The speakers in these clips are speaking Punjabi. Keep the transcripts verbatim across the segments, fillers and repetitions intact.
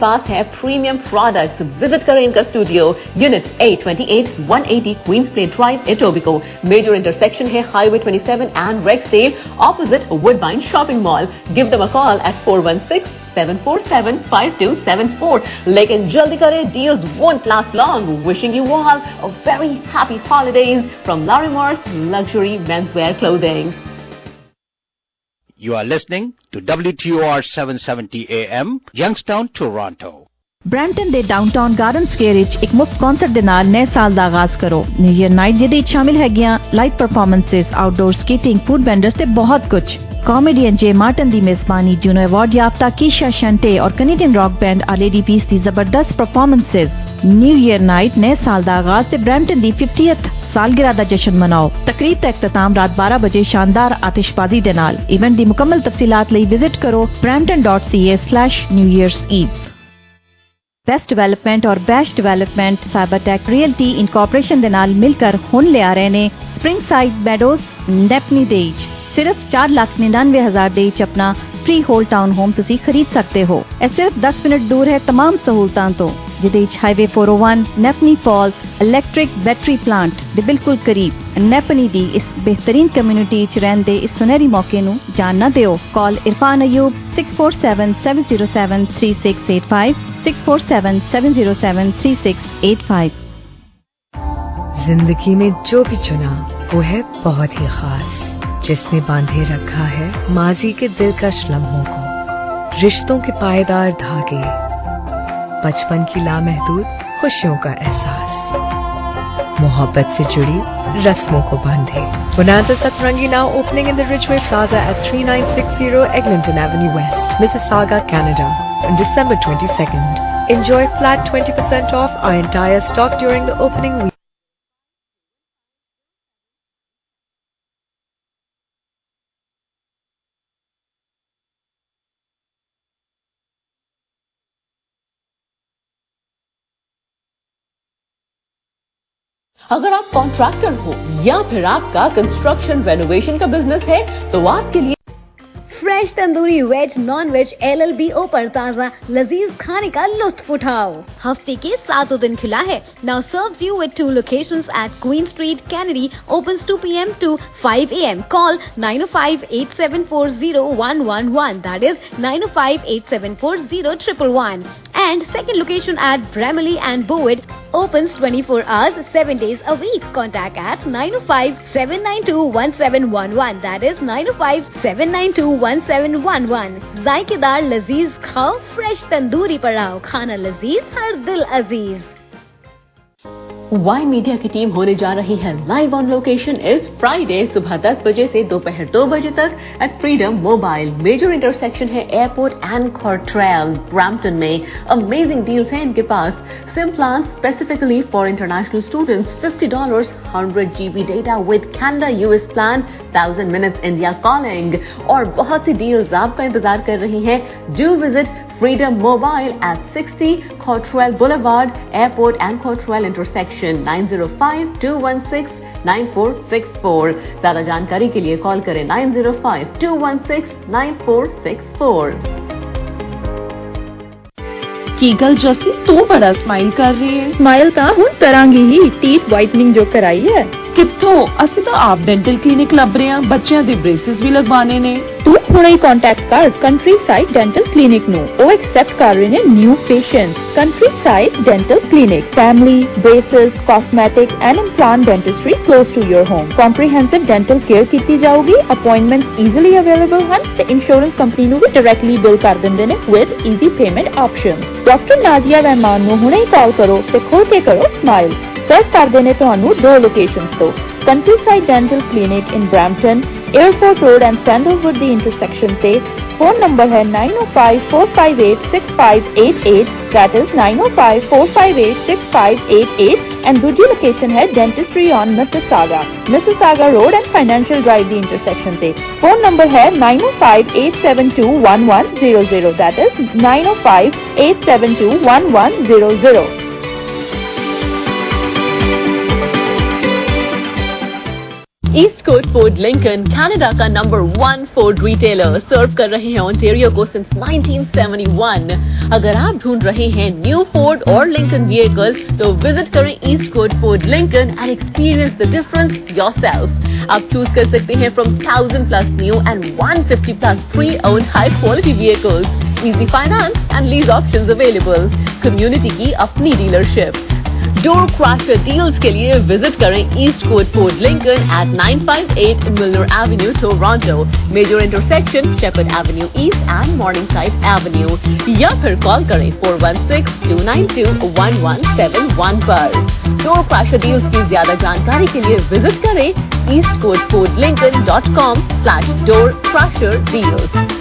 पास है प्रीमियम प्रोडक्ट्स। विजिट करें इनका studio, unit A twenty eight one eighty Queens Plate Drive, Etobicoke. Major intersection है highway twenty seven and Rexdale, opposite Woodbine shopping mall. Give them a call at four one six seven four seven five two seven four. लेकिन जल्दी करें, deals won't last long. Wishing you all a very happy holidays from Larimor's Luxury Menswear Clothing. You are listening to W T O R seven seventy A M, Youngstown, Toronto. Brampton ਦੇ ਡਾਊਨਟਾਊਨ ਗਾਰਡਨ ਸਕੁਏਅਰ ਵਿੱਚ ਇੱਕ ਮੁਫਤ ਕਨਸਰਟ ਦੇ ਨਾਲ ਨਵੇਂ ਸਾਲ ਦਾ ਆਗਾਜ਼ ਕਰੋ। ਨਿਊ ਈਅਰ ਨਾਈਟ ਜਿਹਦੇ ਵਿੱਚ ਸ਼ਾਮਿਲ ਹੈਗੀਆਂ live performances, outdoor skating, food vendors ਤੇ ਬਹੁਤ ਕੁਝ। कॉमेडियन जे मार्टन ਦੀ मेजबानी, जूनो अवार्ड याफ्ता कीशा शंटे और Canadian rock band Our Lady Peace ਦੀ ਜ਼ਬਰਦਸਤ ਪਰਫਾਰਮੈਂਸਸ। न्यू ईयर नाइट नए साल ਦਾ ਆਗਾਜ਼ ਤੇ ਬਰੈਂਪਟਨ ਦੀ फिफ्टियथ सालगिरह ਦਾ ਜਸ਼ਨ ਮਨਾਓ। तकरीब ਦਾ ਇਖਤਤਾਮ ਰਾਤ ਬਾਰਾਂ ਵਜੇ ਸ਼ਾਨਦਾਰ ਆਤਿਸ਼ਬਾਜ਼ੀ ਦੇ ਨਾਲ। ਇਵੈਂਟ ਦੀ ਮੁਕੰਮਲ ਤਫਸੀਲਾਤ ਲਈ ਵਿਜ਼ਿਟ ਕਰੋ brampton dot c a slash new year's eve। Best development और bash development Cybertech Realty Incorporation ਦੇ ਨਾਲ ਮਿਲकर ਹੁਣ ਲਿਆ ਰਹੇ ਨੇ स्प्रिंगसाइड मैडोज नेपनी देज। सिर्फ चार लाख निन्यानवे हजार ਦੇ ਵਿੱਚ ਆਪਣਾ फ्री होल टाउन होम ਤੁਸੀਂ ਖਰੀਦ ਸਕਦੇ ਹੋ। ਇਹ ਸਿਰਫ दस ਮਿੰਟ ਦੂਰ ਹੈ तमाम ਸਹੂਲਤਾਂ ਤੋਂ, ਜਿਹਦੇ ਵਿੱਚ highway four oh one, Napanee falls electric battery plant ਦੇ ਬਿਲਕੁਲ ਕਰੀਬ। नेपनी ਦੀ ਇਸ ਬਿਹਤਰੀਨ ਕਮਿਊਨਿਟੀ ਵਿੱਚ ਰਹਿਣ ਦੇ ਇਸ ਸੁਨਹਿਰੀ ਮੌਕੇ ਨੂੰ ਜਾਣ ਨਾ ਦਿਓ। Call Irfan Ayub six four seven seven zero seven three six eight five six four seven seven zero seven three six eight five। जिंदगी में जो भी चुना वो है बहुत ही खास, जिसने बांधे रखा है माजी के दिलकश लम्हों को, रिश्तों के पायदार धागे, बचपन की लामहदूद खुशियों का एहसास, मोहब्बत से जुड़ी रस्मों को बांधे। Bonanza Satrangi now opening in the Ridgeway Plaza at three nine six zero Eglinton Avenue West, Mississauga, Canada on December twenty-second. Enjoy flat twenty percent off our entire stock during the opening week. अगर आप कॉन्ट्रैक्टर हो या फिर आपका कंस्ट्रक्शन रेनोवेशन का बिजनेस है तो आपके लिए fresh tandoori veg non veg L L B O पर ताजा लजीज खाने का लुत्फ उठाओ। हफ्ते के सातों दिन खुला है। Now serves you with two locations at Queen Street, Kennedy, opens two p m to five a m Call nine oh five eight seven four zero one one one, that is nine oh five eight seven four zero one one one. And second location at Bramalea and Bowick opens twenty-four hours, seven days a week. Contact at nine oh five seven nine two one seven one one, that is nine oh five seven nine two one seven one one। जायकेदार लजीज खाओ, फ्रेश तंदूरी पर आओ, खाना लजीज हर दिल अजीज। वाई मीडिया की टीम होने जा रही है लाइव ऑन लोकेशन इस फ्राइडे सुबह दस बजे से दोपहर दो बजे तक at Freedom Mobile. Major intersection है एयरपोर्ट एंड कॉर्ट्रेल, ब्रैम्पटन में। अमेजिंग डील्स हैं इनके पास। SIM plan specifically for international students, fifty dollar hundred GB data with Canada US plan, thousand minutes India calling और बहुत सी डील्स आपका इंतजार कर रही हैं। Do visit Freedom Mobile at sixty Cottrell Boulevard, Airport and Cottrell intersection, nine oh five two one six nine four six four। ज्यादा जानकारी के लिए कॉल करें nine oh five two one six nine four six four। ਕੀ ਗੱਲ ਜੱਸੀ, ਤੂੰ ਬੜਾ ਸਮਾਈਲ ਕਰ ਰਹੀ ਹੈ। ਸਮਾਈਲ ਤਾਂ ਹੁਣ ਕਰਾਂਗੀ ਹੀ, ਟੀਥ ਵਾਈਟਨਿੰਗ ਜੋ ਕਰਾਈ ਹੈ। ਕਿੱਥੋਂ? ਅਸੀਂ ਤਾਂ ਆਪ ਡੈਂਟਲ ਕਲੀਨਿਕ ਲੱਭ ਰਹੇ ਹਾਂ, ਬੱਚਿਆਂ ਦੇ ਬ੍ਰੇਸਿਸ ਵੀ ਲਗਵਾਣੇ ਨੇ। ਤੂੰ ਹੁਣੇ ਹੀ ਕੰਟੈਕਟ ਕਰ ਕੰਟਰੀ ਸਾਈਡ ਡੈਂਟਲ ਕਲੀਨਿਕ ਨੂੰ। ਉਹ ਐਕਸੈਪਟ ਕਰ ਰਹੇ ਨੇ new patients. Countryside Dental Clinic, family, braces, cosmetic and implant dentistry close to your home. Comprehensive dental care ਕੀਤੀ ਜਾਊਗੀ। ਅਪਾਇੰਟਮੈਂਟਸ ਈਜ਼ੀਲੀ ਅਵੇਲੇਬਲ ਹਨ ਤੇ ਇੰਸ਼ੋਰੈਂਸ ਕੰਪਨੀ ਨੂੰ ਵੀ ਡਾਇਰੈਕਟਲੀ ਬਿਲ ਕਰ ਦਿੰਦੇ ਨੇ with easy payment options. Doctor Nazia Rehman ਨੂੰ ਹੁਣੇ ਹੀ ਕਾਲ ਕਰੋ ਤੇ ਖੋਲ ਕੇ ਕਰੋ ਸਮਾਈਲ। सर्व करते हैं ਤੁਹਾਨੂੰ ਦੋ ਲੋਕੇਸ਼ਨਸ ਤੋਂ। Countryside Dental Clinic in Brampton, airport road and Sandalwood ਦੀ ਇੰਟਰਸੈਕਸ਼ਨ ਤੇ। फोन नंबर है nine oh five four five eight six five eight eight, that is nine oh five four five eight six five eight eight, and दूसरी लोकेशन है dentistry on Mississauga, Mississauga road and financial drive the intersection पे। फोन नंबर है nine oh five eight seven two one one zero zero, that is nine oh five eight seven two one one zero zero। East Coast Ford Lincoln Canada का number one Ford retailer serve कर रहे हैं ओंटारियो को सिंस नाइनटीन सेवेंटी वन। अगर आप ढूंढ रहे हैं न्यू फोर्ड और लिंकन व्हीकल तो विजिट करें East Coast Ford Lincoln and experience the difference yourself. आप चूज कर सकते हैं from thousand plus new and one fifty plus pre owned high quality vehicles, easy finance and lease options available. Community की अपनी डीलरशिप। डोर क्रैशर डील्स के लिए विजिट करें East Coast Ford Lincoln at nine five eight Miller Avenue Toronto, major intersection Sheppard Avenue East and Morningside Avenue, या फिर कॉल करें four one six two nine two one one seven one पर। डोर क्रैशर डील्स की ज्यादा जानकारी के लिए विजिट करें East Coast Ford Lincoln dot com slash door crasher deals.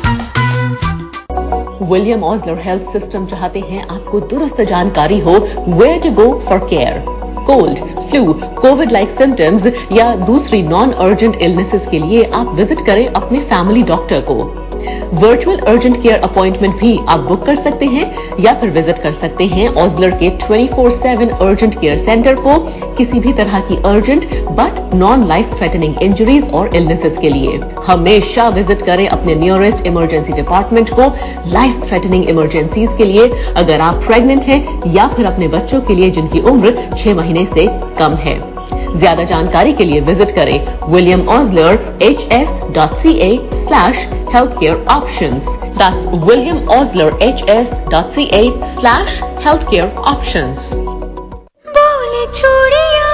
William Osler health system चाहते हैं आपको दुरुस्त जानकारी हो where to go for care. Cold, flu, covid like symptoms या दूसरी नॉन अर्जेंट इलनेसेस के लिए आप विजिट करें अपने फैमिली डॉक्टर को। वर्चुअल अर्जेंट केयर अपॉइंटमेंट भी आप बुक कर सकते हैं या फिर विजिट कर सकते हैं ऑजलर के twenty four seven urgent care centre को किसी भी तरह की urgent but non life threatening injuries और इलनेसेस के लिए। हमेशा विजिट करें अपने नियरेस्ट इमरजेंसी डिपार्टमेंट को लाइफ थ्रेटनिंग इमरजेंसीज के लिए, अगर आप प्रेग्नेंट हैं या फिर अपने बच्चों के लिए जिनकी उम्र छह महीने से कम है। ज्यादा जानकारी के लिए विजिट करें William Osler H S dot C A slash health care options. That's William Osler H S dot C A slash health care options. बोले चूड़ियां,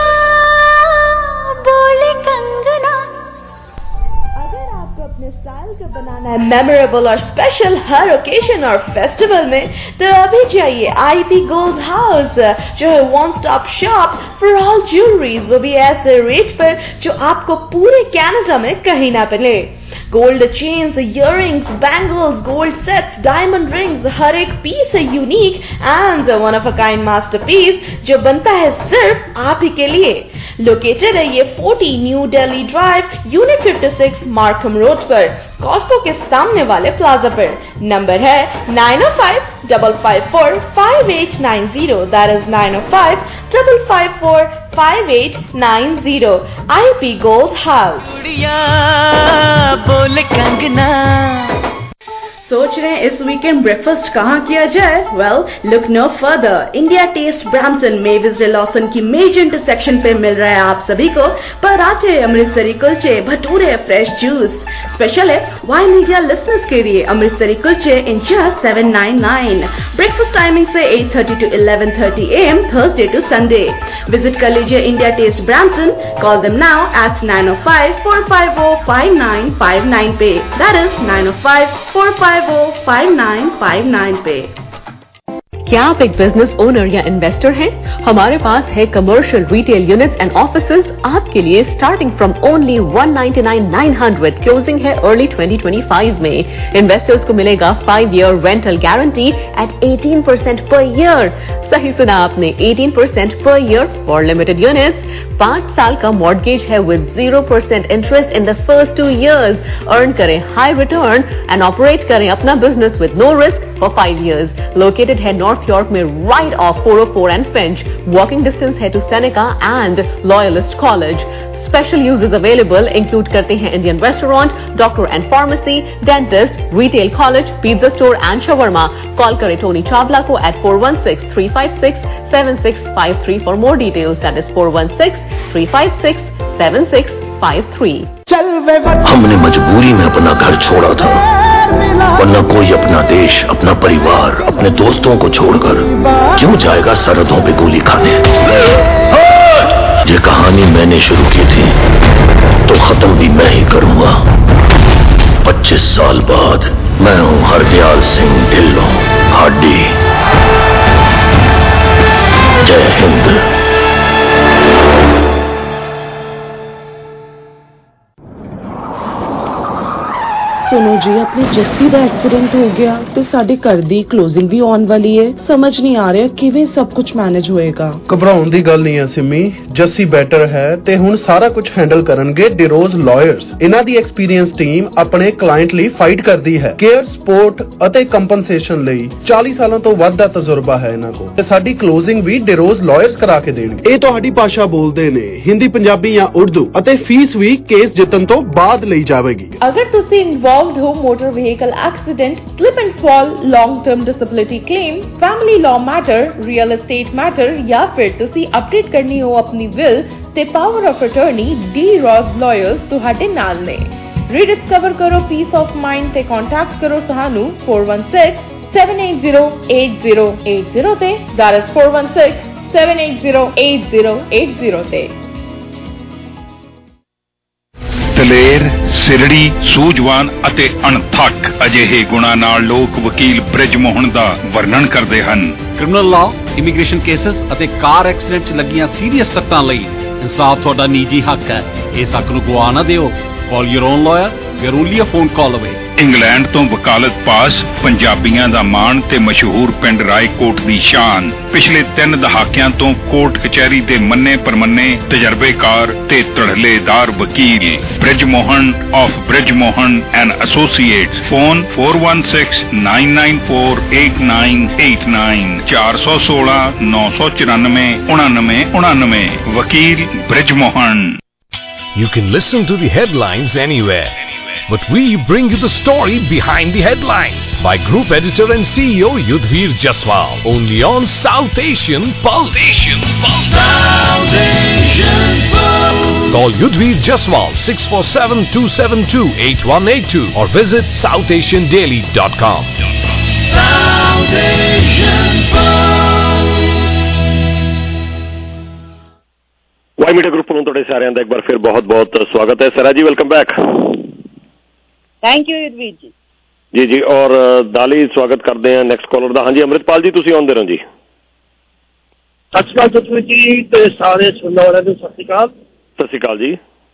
बोले कंगना। अगर आपको अपने स्टाइल को बनाना है मेमोरेबल और स्पेशल हर ओकेजन और फेस्टिवल में, तो अभी जाइए आई पी गोल्ड हाउस, जो है one stop shop for all jewelleries, वो भी ऐसे रेट पर जो आपको पूरे कनाडा में कहीं ना मिले। Gold chains, earrings, bangles, gold sets, diamond rings, हर एक पीस है unique and one of a kind masterpiece जो बनता है सिर्फ आप ही के लिए। लोकेटेड है ये forty New Delhi drive, unit fifty six, Markham road पर, कॉस्को के सामने वाले प्लाजा पर। नंबर है nine O five double five four five eight nine zero, that is nine O five double five four five eight nine zero. I P gold house. बोले कंगना। सोच रहे हैं इस वीकेंड ब्रेकफास्ट कहाँ किया जाए? Well, look no further, India Taste Brampton Mavis डे लॉसन की मेजर इंटरसेक्शन पे मिल रहा है आप सभी को पराठे, अमृतसरी कुलचे, भटूरे, फ्रेश जूस। स्पेशल है वाई मीडिया लिसनर्स के लिए अमृतसरी कुलचे in just seven nine nine. Breakfast timing से eight thirty to eleven thirty A M Thursday to Sunday. Visit कर लीजिए India Taste Brampton, call them now at nine O five four five o five nine five nine पे, that is nine O five four five five nine five nine पे। क्या आप एक बिजनेस ओनर या इन्वेस्टर हैं? हमारे पास है commercial retail units and offices आपके लिए starting from only one ninety nine nine hundred. Closing है अर्ली ट्वेंटी ट्वेंटी फाइव में। इन्वेस्टर्स को मिलेगा five year rental guarantee at eighteen percent per year. सही सुना आपने, eighteen percent per year for limited units. पांच साल का मॉर्गेज है with zero percent interest in the first two years. Earn करें हाई रिटर्न एंड ऑपरेट करें अपना business with no risk for five years. Located है नॉर्थ यॉर्क में right off four o four and Finch. Walking distance है to Seneca and Loyalist college. Special uses available include करते हैं Indian restaurant, doctor and pharmacy, dentist, retail college, pizza store and shawarma. Call करें टोनी चावला को at four one six three five six seven six five three for more details, that is four one six three five six seven six five three. हमने मजबूरी में अपना घर छोड़ा था, वरना कोई अपना देश, अपना परिवार, अपने दोस्तों को छोड़कर क्यों जाएगा सरहदों पे गोली खाने। ये कहानी मैंने शुरू की थी तो खत्म भी मैं ही करूंगा। पच्चीस साल बाद मैं हूं हरदयाल सिंह ढिल्लों हाडी। जय हिंद। सुनो ਜੀ ਆਪਣੇ ਜੱਸੀ ਦਾ ਐਕਸੀਡੈਂਟ ਹੋ ਗਿਆ ਤੇ ਸਾਡੇ ਘਰ ਦੀ ਕਲੋਜ਼ਿੰਗ ਵੀ ਆਉਣ ਵਾਲੀ ਹੈ। ਸਮਝ ਨਹੀਂ ਆ ਰਿਹਾ ਕਿਵੇਂ ਸਭ ਕੁਝ ਮੈਨੇਜ ਹੋਏਗਾ। ਘਬਰਾਉਣ ਦੀ ਗੱਲ ਨਹੀਂ ਹੈ ਸਿੰਮੀ, ਜੱਸੀ ਬੈਟਰ ਹੈ ਤੇ ਹੁਣ ਸਾਰਾ ਕੁਝ ਹੈਂਡਲ ਕਰਨਗੇ ਡਿਰੋਜ਼ ਲਾਇਰਸ। ਇਹਨਾਂ ਦੀ ਐਕਸਪੀਰੀਅੰਸ ਟੀਮ ਆਪਣੇ ਕਲਾਇੰਟ ਲਈ ਫਾਈਟ ਕਰਦੀ ਹੈ। ਕੇਅਰ, ਸਪੋਰਟ ਅਤੇ ਕੰਪਨਸੇਸ਼ਨ ਲਈ ਚਾਲੀ ਸਾਲਾਂ ਤੋਂ ਵੱਧ ਦਾ ਤਜਰਬਾ ਹੈ ਇਹਨਾਂ ਕੋਲ ਤੇ ਸਾਡੀ ਕਲੋਜ਼ਿੰਗ ਵੀ ਡਿਰੋਜ਼ ਲਾਇਰਸ ਕਰਾ ਕੇ ਦੇਣਗੇ। ਇਹ ਤੁਹਾਡੀ ਭਾਸ਼ਾ ਬੋਲਦੇ ਨੇ, ਹਿੰਦੀ, ਪੰਜਾਬੀ ਜਾਂ ਉਰਦੂ, ਅਤੇ ਫੀਸ ਵੀ ਕੇਸ ਜਿੱਤਣ ਤੋਂ ਬਾਅਦ ਲਈ ਜਾਵੇਗੀ। ਅਗਰ ਤੁਸੀਂ ਇਨਵੋਲਵਡ ਹੋ motor vehicle accident, slip and fall, long term disability claim, family law matter, real estate matter ਜਾਂ ਫਿਰ ਤੁਸੀਂ ਅਪਡੇਟ ਕਰਨੀ ਹੋ ਆਪਣੀ ਵਿਲ ਤੇ power of attorney, D Rose lawyers ਤੁਹਾਡੇ ਨਾਲ ਨੇ। ਰੀਡਿਸਕਵਰ ਕਰੋ ਪੀਸ ਆਫ ਮਾਈਂਡ ਤੇ ਕੰਟੈਕਟ ਕਰੋ ਸਾਨੂੰ four one six seven eight zero eight zero eight zero ਤੇ that is four one six seven eight zero eight zero eight zero ਤੇ। ਦਲੇਰ, ਸਿਰੜੀ, ਸੂਝਵਾਨ ਅਤੇ ਅਣਥੱਕ ਅਜਿਹੇ ਗੁਣਾਂ ਨਾਲ ਲੋਕ ਵਕੀਲ ਬ੍ਰਿਜ ਮੋਹਨ ਦਾ ਵਰਣਨ ਕਰਦੇ ਹਨ। ਕ੍ਰਿਮੀਨਲ ਲਾਅ, ਇਮੀਗ੍ਰੇਸ਼ਨ ਕੇਸਸ ਅਤੇ ਕਾਰ ਐਕਸੀਡੈਂਟ 'ਚ ਲੱਗੀਆਂ ਸੀਰੀਅਸ ਸੱਟਾਂ ਲਈ ਇਨਸਾਫ ਤੁਹਾਡਾ ਨਿੱਜੀ ਹੱਕ ਹੈ। ਇਸ ਹੱਕ ਨੂੰ ਗਵਾ ਨਾ ਦਿਓ। Call your own lawyer. We are only a phone call away. England ਤੋਂ ਵਕਾਲਤ ਪਾਸ, ਪੰਜਾਬੀਆਂ ਦਾ ਮਾਣ ਤੇ ਮਸ਼ਹੂਰ ਪਿੰਡ ਰਾਏਕੋਟ ਦੀ ਸ਼ਾਨ। ਪਿਛਲੇ ਤਿੰਨ ਦਹਾਕਿਆਂ ਤੋਂ ਕੋਰਟ ਕਚਹਿਰੀ ਦੇ ਮੰਨੇ ਪਰਮੰਨੇ ਤਜਰਬੇਕਾਰ ਤੇ ਧੜਲੇਦਾਰ ਵਕੀਲ Brij Mohan of Brij Mohan and associates. Phone four one six nine nine four eight nine eight nine ਚਾਰ ਸੌ ਸੋਲਾਂ ਨੌ ਸੌ ਚੁਰਾਨਵੇਂ ਉਣਾਨਵੇਂ ਉਣਾਨਵੇਂ। ਵਕੀਲ Brij Mohan. You can listen to the headlines anywhere, but we bring you the story behind the headlines by Group Editor and C E O Yudhvir Jaswal, only on South Asian Pulse. Asian Pulse. South Asian Pulse. Call Yudhvir Jaswal six four seven two seven two eight one eight two or visit south asian daily dot com. South Asian Pulse. Y Media group ਨੂੰ ਤੁਹਾਡੇ ਸਾਰਿਆਂ ਦਾ ਇੱਕ ਵਾਰ ਫਿਰ ਬਹੁਤ ਬਹੁਤ ਸਵਾਗਤ ਹੈ। Sra ji, welcome back. Thank you Yudhvir ji. ਜੀ ਜੀ ਔਰ ਦਾਲੀ ਸਵਾਗਤ ਕਰਦੇ ਹਾਂ ਨੈਕਸਟ ਕਾਲਰ ਦਾ। ਹਾਂਜੀ ਅੰਮ੍ਰਿਤਪਾਲ ਜੀ, ਤੁਸੀਂ ਆਉਂਦੇ ਰਹੋ ਜੀ। ਸਤਿ ਸ਼੍ਰੀ ਅਕਾਲ ਯੁਧਵੀਰ ਜੀ ਤੇ ਸਾਰੇ ਸੁਣਨ ਵਾਲਿਆਂ ਨੂੰ ਸਤਿ ਸ਼੍ਰੀ ਅਕਾਲ। ਸਤਿ ਸ਼੍ਰੀ ਅਕਾਲ ਜੀ।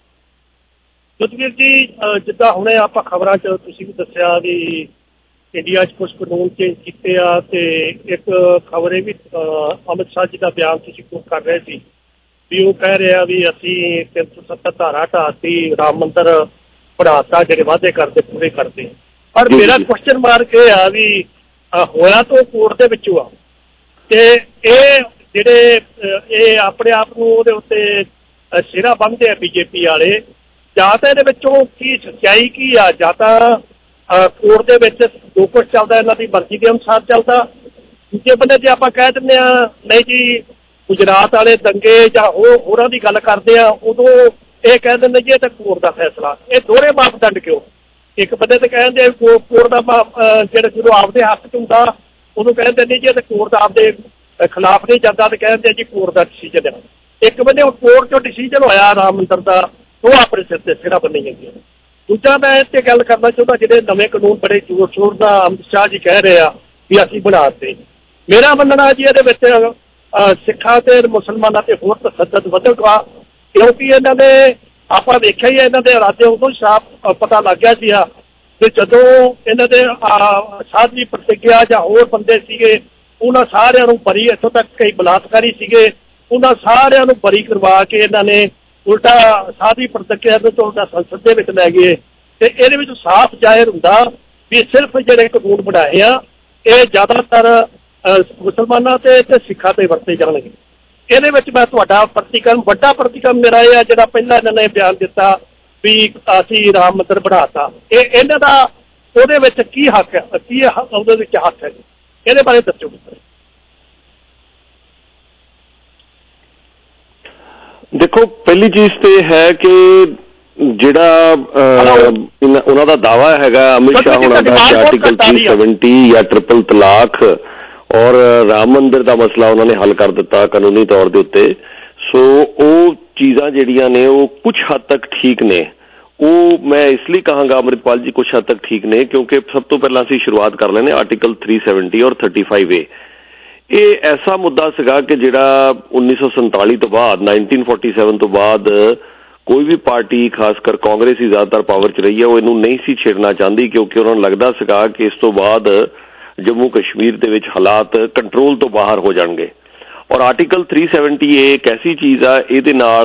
ਯੁਧਵੀਰ ਜੀ, ਜਿੱਦਾਂ ਹੁਣੇ ਆਪਾਂ ਖਬਰਾਂ 'ਚ ਤੁਸੀਂ ਵੀ ਦੱਸਿਆ ਵੀ ਇੰਡੀਆ 'ਚ ਕੁਝ ਕਾਨੂੰਨ ਚੇਂਜ ਕੀਤੇ ਆ ਤੇ ਇੱਕ ਖਬਰ ਇਹ ਵੀ ਅਮਿਤ ਸ਼ਾਹ ਜੀ ਦਾ ਬਿਆਨ ਤੁਸੀਂ ਕੋਟ ਕਰ ਰਹੇ ਸੀ ਵੀ ਉਹ ਕਹਿ ਰਿਹਾ ਵੀ ਅਸੀਂ ਤਿੰਨ ਸੌ ਸੱਤਰ ਧਾਰਾ ਢਾਤੀ, ਰਾਮ ਮੰਦਰ ਬਣਾਤਾ, ਜਿਹੜੇ ਵਾਅਦੇ ਕਰਦੇ ਪੂਰੇ ਕਰਦੇ। ਪਰ ਮੇਰਾ ਕੁਐਸਚਨ ਮਾਰਕ ਇਹ ਆ ਵੀ ਹੋਇਆ ਤਾਂ ਕੋਰਟ ਦੇ ਵਿੱਚੋਂ ਆ ਤੇ ਇਹ ਜਿਹੜੇ ਇਹ ਆਪਣੇ ਆਪ ਨੂੰ ਉਹਦੇ ਉੱਤੇ ਸਿਹਰਾ ਬੰਨ੍ਹਦੇ ਆ ਬੀਜੇਪੀ ਵਾਲੇ, ਜਾਂ ਤਾਂ ਇਹਦੇ ਵਿੱਚੋਂ ਕੀ ਸੱਚਾਈ ਕੀ ਆ, ਜਾਂ ਤਾਂ ਕੋਰਟ ਦੇ ਵਿੱਚ ਜੋ ਕੁਛ ਚੱਲਦਾ ਇਹਨਾਂ ਦੀ ਮਰਜ਼ੀ ਦੇ ਅਨੁਸਾਰ ਚੱਲਦਾ। ਦੂਜੇ ਬੰਦੇ ਜੇ ਆਪਾਂ ਕਹਿ ਦਿੰਦੇ ਹਾਂ ਨਹੀਂ ਜੀ ਗੁਜਰਾਤ ਵਾਲੇ ਦੰਗੇ ਜਾਂ ਹੋਰ ਹੋਰਾਂ ਦੀ ਗੱਲ ਕਰਦੇ ਆ, ਉਦੋਂ ਇਹ ਕਹਿ ਦਿੰਦੇ ਜੀ ਇਹ ਤਾਂ ਕੋਰਟ ਦਾ ਫੈਸਲਾ। ਇਹ ਦੋਹਰੇ ਮਾਪਦੰਡ ਕਿਉਂ? ਇੱਕ ਬੰਦੇ ਤੇ ਕਹਿੰਦੇ ਕੋਰਟ ਦਾ ਜਿਹੜਾ ਜਦੋਂ ਆਪਦੇ ਹੱਥ 'ਚ ਹੁੰਦਾ ਉਦੋਂ ਕਹਿੰਦੇ ਨਹੀਂ ਜੀ ਇਹ ਤਾਂ ਕੋਰਟ ਆਪਦੇ ਖਿਲਾਫ ਨਹੀਂ ਜਾਂਦਾ ਤੇ ਕਹਿੰਦੇ ਜੀ ਕੋਰਟ ਦਾ ਡਿਸੀਜਨ ਹੈ। ਇੱਕ ਬੰਦੇ ਕੋਰਟ 'ਚੋਂ ਡਿਸੀਜਨ ਹੋਇਆ ਰਾਮ ਮੰਦਰ ਦਾ, ਉਹ ਆਪਣੇ ਸਿਰ ਤੇ ਸਿਹਰਾ ਬੰਨੀ ਜਾਂਦੀ ਹੈ। ਦੂਜਾ ਮੈਂ ਇੱਥੇ ਗੱਲ ਕਰਨਾ ਚਾਹੁੰਦਾ, ਜਿਹੜੇ ਨਵੇਂ ਕਾਨੂੰਨ ਬੜੇ ਜ਼ੋਰ ਸ਼ੋਰ ਦਾ ਅਮਿਤ ਸ਼ਾਹ ਜੀ ਕਹਿ ਰਹੇ ਆ ਵੀ ਅਸੀਂ ਬਣਾ ਦਿੱਤੇ। ਮੇਰਾ ਮੰਨਣਾ ਜੀ ਇਹਦੇ ਵਿੱਚ ਸਿੱਖਾਂ ਤੇ ਮੁਸਲਮਾਨਾਂ ਤੇ ਹੋਰ ਤਸ਼ੱਦਦ ਵਧੇਗਾ, ਕਿਉਂਕਿ ਇਹਨਾਂ ਨੇ ਆਪਾਂ ਵੇਖਿਆ ਹੀ ਇਹਨਾਂ ਦੇ ਇਰਾਦੇ ਉਦੋਂ ਸਾਫ਼ ਪਤਾ ਲੱਗ ਗਿਆ ਸੀ ਆ ਕਿ ਜਦੋਂ ਇਹਨਾਂ ਦੇ ਸਾਧਵੀ ਪ੍ਰਤਿਗਿਆ ਜਾਂ ਹੋਰ ਬੰਦੇ ਸੀਗੇ ਉਹਨਾਂ ਸਾਰਿਆਂ ਨੂੰ ਬਰੀ, ਇੱਥੋਂ ਤੱਕ ਕਈ ਬਲਾਤਕਾਰੀ ਸੀਗੇ, ਉਹਨਾਂ ਸਾਰਿਆਂ ਨੂੰ ਬਰੀ ਕਰਵਾ ਕੇ ਇਹਨਾਂ ਨੇ ਉਲਟਾ ਸਾਧਵੀ ਪ੍ਰਤਿਗਿਆ ਤੋਂ ਉਲਟਾ ਸੰਸਦ ਦੇ ਵਿੱਚ ਲੈ ਗਏ। ਤੇ ਇਹਦੇ ਵਿੱਚ ਸਾਫ਼ ਜ਼ਾਹਿਰ ਹੁੰਦਾ ਵੀ ਸਿਰਫ ਜਿਹੜੇ ਕਾਨੂੰਨ ਬਣਾਏ ਆ ਇਹ ਜ਼ਿਆਦਾਤਰ ਮੁਸਲਮਾਨਾਂ ਤੇ ਤੇ ਸਿੱਖਾਂ ਤੇ ਵਰਤੇ ਜਾਣਗੇ। ਇਹਦੇ ਵਿੱਚ ਮੈਂ ਤੁਹਾਡਾ ਪ੍ਰਤੀਕਰਮ, ਵੱਡਾ ਪ੍ਰਤੀਕਰਮ ਮੇਰਾ ਇਹ ਆ ਜਿਹੜਾ ਪਹਿਲਾਂ ਇਹਨਾਂ ਨੇ ਬਿਆਨ ਦਿੱਤਾ ਵੀ ਅਸੀਂ ਰਾਮ ਮੰਦਰ ਬਣਾਤਾ, ਇਹ ਇਹਨਾਂ ਦਾ ਉਹਦੇ ਵਿੱਚ ਕੀ ਹੱਕ ਹੈ, ਕੀ ਉਹਦੇ ਵਿੱਚ ਹੱਕ ਹੈ, ਇਹਦੇ ਬਾਰੇ ਦੱਸੋ। ਦੇਖੋ, ਪਹਿਲੀ ਚੀਜ਼ ਤੇ ਹੈ ਕਿ ਜਿਹੜਾ ਉਹਨਾਂ ਦਾ ਦਾਵਾ ਹੈਗਾ ਅਮਿਤ ਸ਼ਾਹ ਹੋਣਾ ਦਾ ਆਰਟੀਕਲ ਥ੍ਰੀ ਸੈਵਨਟੀ ਜਾਂ ਟ੍ਰਿਪਲ ਤਲਾਕ ਔਰ ਰਾਮ ਮੰਦਿਰ ਦਾ ਮਸਲਾ ਉਹਨਾਂ ਨੇ ਹੱਲ ਕਰ ਦਿੱਤਾ ਕਾਨੂੰਨੀ ਤੌਰ ਦੇ ਉੱਤੇ। ਸੋ ਉਹ ਚੀਜ਼ਾਂ ਜਿਹੜੀਆਂ ਨੇ ਉਹ ਕੁਛ ਹੱਦ ਤੱਕ ਠੀਕ ਨੇ। ਉਹ ਮੈਂ ਇਸ ਲਈ ਕਹਾਂਗਾ ਅੰਮ੍ਰਿਤਪਾਲ ਜੀ ਕੁਛ ਹੱਦ ਤੱਕ ਠੀਕ ਨੇ ਕਿਉਂਕਿ ਸਭ ਤੋਂ ਪਹਿਲਾਂ ਅਸੀਂ ਸ਼ੁਰੂਆਤ ਕਰ ਲੈਂਦੇ ਆਰਟੀਕਲ ਥ੍ਰੀ ਸੈਵਨਟੀ ਔਰ ਥਰਟੀ ਫਾਈਵ ਏ। ਇਹ ਐਸਾ ਮੁੱਦਾ ਸੀਗਾ ਕਿ ਜਿਹੜਾ ਉੱਨੀ ਸੌ ਸੰਤਾਲੀ ਤੋਂ ਬਾਅਦ ਨਾਈਨਟੀਨ ਫੋਰਟੀ ਸੈਵਨ ਤੋਂ ਬਾਅਦ ਕੋਈ ਵੀ ਪਾਰਟੀ ਖਾਸ ਕਰ ਕਾਂਗਰਸ ਹੀ ਜ਼ਿਆਦਾਤਰ ਪਾਵਰ 'ਚ ਰਹੀ ਹੈ, ਉਹ ਇਹਨੂੰ ਨਹੀਂ ਸੀ ਛੇੜਨਾ ਚਾਹੁੰਦੀ ਕਿਉਂਕਿ ਉਹਨਾਂ ਨੂੰ ਲੱਗਦਾ ਸੀਗਾ ਕਿ ਇਸ ਤੋਂ ਬਾਅਦ ਜੰਮੂ ਕਸ਼ਮੀਰ ਦੇ ਵਿੱਚ ਹਾਲਾਤ ਕੰਟਰੋਲ ਤੋਂ ਬਾਹਰ ਹੋ ਜਾਣਗੇ। ਔਰ ਆਰਟੀਕਲ ਤਿੰਨ ਸੌ ਸੱਤਰ ਇਹ ਇੱਕ ਐਸੀ ਚੀਜ਼ ਆ, ਇਹਦੇ ਨਾਲ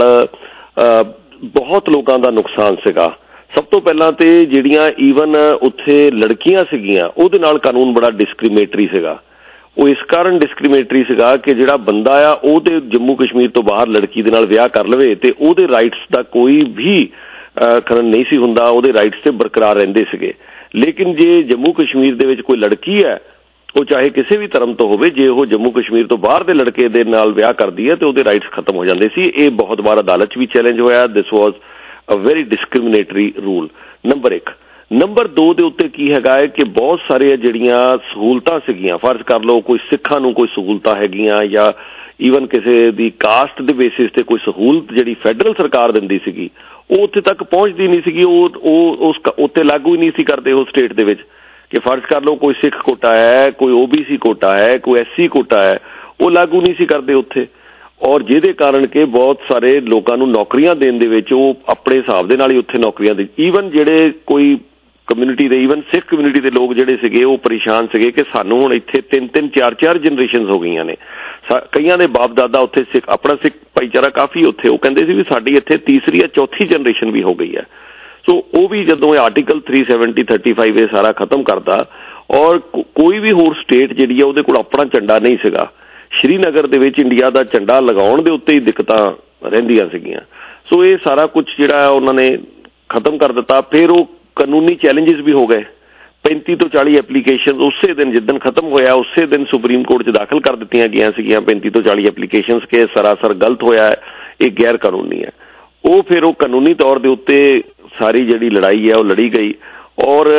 ਬਹੁਤ ਲੋਕਾਂ ਦਾ ਨੁਕਸਾਨ ਸੀਗਾ। ਸਭ ਤੋਂ ਪਹਿਲਾਂ ਤੇ ਜਿਹੜੀਆਂ ਈਵਨ ਉੱਥੇ ਲੜਕੀਆਂ ਸੀਗੀਆਂ ਉਹਦੇ ਨਾਲ ਕਾਨੂੰਨ ਬੜਾ ਡਿਸਕ੍ਰਿਮੀਨੇਟਰੀ ਸੀਗਾ। ਉਹ ਇਸ ਕਾਰਨ ਡਿਸਕ੍ਰਿਮੀਨੇਟਰੀ ਸੀਗਾ ਕਿ ਜਿਹੜਾ ਬੰਦਾ ਆ ਉਹ ਤੇ ਜੰਮੂ ਕਸ਼ਮੀਰ ਤੋਂ ਬਾਹਰ ਲੜਕੀ ਦੇ ਨਾਲ ਵਿਆਹ ਕਰ ਲਵੇ ਤੇ ਉਹਦੇ ਰਾਈਟਸ ਦਾ ਕੋਈ ਵੀ ਖਨਨ ਨਹੀਂ ਸੀ ਹੁੰਦਾ, ਉਹਦੇ ਰਾਈਟਸ ਤੇ ਬਰਕਰਾਰ ਰਹਿੰਦੇ ਸੀਗੇ। ਲੇਕਿਨ ਜੇ ਜੰਮੂ ਕਸ਼ਮੀਰ ਦੇ ਵਿੱਚ ਕੋਈ ਲੜਕੀ ਹੈ, ਉਹ ਚਾਹੇ ਕਿਸੇ ਵੀ ਧਰਮ ਤੋਂ ਹੋਵੇ, ਜੇ ਉਹ ਜੰਮੂ ਕਸ਼ਮੀਰ ਤੋਂ ਬਾਹਰ ਦੇ ਲੜਕੇ ਦੇ ਨਾਲ ਵਿਆਹ ਕਰਦੀ ਹੈ ਤੇ ਉਹਦੇ ਰਾਈਟਸ ਖਤਮ ਹੋ ਜਾਂਦੇ ਸੀ। ਇਹ ਬਹੁਤ ਵਾਰ ਅਦਾਲਤ 'ਚ ਵੀ ਚੈਲੰਜ ਹੋਇਆ। This was a very discriminatory rule. Number ਇੱਕ। ਨੰਬਰ ਦੋ ਦੇ ਉੱਤੇ ਕੀ ਹੈਗਾ ਹੈ ਕਿ ਬਹੁਤ ਸਾਰੀਆਂ ਜਿਹੜੀਆਂ ਸਹੂਲਤਾਂ ਸੀਗੀਆਂ, ਫਰਜ਼ ਕਰ ਲਓ ਕੋਈ ਸਿੱਖਾਂ ਨੂੰ ਕੋਈ ਸਹੂਲਤਾਂ ਹੈਗੀਆਂ ਜਾਂ ਈਵਨ ਕਿਸੇ ਦੀ ਕਾਸਟ ਦੇ ਬੇਸਿਸ ਤੇ ਕੋਈ ਸਹੂਲਤ ਜਿਹੜੀ ਫੈਡਰਲ ਸਰਕਾਰ ਦਿੰਦੀ ਸੀਗੀ, ਉਹ ਉੱਥੇ ਤੱਕ ਪਹੁੰਚਦੀ ਨਹੀਂ ਸੀਗੀ। ਉਹ ਉਹ ਉਸ ਉੱਤੇ ਲਾਗੂ ਹੀ ਨਹੀਂ ਸੀ ਕਰਦੇ ਉਹ ਸਟੇਟ ਦੇ ਵਿੱਚ। ਕਿ ਫਰਜ਼ ਕਰ ਲਓ ਕੋਈ ਸਿੱਖ ਕੋਟਾ ਹੈ, ਕੋਈ ਓ ਬੀ ਸੀ ਕੋਟਾ ਹੈ, ਕੋਈ ਐਸ ਸੀ ਕੋਟਾ ਹੈ, ਉਹ ਲਾਗੂ ਨਹੀਂ ਸੀ ਕਰਦੇ ਉੱਥੇ। ਔਰ ਜਿਹਦੇ ਕਾਰਨ ਕਿ ਬਹੁਤ ਸਾਰੇ ਲੋਕਾਂ ਨੂੰ ਨੌਕਰੀਆਂ ਦੇਣ ਦੇ ਵਿੱਚ ਉਹ ਆਪਣੇ ਹਿਸਾਬ ਦੇ ਨਾਲ ਹੀ ਉੱਥੇ ਨੌਕਰੀਆਂ ਦੇ, ਈਵਨ ਜਿਹੜੇ ਕੋਈ ਕਮਿਊਨਿਟੀ ਦੇ, ਈਵਨ ਸਿੱਖ ਕਮਿਊਨਿਟੀ ਦੇ ਲੋਕ ਜਿਹੜੇ ਸੀਗੇ ਉਹ ਪਰੇਸ਼ਾਨ ਸੀਗੇ ਕਿ ਸਾਨੂੰ ਹੁਣ ਇੱਥੇ ਤਿੰਨ ਤਿੰਨ ਚਾਰ ਚਾਰ ਜਨਰੇਸ਼ਨ ਹੋ ਗਈਆਂ ਨੇ। ਕਈਆਂ ਦੇ ਬਾਪ ਦਾਦਾ ਉੱਥੇ ਸਿੱਖ, ਆਪਣਾ ਸਿੱਖ ਭਾਈਚਾਰਾ ਕਾਫੀ ਉੱਥੇ, ਉਹ ਕਹਿੰਦੇ ਸੀ ਵੀ ਸਾਡੀ ਇੱਥੇ ਤੀਸਰੀ ਜਾਂ ਚੌਥੀ ਜਨਰੇਸ਼ਨ ਵੀ ਹੋ ਗਈ ਹੈ। ਸੋ ਉਹ ਵੀ ਜਦੋਂ ਇਹ ਆਰਟੀਕਲ ਤਿੰਨ ਸੌ ਸੱਤਰ ਪੈਂਤੀ ਇਹ ਸਾਰਾ ਖਤਮ ਕਰਦਾ, ਔਰ ਕੋਈ ਵੀ ਹੋਰ ਸਟੇਟ ਜਿਹੜੀ ਆ ਉਹਦੇ ਕੋਲ ਆਪਣਾ ਝੰਡਾ ਨਹੀਂ ਸੀਗਾ। ਸ਼੍ਰੀਨਗਰ ਦੇ ਵਿੱਚ ਇੰਡੀਆ ਦਾ ਝੰਡਾ ਲਗਾਉਣ ਦੇ ਉੱਤੇ ਹੀ ਦਿੱਕਤਾਂ ਰਹਿੰਦੀਆਂ ਸੀਗੀਆਂ। ਸੋ ਇਹ ਸਾਰਾ ਕੁਝ ਜਿਹੜਾ ਉਹਨਾਂ ਨੇ ਖਤਮ ਕਰ ਦਿੱਤਾ। ਫਿਰ ਉਹ ਕਾਨੂੰਨੀ ਚੈਲੰਜਸ ਵੀ ਹੋ ਗਏ। ਪੈਂਤੀ ਤੋਂ ਚਾਲੀ ਐਪਲੀਕੇਸ਼ਨ ਉਸੇ ਦਿਨ ਜਿੱਦਣ ਖਤਮ ਹੋਇਆ ਉਸੇ ਦਿਨ ਸੁਪਰੀਮ ਕੋਰਟ 'ਚ ਦਾਖਲ ਕਰ ਦਿੱਤੀਆਂ ਗਈਆਂ ਸੀਗੀਆਂ ਪੈਂਤੀ ਤੋਂ ਚਾਲੀ ਐਪਲੀਕੇਸ਼ਨਸ ਕਿ ਸਰਾਸਰ ਗਲਤ ਹੋਇਆ, ਇਹ ਗੈਰ ਕਾਨੂੰਨੀ ਹੈ। ਉਹ ਫਿਰ ਉਹ ਕਾਨੂੰਨੀ ਤੌਰ ਦੇ ਉੱਤੇ ਸਾਰੀ ਜਿਹੜੀ ਲੜਾਈ ਹੈ ਉਹ ਲੜੀ ਗਈ। ਔਰ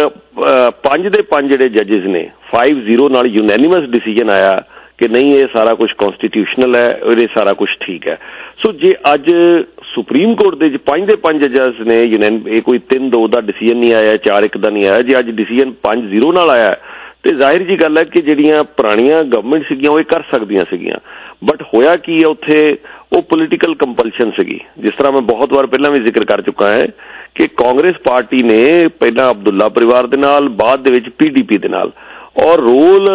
ਪੰਜ ਦੇ ਪੰਜ ਜਿਹੜੇ ਜੱਜਿਸ ਨੇ ਫਾਈਵ ਜ਼ੀਰੋ ਨਾਲ ਯੂਨੈਨਿਮਸ ਡਿਸੀਜਨ ਆਇਆ ਕਿ ਨਹੀਂ ਇਹ ਸਾਰਾ ਕੁਝ ਕੌਂਸਟੀਟਿਊਸ਼ਨਲ ਹੈ ਔਰ ਇਹ ਸਾਰਾ ਕੁਝ ਠੀਕ ਹੈ। ਸੋ ਜੇ ਅੱਜ ਸੁਪਰੀਮ ਕੋਰਟ ਦੇ ਪੰਜ ਦੇ ਪੰਜ ਜੱਜਸ ਨੇ ਯੂਨੈਨ, ਇਹ ਕੋਈ ਤਿੰਨ ਦੋ ਦਾ ਡਿਸੀਜਨ ਨਹੀਂ ਆਇਆ, ਚਾਰ ਇੱਕ ਦਾ ਨਹੀਂ ਆਇਆ, ਜੇ ਅੱਜ ਡਿਸੀਜਨ ਪੰਜ ਜ਼ੀਰੋ ਨਾਲ ਆਇਆ ਤੇ ਜ਼ਾਹਿਰ ਜੀ ਗੱਲ ਹੈ ਕਿ ਜਿਹੜੀਆਂ ਪੁਰਾਣੀਆਂ ਗਵਰਨਮੈਂਟ ਸੀਗੀਆਂ ਉਹ ਇਹ ਕਰ ਸਕਦੀਆਂ ਸੀਗੀਆਂ। ਬਟ ਹੋਇਆ ਕੀ ਹੈ ਉੱਥੇ, ਉਹ ਪੋਲੀਟੀਕਲ ਕੰਪਲਸ਼ਨ ਸੀਗੀ। ਜਿਸ ਤਰ੍ਹਾਂ ਮੈਂ ਬਹੁਤ ਵਾਰ ਪਹਿਲਾਂ ਵੀ ਜ਼ਿਕਰ ਕਰ ਚੁੱਕਾ ਹੈ ਕਿ ਕਾਂਗਰਸ ਪਾਰਟੀ ਨੇ ਪਹਿਲਾਂ ਅਬਦੁੱਲਾ ਪਰਿਵਾਰ ਦੇ ਨਾਲ, ਬਾਅਦ ਦੇ ਵਿੱਚ ਪੀ ਡੀ ਪੀ ਦੇ ਨਾਲ, ਔਰ ਰੋਲ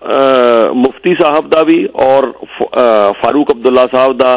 ਮੁਫਤੀ ਸਾਹਿਬ ਦਾ ਵੀ ਔਰ ਫਾਰੂਕ ਅਬਦੁੱਲਾ ਸਾਹਿਬ ਦਾ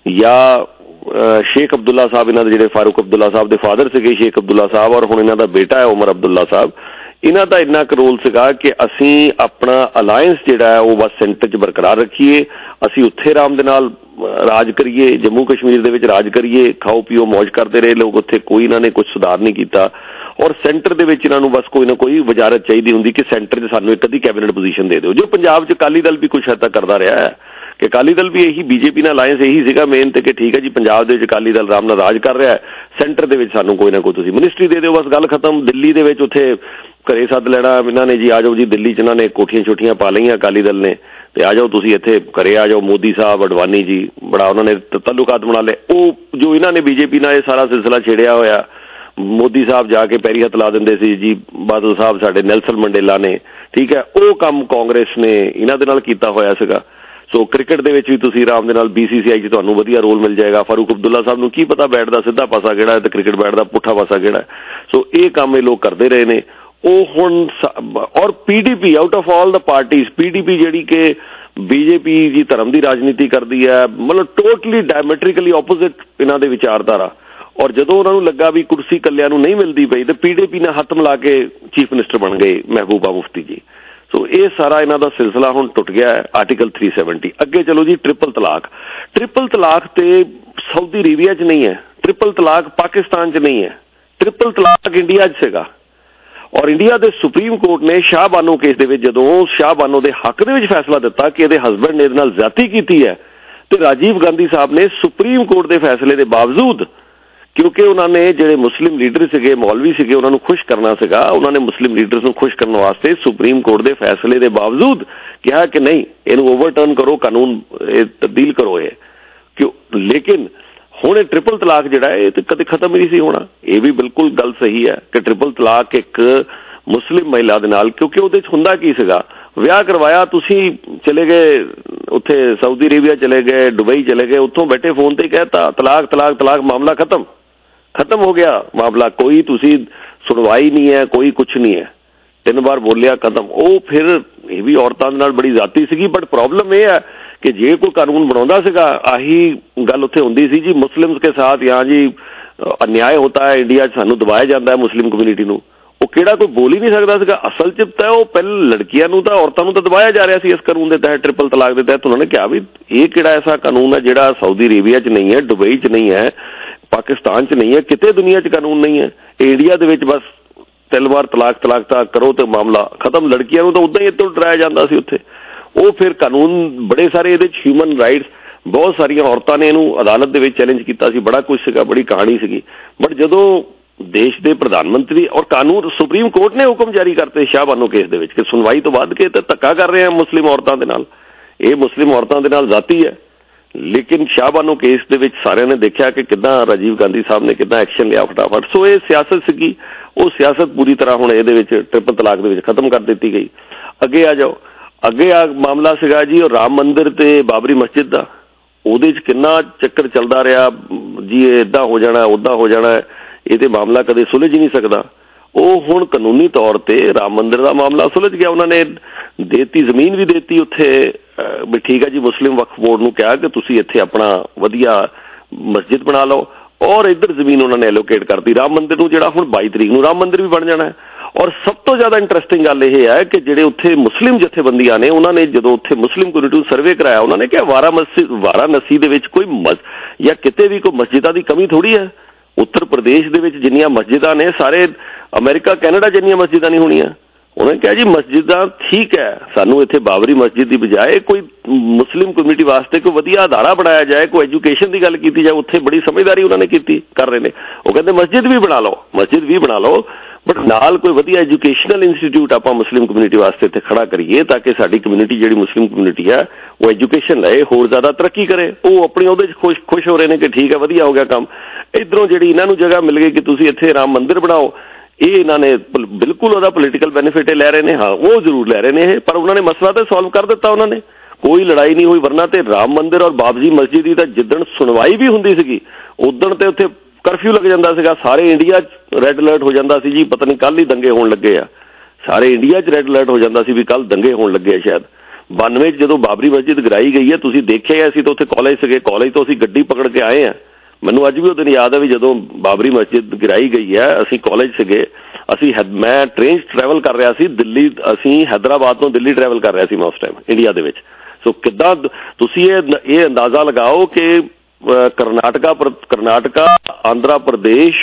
ਜਾਂ ਸ਼ੇਖ ਅਬਦੁੱਲਾ ਸਾਹਿਬ, ਇਹਨਾਂ ਦੇ ਜਿਹੜੇ ਫਾਰੂਕ ਅਬਦੁੱਲਾ ਸਾਹਿਬ ਦੇ ਫਾਦਰ ਸੀਗੇ ਸ਼ੇਖ ਅਬਦੁੱਲਾ ਸਾਹਿਬ, ਔਰ ਹੁਣ ਇਹਨਾਂ ਦਾ ਬੇਟਾ ਹੈ ਉਮਰ ਅਬਦੁੱਲਾ ਸਾਹਿਬ, ਇਹਨਾਂ ਦਾ ਇੰਨਾ ਕੁ ਰੋਲ ਸੀਗਾ ਕਿ ਅਸੀਂ ਆਪਣਾ ਅਲਾਇੰਸ ਜਿਹੜਾ ਹੈ ਉਹ ਬਸ ਸੈਂਟਰ 'ਚ ਬਰਕਰਾਰ ਰੱਖੀਏ, ਅਸੀਂ ਉੱਥੇ ਆਰਾਮ ਦੇ ਨਾਲ ਰਾਜ ਕਰੀਏ, ਜੰਮੂ ਕਸ਼ਮੀਰ ਦੇ ਵਿੱਚ ਰਾਜ ਕਰੀਏ, ਖਾਓ ਪੀਓ ਮੌਜ ਕਰਦੇ ਰਹੇ ਲੋਕ ਉੱਥੇ, ਕੋਈ ਇਹਨਾਂ ਨੇ ਕੁਝ ਸੁਧਾਰ ਨਹੀਂ ਕੀਤਾ। ਔਰ ਸੈਂਟਰ ਦੇ ਵਿੱਚ ਇਹਨਾਂ ਨੂੰ ਬਸ ਕੋਈ ਨਾ ਕੋਈ ਵਜ਼ਾਰਤ ਚਾਹੀਦੀ ਹੁੰਦੀ ਕਿ ਸੈਂਟਰ 'ਚ ਸਾਨੂੰ ਇੱਕ ਅੱਧੀ ਕੈਬਨਿਟ ਪੋਜੀਸ਼ਨ ਦੇ ਦਿਓ। ਜੋ ਪੰਜਾਬ 'ਚ ਅਕਾਲੀ ਦਲ ਵੀ ਕੁਛ ਹੱਦ ਤੱਕ ਕਰਦਾ ਰਿਹਾ ਹੈ ਕਿ ਅਕਾਲੀ ਦਲ ਵੀ ਇਹੀ ਬੀਜੇਪੀ ਨਾਲ ਅਲਾਇੰਸ ਇਹੀ ਸੀਗਾ ਮੇਨ ਤੇ ਕਿ ਠੀਕ ਹੈ ਜੀ ਪੰਜਾਬ ਦੇ ਵਿੱਚ ਅਕਾਲੀ ਦਲ ਆਰਾਮ ਨਾਲ ਰਾਜ ਕਰ ਰਿਹਾ ਹੈ, ਸੈਂਟਰ ਦੇ ਵਿੱਚ ਸਾਨੂੰ ਕੋਈ ਨਾ ਕੋਈ ਤੁਸੀਂ ਮਿਨਿਸਟਰੀ ਦੇ ਦਿਓ, ਬਸ ਗੱਲ ਖਤਮ। ਦਿੱਲੀ ਦੇ ਵਿੱਚ ਉੱਥੇ ਘਰੇ ਸੱਦ ਲੈਣਾ ਇਹਨਾਂ ਨੇ ਜੀ, ਆ ਜਾਓ ਜੀ ਦਿੱਲੀ 'ਚ ਇਹਨਾਂ ਨੇ ਕੋਠੀਆਂ ਛੋਟੀਆਂ ਪਾ ਲਈਆਂ ਅਕਾਲੀ ਦਲ ਨੇ ਤੇ ਆ ਜਾਓ ਤੁਸੀਂ ਇੱਥੇ ਘਰੇ ਆ ਜਾਓ, ਮੋਦੀ ਸਾਹਿਬ ਅਡਵਾਨੀ ਜੀ ਬੜਾ ਉਹਨਾਂ ਨੇ ਤਲੁਕਾਤ ਬਣਾ ਲਏ। ਉਹ ਜੋ ਇਹਨਾਂ ਨੇ ਬੀਜੇਪੀ ਨਾਲ ਇਹ ਸਾਰਾ ਸਿਲਸਿਲਾ ਛੇੜਿਆ ਹੋਇਆ, ਮੋਦੀ ਸਾਹਿਬ ਜਾ ਕੇ ਪੈਰੀ ਹੱਥ ਲਾ ਦਿੰਦੇ ਸੀ ਜੀ, ਬਾਦਲ ਸਾਹਿਬ ਸਾਡੇ ਨੈਲਸਨ ਮੰਡੇਲਾ ਨੇ, ਠੀਕ ਹੈ, ਉਹ ਕੰਮ ਕਾਂਗਰਸ ਨੇ ਇਹਨਾਂ ਦੇ ਨਾਲ ਕੀਤਾ ਹੋਇਆ ਸੀਗਾ। ਸੋ ਕ੍ਰਿਕਟ ਦੇ ਵਿੱਚ ਵੀ ਤੁਸੀਂ ਆਰਾਮ ਦੇ ਨਾਲ ਬੀ ਸੀ ਸੀ ਆਈ 'ਚ ਤੁਹਾਨੂੰ ਵਧੀਆ ਰੋਲ ਮਿਲ ਜਾਏਗਾ। ਫਾਰੂਕ ਅਬਦੁੱਲਾ ਸਾਹਿਬ ਨੂੰ ਕੀ ਪਤਾ ਬੈਟ ਦਾ ਸਿੱਧਾ ਪਾਸਾ ਕਿਹੜਾ ਹੈ ਤੇ ਕ੍ਰਿਕਟ ਬੈਟ ਦਾ ਪੁੱਠਾ ਪਾਸਾ ਕਿਹੜਾ ਹੈ। ਸੋ ਇਹ ਕੰਮ ਇਹ ਲੋਕ ਕਰਦੇ ਰਹੇ ਨੇ। ਉਹ ਹੁਣ ਔਰ P D P out of all the parties, P D P ਜਿਹੜੀ ਕਿ ਬੀਜੇਪੀ ਜੀ ਧਰਮ ਦੀ ਰਾਜਨੀਤੀ ਕਰਦੀ ਹੈ, ਮਤਲਬ ਟੋਟਲੀ ਡਾਇਮੈਟ੍ਰਿਕਲੀ ਆਪੋਜ਼ਿਟ ਇਹਨਾਂ ਦੇ ਵਿਚਾਰਧਾਰਾ। ਔਰ ਜਦੋਂ ਉਹਨਾਂ ਨੂੰ ਲੱਗਾ ਵੀ ਕੁਰਸੀ ਕੱਲਿਆਂ ਨੂੰ ਨਹੀਂ ਮਿਲਦੀ ਪਈ ਤੇ ਪੀ ਡੀ ਪੀ ਨੇ ਹੱਥ ਮਿਲਾ ਕੇ ਚੀਫ ਮਿਨਿਸਟਰ ਬਣ ਗਏ ਮਹਿਬੂਬਾ ਮੁਫਤੀ ਜੀ। ਸੋ ਇਹ ਸਾਰਾ ਇਹਨਾਂ ਦਾ ਸਿਲਸਿਲਾ ਹੁਣ ਟੁੱਟ ਗਿਆ ਹੈ ਆਰਟੀਕਲ ਤਿੰਨ ਸੌ ਸੱਤਰ। ਅੱਗੇ ਚਲੋ ਜੀ ਟ੍ਰਿਪਲ ਤਲਾਕ। ਟ੍ਰਿਪਲ ਤਲਾਕ ਤੇ ਸਾਊਦੀ ਅਰੇਬੀਆ 'ਚ ਨਹੀਂ ਹੈ, ਟ੍ਰਿਪਲ ਤਲਾਕ ਪਾਕਿਸਤਾਨ 'ਚ ਨਹੀਂ ਹੈ, ਟ੍ਰਿਪਲ ਤਲਾਕ ਇੰਡੀਆ 'ਚ ਸੀਗਾ। ਔਰ ਇੰਡੀਆ ਦੇ ਸੁਪਰੀਮ ਕੋਰਟ ਨੇ ਸ਼ਾਹ ਬਾਨੋ ਕੇਸ ਦੇ ਵਿੱਚ ਜਦੋਂ ਸ਼ਾਹ ਬਾਨੋ ਦੇ ਹੱਕ ਦੇ ਵਿੱਚ ਫੈਸਲਾ ਦਿੱਤਾ ਕਿ ਇਹਦੇ ਹਸਬੈਂਡ ਨੇ ਇਹਦੇ ਨਾਲ ਜ਼ਿਆਦਤੀ ਕੀਤੀ ਹੈ ਤੇ ਰਾਜੀਵ ਗਾਂਧੀ ਸਾਹਿਬ ਨੇ ਸੁਪਰੀਮ ਕੋਰਟ ਦੇ ਫੈਸਲੇ ਦੇ ਬਾਵਜੂਦ, ਕਿਉਂਕਿ ਉਹਨਾਂ ਨੇ ਜਿਹੜੇ ਮੁਸਲਿਮ ਲੀਡਰ ਸੀਗੇ, ਮੌਲਵੀ ਸੀਗੇ, ਉਹਨਾਂ ਨੂੰ ਖੁਸ਼ ਕਰਨਾ ਸੀਗਾ, ਉਹਨਾਂ ਨੇ ਮੁਸਲਿਮ ਲੀਡਰਸ ਨੂੰ ਖੁਸ਼ ਕਰਨ ਵਾਸਤੇ ਸੁਪਰੀਮ ਕੋਰਟ ਦੇ ਫੈਸਲੇ ਦੇ ਬਾਵਜੂਦ ਕਿਹਾ ਕਿ ਨਹੀਂ ਇਹਨੂੰ ਓਵਰਟਰਨ ਕਰੋ, ਕਾਨੂੰਨ ਇਹ ਤਬਦੀਲ ਕਰੋ ਇਹ ਕਿਉਂ। ਲੇਕਿਨ ਹੁਣ ਇਹ ਟ੍ਰਿਪਲ ਤਲਾਕ ਜਿਹੜਾ ਹੈ ਇਹ ਤਾਂ ਕਦੇ ਖਤਮ ਹੀ ਨਹੀਂ ਸੀ ਹੋਣਾ। ਇਹ ਵੀ ਬਿਲਕੁਲ ਗੱਲ ਸਹੀ ਹੈ ਕਿ ਟ੍ਰਿਪਲ ਤਲਾਕ ਇੱਕ ਮੁਸਲਿਮ ਮਹਿਲਾ ਦੇ ਨਾਲ, ਕਿਉਂਕਿ ਉਹਦੇ 'ਚ ਹੁੰਦਾ ਕੀ ਸੀਗਾ, ਵਿਆਹ ਕਰਵਾਇਆ, ਤੁਸੀਂ ਚਲੇ ਗਏ ਉੱਥੇ ਸਾਊਦੀ ਅਰੇਬੀਆ ਚਲੇ ਗਏ, ਦੁਬਈ ਚਲੇ ਗਏ, ਉੱਥੋਂ ਬੈਠੇ ਫੋਨ ਤੇ ਕਹਿਤਾ ਤਲਾਕ ਤਲਾਕ ਤਲਾਕ, ਮਾਮਲਾ ਖਤਮ। खत्म हो गया मामला, कोई तुसी सुनवाई नहीं है, कोई कुछ नहीं है। तीन बार बोलिया खत्म। वो फिर ये भी औरतों के नाल बड़ी जाती सी, बट प्रॉब्लम यह है कि जे कोई कानून बनाता सीगा आही गल उत्थे हुंदी सी जी मुस्लिम्स के साथ यहाँ जी अन्याय होता है, इंडिया सानू दबाया जाता है मुस्लिम कम्यूनिटी नू, वो किहड़ा कोई बोल ही नहीं सकता सीगा। असल च तो वो पहले लड़कियां नू तां औरतां नू तां दबाया जा रहा सी इस कानून के तहत, ट्रिपल तलाक के तहत। उन्होंने कहा भी ये किहड़ा ऐसा कानून है जिहड़ा सऊदी अरेबिया च नहीं है, दुबई च नहीं है, पाकिस्तान च नहीं है, किते दुनिया च कानून नहीं है। इंडिया दे विच बस ਤਿੰਨ ਵਾਰ ਤਲਾਕ ਤਲਾਕ ਤਾਂ ਕਰੋ ਤੇ ਮਾਮਲਾ ਖਤਮ। ਲੜਕੀਆਂ ਨੂੰ ਤਾਂ ਉਦਾਂ ਹੀ ਇੱਥੋਂ ਡਰਾਇਆ ਜਾਂਦਾ ਸੀ ਉੱਥੇ। ਉਹ ਫਿਰ ਕਾਨੂੰਨ ਬੜੇ ਸਾਰੇ ਇਹਦੇ 'ਚ ਹਿਊਮਨ ਰਾਈਟਸ, ਬਹੁਤ ਸਾਰੀਆਂ ਔਰਤਾਂ ਨੇ ਇਹਨੂੰ ਅਦਾਲਤ ਦੇ ਵਿੱਚ ਚੈਲੰਜ ਕੀਤਾ ਸੀ, ਬੜਾ ਕੁਛ ਸੀਗਾ, ਬੜੀ ਕਹਾਣੀ ਸੀਗੀ। ਬਟ ਜਦੋਂ ਦੇਸ਼ ਦੇ ਪ੍ਰਧਾਨ ਮੰਤਰੀ ਔਰ ਕਾਨੂੰਨ ਸੁਪਰੀਮ ਕੋਰਟ ਨੇ ਹੁਕਮ ਜਾਰੀ ਕਰਤੇ ਸ਼ਾਹਬਾਨੋ ਕੇਸ ਦੇ ਵਿੱਚ ਕਿ ਸੁਣਵਾਈ ਤੋਂ ਵੱਧ ਕੇ ਤਾਂ ਧੱਕਾ ਕਰ ਰਹੇ ਆ ਮੁਸਲਿਮ ਔਰਤਾਂ ਦੇ ਨਾਲ, ਇਹ ਮੁਸਲਿਮ ਔਰਤਾਂ ਦੇ ਨਾਲ ਜ਼ਾਤੀ ਹੈ। ਲੇਕਿਨ ਸ਼ਾਹਬਾਨੋ ਕੇਸ ਦੇ ਵਿੱਚ ਸਾਰਿਆਂ ਨੇ ਦੇਖਿਆ ਕਿ ਕਿੱਦਾਂ ਰਾਜੀਵ ਗਾਂਧੀ ਸਾਹਿਬ ਨੇ ਕਿੱਦਾਂ ਐਕਸ਼ਨ ਲਿਆ ਫਟਾਫਟ। ਸੋ ਇਹ ਸਿਆਸਤ ਸੀਗੀ, ਉਹ ਸਿਆਸਤ ਪੂਰੀ ਤਰ੍ਹਾਂ ਹੁਣ ਇਹਦੇ ਵਿੱਚ ਟ੍ਰਿਪਲ ਤਲਾਕ ਦੇ ਵਿੱਚ ਖਤਮ ਕਰ ਦਿੱਤੀ ਗਈ। ਅੱਗੇ ਆ ਜਾਓ, ਅੱਗੇ ਆ ਮਾਮਲਾ ਸੀਗਾ ਜੀ ਉਹ ਰਾਮ ਮੰਦਿਰ ਤੇ ਬਾਬਰੀ ਮਸਜਿਦ ਦਾ। ਉਹਦੇ 'ਚ ਕਿੰਨਾ ਚੱਕਰ ਚੱਲਦਾ ਰਿਹਾ ਜੀ, ਇਹ ਇੱਦਾਂ ਹੋ ਜਾਣਾ ਉੱਦਾਂ ਹੋ ਜਾਣਾ, ਇਹ ਤੇ ਮਾਮਲਾ ਕਦੇ ਸੁਲਝ ਹੀ ਨਹੀਂ ਸਕਦਾ। ਉਹ ਹੁਣ ਕਾਨੂੰਨੀ ਤੌਰ ਤੇ ਰਾਮ ਮੰਦਿਰ ਦਾ ਮਾਮਲਾ ਸੁਲਝ ਗਿਆ। ਉਹਨਾਂ ਨੇ ਦੇਤੀ, ਜ਼ਮੀਨ ਵੀ ਦੇਤੀ ਉੱਥੇ ਵੀ ਠੀਕ ਹੈ ਜੀ, ਮੁਸਲਿਮ ਵਕਫ ਬੋਰਡ ਨੂੰ ਕਿਹਾ ਕਿ ਤੁਸੀਂ ਇੱਥੇ ਆਪਣਾ ਵਧੀਆ ਮਸਜਿਦ ਬਣਾ ਲਓ, ਔਰ ਇੱਧਰ ਜ਼ਮੀਨ ਉਹਨਾਂ ਨੇ ਐਲੋਕੇਟ ਕਰਤੀ ਰਾਮ ਮੰਦਿਰ ਨੂੰ, ਜਿਹੜਾ ਹੁਣ ਬਾਈ ਤਰੀਕ ਨੂੰ ਰਾਮ ਮੰਦਿਰ ਵੀ ਬਣ ਜਾਣਾ ਹੈ। ਔਰ ਸਭ ਤੋਂ ਜ਼ਿਆਦਾ ਇੰਟਰਸਟਿੰਗ ਗੱਲ ਇਹ ਹੈ ਕਿ ਜਿਹੜੇ ਉੱਥੇ ਮੁਸਲਿਮ ਜਥੇਬੰਦੀਆਂ ਨੇ, ਉਹਨਾਂ ਨੇ ਜਦੋਂ ਉੱਥੇ ਮੁਸਲਿਮ ਕਮਿਊਨਿਟੀ ਨੂੰ ਸਰਵੇ ਕਰਾਇਆ, ਉਹਨਾਂ ਨੇ ਕਿਹਾ ਵਾਰਾਣਸੀ ਵਾਰਾਣਸੀ ਦੇ ਵਿੱਚ ਕੋਈ ਮਸ ਜਾਂ ਕਿਤੇ ਵੀ ਕੋਈ ਮਸਜਿਦਾਂ ਦੀ ਕਮੀ ਥੋੜ੍ਹੀ ਹੈ। ਉੱਤਰ ਪ੍ਰਦੇਸ਼ ਦੇ ਵਿੱਚ ਜਿੰਨੀਆਂ ਮਸਜਿਦਾਂ ਨੇ ਸਾਰੇ ਅਮਰੀਕਾ ਕੈਨੇਡਾ ਜਿੰਨੀਆਂ ਮਸਜਿਦਾਂ ਨਹੀਂ ਹੋਣੀਆਂ। ਉਹਨਾਂ ਨੇ ਕਿਹਾ ਜੀ ਮਸਜਿਦਾਂ ਠੀਕ ਹੈ, ਸਾਨੂੰ ਇੱਥੇ ਬਾਬਰੀ ਮਸਜਿਦ ਦੀ ਬਜਾਏ ਕੋਈ ਮੁਸਲਿਮ ਕਮਿਊਨਿਟੀ ਵਾਸਤੇ ਕੋਈ ਵਧੀਆ ਅਦਾਰਾ ਬਣਾਇਆ ਜਾਏ, ਕੋਈ ਐਜੂਕੇਸ਼ਨ ਦੀ ਗੱਲ ਕੀਤੀ ਜਾਏ। ਉੱਥੇ ਬੜੀ ਸਮਝਦਾਰੀ ਉਹਨਾਂ ਨੇ ਕੀਤੀ, ਕਰ ਰਹੇ ਨੇ। ਉਹ ਕਹਿੰਦੇ ਮਸਜਿਦ ਵੀ ਬਣਾ ਲਓ, ਮਸਜਿਦ ਵੀ ਬਣਾ ਲਓ, ਬਟ ਨਾਲ ਕੋਈ ਵਧੀਆ ਐਜੂਕੇਸ਼ਨਲ ਇੰਸਟੀਟਿਊਟ ਆਪਾਂ ਮੁਸਲਿਮ ਕਮਿਊਨਿਟੀ ਵਾਸਤੇ ਇੱਥੇ ਖੜਾ ਕਰੀਏ ਤਾਂ ਕਿ ਸਾਡੀ ਕਮਿਊਨਿਟੀ ਜਿਹੜੀ ਮੁਸਲਿਮ ਕਮਿਊਨਿਟੀ ਹੈ ਉਹ ਐਜੂਕੇਸ਼ਨ ਲਏ, ਹੋਰ ਜ਼ਿਆਦਾ ਤਰੱਕੀ ਕਰੇ। ਉਹ ਆਪਣੀ ਉਹਦੇ 'ਚ ਖੁਸ਼ ਖੁਸ਼ ਹੋ ਰਹੇ ਨੇ ਕਿ ਠੀਕ ਹੈ, ਵਧੀਆ ਹੋ ਗਿਆ ਕੰਮ। ਇੱਧਰੋਂ ਜਿਹੜੀ ਇਹਨਾਂ ਨੂੰ ਜਗ੍ਹਾ ਮਿਲ ਗਈ ਕਿ ਤੁਸੀਂ ਇੱਥੇ ਰਾਮ ਮੰਦਿਰ ਬਣਾਓ, ਇਹ ਇਹਨਾਂ ਨੇ ਬਿਲਕੁਲ ਉਹਦਾ ਪੋਲੀਟੀਕਲ ਬੈਨੀਫਿਟ ਲੈ ਰਹੇ ਨੇ। ਹਾਂ, ਉਹ ਜ਼ਰੂਰ ਲੈ ਰਹੇ ਨੇ ਇਹ, ਪਰ ਉਹਨਾਂ ਨੇ ਮਸਲਾ ਤਾਂ ਸੋਲਵ ਕਰ ਦਿੱਤਾ, ਉਹਨਾਂ ਨੇ ਕੋਈ ਲੜਾਈ ਨਹੀਂ ਹੋਈ। ਵਰਨਾ ਤੇ ਰਾਮ ਮੰਦਿਰ ਔਰ ਬਾਬਰੀ ਮਸਜਿਦ ਦੀ ਤਾਂ ਜਿੱਦਣ ਸੁਣਵਾਈ ਵੀ ਹੁੰਦੀ ਸੀਗੀ ਉਦਣ ਤੇ ਉੱਥੇ ਕਰਫਿਊ ਲੱਗ ਜਾਂਦਾ ਸੀਗਾ, ਸਾਰੇ ਇੰਡੀਆ 'ਚ ਰੈੱਡ ਅਲਰਟ ਹੋ ਜਾਂਦਾ ਸੀ ਜੀ, ਪਤਾ ਨਹੀਂ ਕੱਲ੍ਹ ਹੀ ਦੰਗੇ ਹੋਣ ਲੱਗੇ ਆ। ਸਾਰੇ ਇੰਡੀਆ 'ਚ ਰੈੱਡ ਅਲਰਟ ਹੋ ਜਾਂਦਾ ਸੀ ਵੀ ਕੱਲ੍ਹ ਦੰਗੇ ਹੋਣ ਲੱਗੇ ਆ ਸ਼ਾਇਦ। ਬਾਨਵੇਂ 'ਚ ਜਦੋਂ ਬਾਬਰੀ ਮਸਜਿਦ ਗਿਰਾਈ ਗਈ ਹੈ, ਤੁਸੀਂ ਦੇਖਿਆ ਅਸੀਂ ਤਾਂ ਉੱਥੇ ਕਾਲਜ ਸੀਗੇ, ਕਾਲਜ ਤੋਂ ਅਸੀਂ ਗੱਡੀ ਪਕੜ ਕੇ ਆਏ ਹਾਂ। ਮੈਨੂੰ ਅੱਜ ਵੀ ਉਹ ਦਿਨ ਯਾਦ ਹੈ ਵੀ ਜਦੋਂ ਬਾਬਰੀ ਮਸਜਿਦ ਗਿਰਾਈ ਗਈ ਹੈ, ਅਸੀਂ ਕਾਲਜ ਸੀਗੇ, ਅਸੀਂ ਮੈਂ ਟ੍ਰੇਨ 'ਚ ਟਰੈਵਲ ਕਰ ਰਿਹਾ ਸੀ ਦਿੱਲੀ, ਅਸੀਂ ਹੈਦਰਾਬਾਦ ਤੋਂ ਦਿੱਲੀ ਟਰੈਵਲ ਕਰ ਰਿਹਾ ਸੀ ਮੈਂ ਉਸ ਟਾਈਮ ਇੰਡੀਆ ਦੇ ਵਿੱਚ। ਸੋ ਕਿੱਦਾਂ ਤੁਸੀਂ ਇਹ ਇਹ ਅੰਦਾਜ਼ਾ ਲਗਾਓ ਕਿ ਕਰਨਾਟਕਾ ਕਰਨਾਟਕਾ ਆਂਧਰਾ ਪ੍ਰਦੇਸ਼,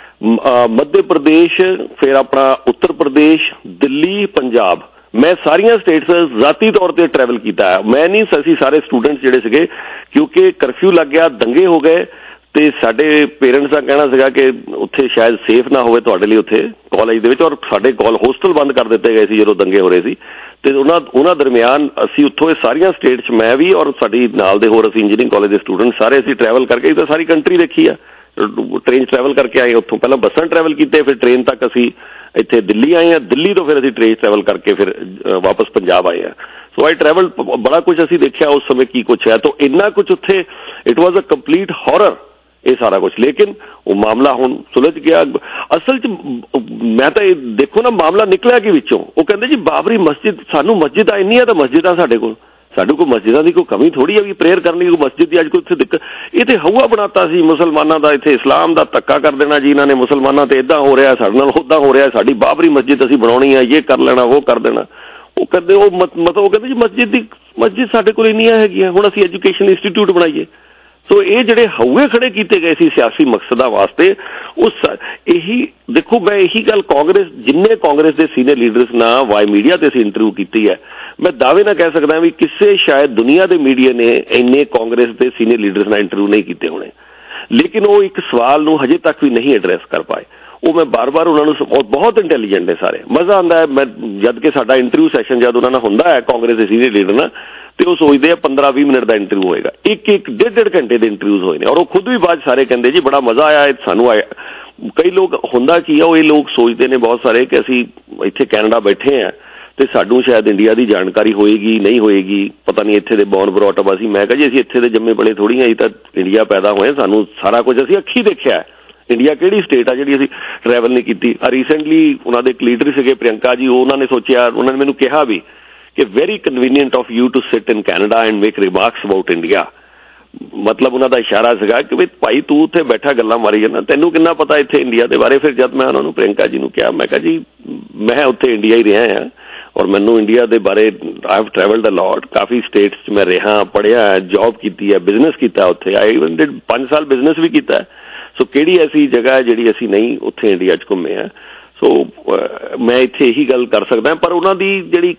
ਮੱਧ ਪ੍ਰਦੇਸ਼, ਫਿਰ ਆਪਣਾ ਉੱਤਰ ਪ੍ਰਦੇਸ਼, ਦਿੱਲੀ, ਪੰਜਾਬ, ਮੈਂ ਸਾਰੀਆਂ ਸਟੇਟਸ ਜ਼ਾਤੀ ਤੌਰ ਤੇ ਟਰੈਵਲ ਕੀਤਾ ਹੈ। ਮੈਂ ਨਹੀਂ, ਅਸੀਂ ਸਾਰੇ ਸਟੂਡੈਂਟਸ ਜਿਹੜੇ ਸੀਗੇ, ਕਿਉਂਕਿ ਕਰਫਿਊ ਲੱਗ ਗਿਆ, ਦੰਗੇ ਹੋ ਗਏ ਤੇ ਸਾਡੇ ਪੇਰੈਂਟਸ ਦਾ ਕਹਿਣਾ ਸੀਗਾ ਕਿ ਉੱਥੇ ਸ਼ਾਇਦ ਸੇਫ ਨਾ ਹੋਵੇ ਤੁਹਾਡੇ ਲਈ ਉੱਥੇ ਕਾਲਜ ਦੇ ਵਿੱਚ, ਔਰ ਸਾਡੇ ਕਾਲ ਹੋਸਟਲ ਬੰਦ ਕਰ ਦਿੱਤੇ ਗਏ ਸੀ ਜਦੋਂ ਦੰਗੇ ਹੋ ਰਹੇ ਸੀ। ਤੇ ਉਹਨਾਂ ਉਹਨਾਂ ਦਰਮਿਆਨ ਅਸੀਂ ਉੱਥੋਂ ਇਹ ਸਾਰੀਆਂ ਸਟੇਟ 'ਚ ਮੈਂ ਵੀ ਔਰ ਸਾਡੀ ਨਾਲ ਦੇ ਹੋਰ ਅਸੀਂ ਇੰਜੀਨੀਅਰਿੰਗ ਕਾਲਜ ਦੇ ਸਟੂਡੈਂਟ ਸਾਰੇ ਅਸੀਂ ਟਰੈਵਲ ਕਰਕੇ ਤਾਂ ਸਾਰੀ ਕੰਟਰੀ ਦੇਖੀ ਆ। ਟ੍ਰੇਨ 'ਚ ਟਰੈਵਲ ਕਰਕੇ ਆਏ, ਉੱਥੋਂ ਪਹਿਲਾਂ ਬੱਸਾਂ ਟਰੈਵਲ ਕੀਤੇ, ਫਿਰ ਟ੍ਰੇਨ ਤੱਕ ਅਸੀਂ ਇੱਥੇ ਦਿੱਲੀ ਆਏ ਹਾਂ, ਦਿੱਲੀ ਤੋਂ ਫਿਰ ਅਸੀਂ ਟ੍ਰੇਨ ਟਰੈਵਲ ਕਰਕੇ ਫਿਰ ਵਾਪਸ ਪੰਜਾਬ ਆਏ ਹਾਂ। ਸੋ ਆਈ ਟਰੈਵਲ, ਬੜਾ ਕੁਛ ਅਸੀਂ ਦੇਖਿਆ ਉਸ ਸਮੇਂ ਕੀ ਕੁਛ ਹੈ। ਤਾਂ ਇੰਨਾ ਕੁਛ ਉੱਥੇ ਇਟ ਵਾਜ਼ ਅ ਕੰਪਲੀਟ ਹੌਰਰ ਇਹ ਸਾਰਾ ਕੁਛ। ਲੇਕਿਨ ਉਹ ਮਾਮਲਾ ਹੁਣ ਸੁਲਝ ਗਿਆ। ਅਸਲ 'ਚ ਮੈਂ ਤਾਂ ਇਹ ਦੇਖੋ ਨਾ ਮਾਮਲਾ ਨਿਕਲਿਆ ਕਿ ਵਿੱਚੋਂ ਉਹ ਕਹਿੰਦੇ ਜੀ ਬਾਬਰੀ ਮਸਜਿਦ, ਸਾਨੂੰ ਮਸਜਿਦਾਂ ਇੰਨੀਆਂ ਤਾਂ ਮਸਜਿਦਾਂ ਸਾਡੇ ਕੋਲ, ਸਾਡੇ ਕੋਲ ਮਸਜਿਦਾਂ ਦੀ ਕੋਈ ਕਮੀ ਥੋੜ੍ਹੀ ਹੈ ਵੀ ਪ੍ਰੇਅਰ ਕਰਨ ਲਈ ਕੋਈ ਮਸਜਿਦ ਦੀ ਅੱਜ ਕੋਈ ਇੱਥੇ ਦਿੱਕਤ। ਇਹ ਤੇ ਹਊਆ ਬਣਾਤਾ ਸੀ ਮੁਸਲਮਾਨਾਂ ਦਾ, ਇੱਥੇ ਇਸਲਾਮ ਦਾ ਧੱਕਾ ਕਰ ਦੇਣਾ ਜੀ ਇਹਨਾਂ ਨੇ, ਮੁਸਲਮਾਨਾਂ ਤੇ ਇੱਦਾਂ ਹੋ ਰਿਹਾ, ਸਾਡੇ ਨਾਲ ਉੱਦਾਂ ਹੋ ਰਿਹਾ, ਸਾਡੀ ਬਾਬਰੀ ਮਸਜਿਦ ਅਸੀਂ ਬਣਾਉਣੀ ਹੈ, ਇਹ ਕਰ ਲੈਣਾ, ਉਹ ਕਰ ਦੇਣਾ। ਉਹ ਕਹਿੰਦੇ ਉਹ ਮਤਲਬ ਉਹ ਕਹਿੰਦੇ ਜੀ ਮਸਜਿਦ ਦੀ ਮਸਜਿਦ ਸਾਡੇ ਕੋਲ ਇੰਨੀਆਂ ਹੈਗੀਆਂ, ਹੁਣ ਅਸੀਂ ਐਜੂਕੇਸ਼ਨ ਇੰਸਟੀਟਿਊਟ ਬਣਾਈਏ। ਸੋ ਇਹ ਜਿਹੜੇ ਹਊਏ ਖੜੇ ਕੀਤੇ ਗਏ ਸੀ ਸਿਆਸੀ ਮਕਸਦਾਂ ਵਾਸਤੇ, ਉਸ ਇਹੀ ਦੇਖੋ ਮੈਂ ਇਹੀ ਗੱਲ ਕਾਂਗਰਸ, ਜਿੰਨੇ ਕਾਂਗਰਸ ਦੇ ਸੀਨੀਅਰ ਲੀਡਰਸ ਨਾਲ ਵਾਈ ਮੀਡੀਆ ਤੇ ਅਸੀਂ ਇੰਟਰਵਿਊ ਕੀਤੀ ਹੈ, ਮੈਂ ਦਾਅਵੇ ਨਾਲ ਕਹਿ ਸਕਦਾ ਵੀ ਕਿਸੇ ਸ਼ਾਇਦ ਦੁਨੀਆ ਦੇ ਮੀਡੀਆ ਨੇ ਇੰਨੇ ਕਾਂਗਰਸ ਦੇ ਸੀਨੀਅਰ ਲੀਡਰਸ ਨਾਲ ਇੰਟਰਵਿਊ ਨਹੀਂ ਕੀਤੇ ਹੋਣੇ। ਲੇਕਿਨ ਉਹ ਇੱਕ ਸਵਾਲ ਨੂੰ ਹਜੇ ਤੱਕ ਵੀ ਨਹੀਂ ਐਡਰੈਸ ਕਰ ਪਾਏ। ਉਹ ਮੈਂ ਬਾਰ ਬਾਰ ਉਹਨਾਂ ਨੂੰ, ਬਹੁਤ ਇੰਟੈਲੀਜੈਂਟ ਨੇ ਸਾਰੇ, ਮਜ਼ਾ ਆਉਂਦਾ ਹੈ ਮੈਂ ਜਦ ਕਿ ਸਾਡਾ ਇੰਟਰਵਿਊ ਸੈਸ਼ਨ ਜਦ ਉਹਨਾਂ ਨਾਲ ਹੁੰਦਾ ਹੈ ਕਾਂਗਰਸ ਦੇ ਸੀਨੀਅਰ ਲੀਡਰ ਨਾਲ, ਤੇ ਉਹ ਸੋਚਦੇ ਆ ਪੰਦਰਾਂ ਵੀਹ ਮਿੰਟ ਦਾ ਇੰਟਰਵਿਊ ਹੋਏਗਾ, ਇੱਕ ਇੱਕ ਡੇਢ ਡੇਢ ਘੰਟੇ ਦੇ ਇੰਟਰਵਿਊਜ਼ ਹੋਏ ਨੇ। ਔਰ ਉਹ ਖੁਦ ਵੀ ਬਾਅਦ ਸਾਰੇ ਕਹਿੰਦੇ ਜੀ ਬੜਾ ਮਜ਼ਾ ਆਇਆ ਸਾਨੂੰ ਆਇਆ। ਕਈ ਲੋਕ ਹੁੰਦਾ ਕੀ ਆ, ਉਹ ਇਹ ਲੋਕ ਸੋਚਦੇ ਨੇ ਬਹੁਤ ਸਾਰੇ ਕਿ ਅਸੀਂ ਇੱਥੇ ਕੈਨੇਡਾ ਬੈਠੇ ਹਾਂ ਤੇ ਸਾਨੂੰ ਸ਼ਾਇਦ ਇੰਡੀਆ ਦੀ ਜਾਣਕਾਰੀ ਹੋਏਗੀ ਨਹੀਂ ਹੋਏਗੀ, ਪਤਾ ਨਹੀਂ, ਇੱਥੇ ਦੇ ਬੌਰਨ ਬਰੌਟ ਅਪ ਅਸੀਂ। ਮੈਂ ਕਿਹਾ ਜੀ ਅਸੀਂ ਇੱਥੇ ਦੇ ਜੰਮੇ ਪਲੇ ਥੋੜ੍ਹੀ ਹਾਂ, ਅਸੀਂ ਤਾਂ ਇੰਡੀਆ ਪੈਦਾ ਹੋਏ, ਸਾਨੂੰ ਸਾਰਾ ਕੁਝ ਅਸੀਂ ਅੱਖੀਂ ਦੇਖਿਆ। ਇੰਡੀਆ ਕਿਹੜੀ ਸਟੇਟ ਆ ਜਿਹੜੀ ਅਸੀਂ ਟਰੈਵਲ ਨਹੀਂ ਕੀਤੀ। ਰੀਸੈਂਟਲੀ ਉਹਨਾਂ ਦੇ ਇੱਕ ਲੀਡਰ ਸੀਗੇ ਪ੍ਰਿਯੰਕਾ ਜੀ, ਉਹਨਾਂ ਨੇ ਸੋਚਿਆ, ਉਹਨਾਂ ਨੇ ਮੈਨੂੰ ਕਿਹਾ ਵੀ ਕਿ very convenient of you to sit in Canada and make remarks about India. ਮਤਲਬ ਉਹਨਾਂ ਦਾ ਇਸ਼ਾਰਾ ਸੀਗਾ ਕਿ ਵੀ ਭਾਈ ਤੂੰ ਉੱਥੇ ਬੈਠਾ ਗੱਲਾਂ ਮਾਰੀ ਜਾਂਦਾ, ਤੈਨੂੰ ਕਿੰਨਾ ਪਤਾ ਇੱਥੇ ਇੰਡੀਆ ਦੇ ਬਾਰੇ। ਫਿਰ ਜਦ ਮੈਂ ਉਹਨਾਂ ਨੂੰ ਪ੍ਰਿਯੰਕਾ ਜੀ ਨੂੰ ਕਿਹਾ, ਮੈਂ ਕਿਹਾ ਜੀ ਮੈਂ ਉੱਥੇ ਇੰਡੀਆ ਹੀ ਰਿਹਾ ਹਾਂ ਔਰ ਮੈਨੂੰ ਇੰਡੀਆ ਦੇ ਬਾਰੇ I have travelled a lot, ਕਾਫੀ ਸਟੇਟਸ 'ਚ ਮੈਂ ਰਿਹਾ, ਪੜ੍ਹਿਆ, ਜੌਬ ਕੀਤੀ ਹੈ, ਬਿਜ਼ਨਸ ਕੀਤਾ ਉੱਥੇ, ਆਈ ਇਵਨ ਡਿਡ ਪੰਜ ਸਾਲ ਬਿਜ਼ਨਸ ਵੀ ਕੀਤਾ। ਸੋ ਕਿਹੜੀ ਐਸੀ ਜਗ੍ਹਾ ਹੈ ਜਿਹੜੀ ਅਸੀਂ ਨਹੀਂ ਉੱਥੇ ਇੰਡੀਆ 'ਚ ਘੁੰਮੇ ਆ। ਸੋ ਮੈਂ ਇੱਥੇ ਇਹੀ ਗੱਲ ਕਰ ਸਕਦਾ। ਪਰ ਉਹਨਾਂ ਦੀ ਜਿਹੜੀ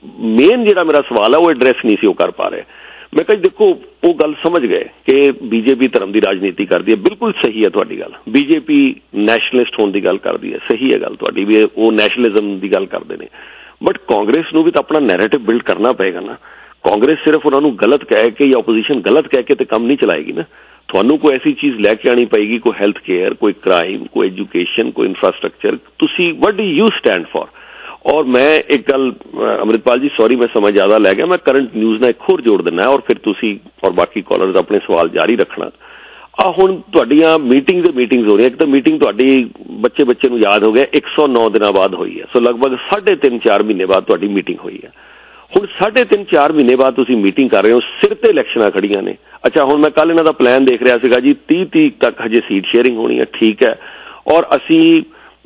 ਮੇਨ ਜਿਹੜਾ ਮੇਰਾ ਸਵਾਲ ਹੈ ਉਹ ਐਡਰੈਸ ਨਹੀਂ ਸੀ ਉਹ ਕਰ ਪਾ ਰਹੇ। ਮੈਂ ਕਿਹਾ ਦੇਖੋ ਉਹ ਗੱਲ ਸਮਝ ਗਏ ਕਿ ਬੀਜੇਪੀ ਧਰਮ ਦੀ ਰਾਜਨੀਤੀ ਕਰਦੀ ਹੈ, ਬਿਲਕੁਲ ਸਹੀ ਹੈ ਤੁਹਾਡੀ ਗੱਲ। ਬੀਜੇਪੀ ਨੈਸ਼ਨਲਿਸਟ ਹੋਣ ਦੀ ਗੱਲ ਕਰਦੀ ਹੈ, ਸਹੀ ਹੈ ਗੱਲ ਤੁਹਾਡੀ ਵੀ, ਉਹ ਨੈਸ਼ਨਲਿਜ਼ਮ ਦੀ ਗੱਲ ਕਰਦੇ ਨੇ। ਬਟ ਕਾਂਗਰਸ ਨੂੰ ਵੀ ਤਾਂ ਆਪਣਾ ਨੈਰੇਟਿਵ ਬਿਲਡ ਕਰਨਾ ਪਏਗਾ ਨਾ। ਕਾਂਗਰਸ ਸਿਰਫ ਉਹਨਾਂ ਨੂੰ ਗਲਤ ਕਹਿ ਕੇ ਜਾਂ ਓਪੋਜੀਸ਼ਨ ਗਲਤ ਕਹਿ ਕੇ ਤੇ ਕੰਮ ਨਹੀਂ ਚਲਾਏਗੀ ਨਾ। ਤੁਹਾਨੂੰ ਕੋਈ ਐਸੀ ਚੀਜ਼ ਲੈ ਕੇ ਆਉਣੀ ਪਏਗੀ, ਕੋਈ ਹੈਲਥ ਕੇਅਰ, ਕੋਈ ਕ੍ਰਾਈਮ, ਕੋਈ ਐਜੂਕੇਸ਼ਨ, ਕੋਈ ਇਨਫਰਾਸਟਰਕਚਰ, ਤੁਸੀਂ what do you stand for. ਔਰ ਮੈਂ ਇੱਕ ਗੱਲ ਅੰਮ੍ਰਿਤਪਾਲ ਜੀ, ਸੌਰੀ ਮੈਂ ਸਮਾਂ ਜ਼ਿਆਦਾ ਲੈ ਗਿਆ, ਮੈਂ ਕਰੰਟ ਨਿਊਜ਼ ਨਾਲ ਇੱਕ ਹੋਰ ਜੋੜ ਦਿੰਦਾ ਔਰ ਫਿਰ ਤੁਸੀਂ ਔਰ ਬਾਕੀ ਕਾਲਰਸ ਆਪਣੇ ਸਵਾਲ ਜਾਰੀ ਰੱਖਣਾ। ਆ ਹੁਣ ਤੁਹਾਡੀਆਂ ਮੀਟਿੰਗ ਦੇ ਮੀਟਿੰਗਸ ਹੋ ਰਹੀਆਂ। ਇੱਕ ਤਾਂ ਮੀਟਿੰਗ ਤੁਹਾਡੀ ਬੱਚੇ ਬੱਚੇ ਨੂੰ ਯਾਦ ਹੋ ਗਿਆ ਇੱਕ ਸੌ ਨੌ ਦਿਨਾਂ ਬਾਅਦ ਹੋਈ ਹੈ। ਸੋ ਲਗਭਗ ਸਾਢੇ ਤਿੰਨ ਚਾਰ ਮਹੀਨੇ ਬਾਅਦ ਤੁਹਾਡੀ ਮੀਟਿੰਗ ਹੋਈ ਹੈ। ਹੁਣ ਸਾਢੇ ਤਿੰਨ ਚਾਰ ਮਹੀਨੇ ਬਾਅਦ ਤੁਸੀਂ ਮੀਟਿੰਗ ਕਰ ਰਹੇ ਹੋ, ਸਿਰ ਤੇ ਇਲੈਕਸ਼ਨਾਂ ਖੜੀਆਂ ਨੇ। ਅੱਛਾ ਹੁਣ ਮੈਂ ਕੱਲ ਇਹਨਾਂ ਦਾ ਪਲਾਨ ਦੇਖ ਰਿਹਾ ਸੀਗਾ ਜੀ, ਤੀਹ ਤੀਹ ਤੱਕ ਹਜੇ ਸੀਟ ਸ਼ੇਅਰਿੰਗ ਹੋਣੀ ਹੈ, ਠੀਕ ਹੈ। ਔਰ ਅਸੀਂ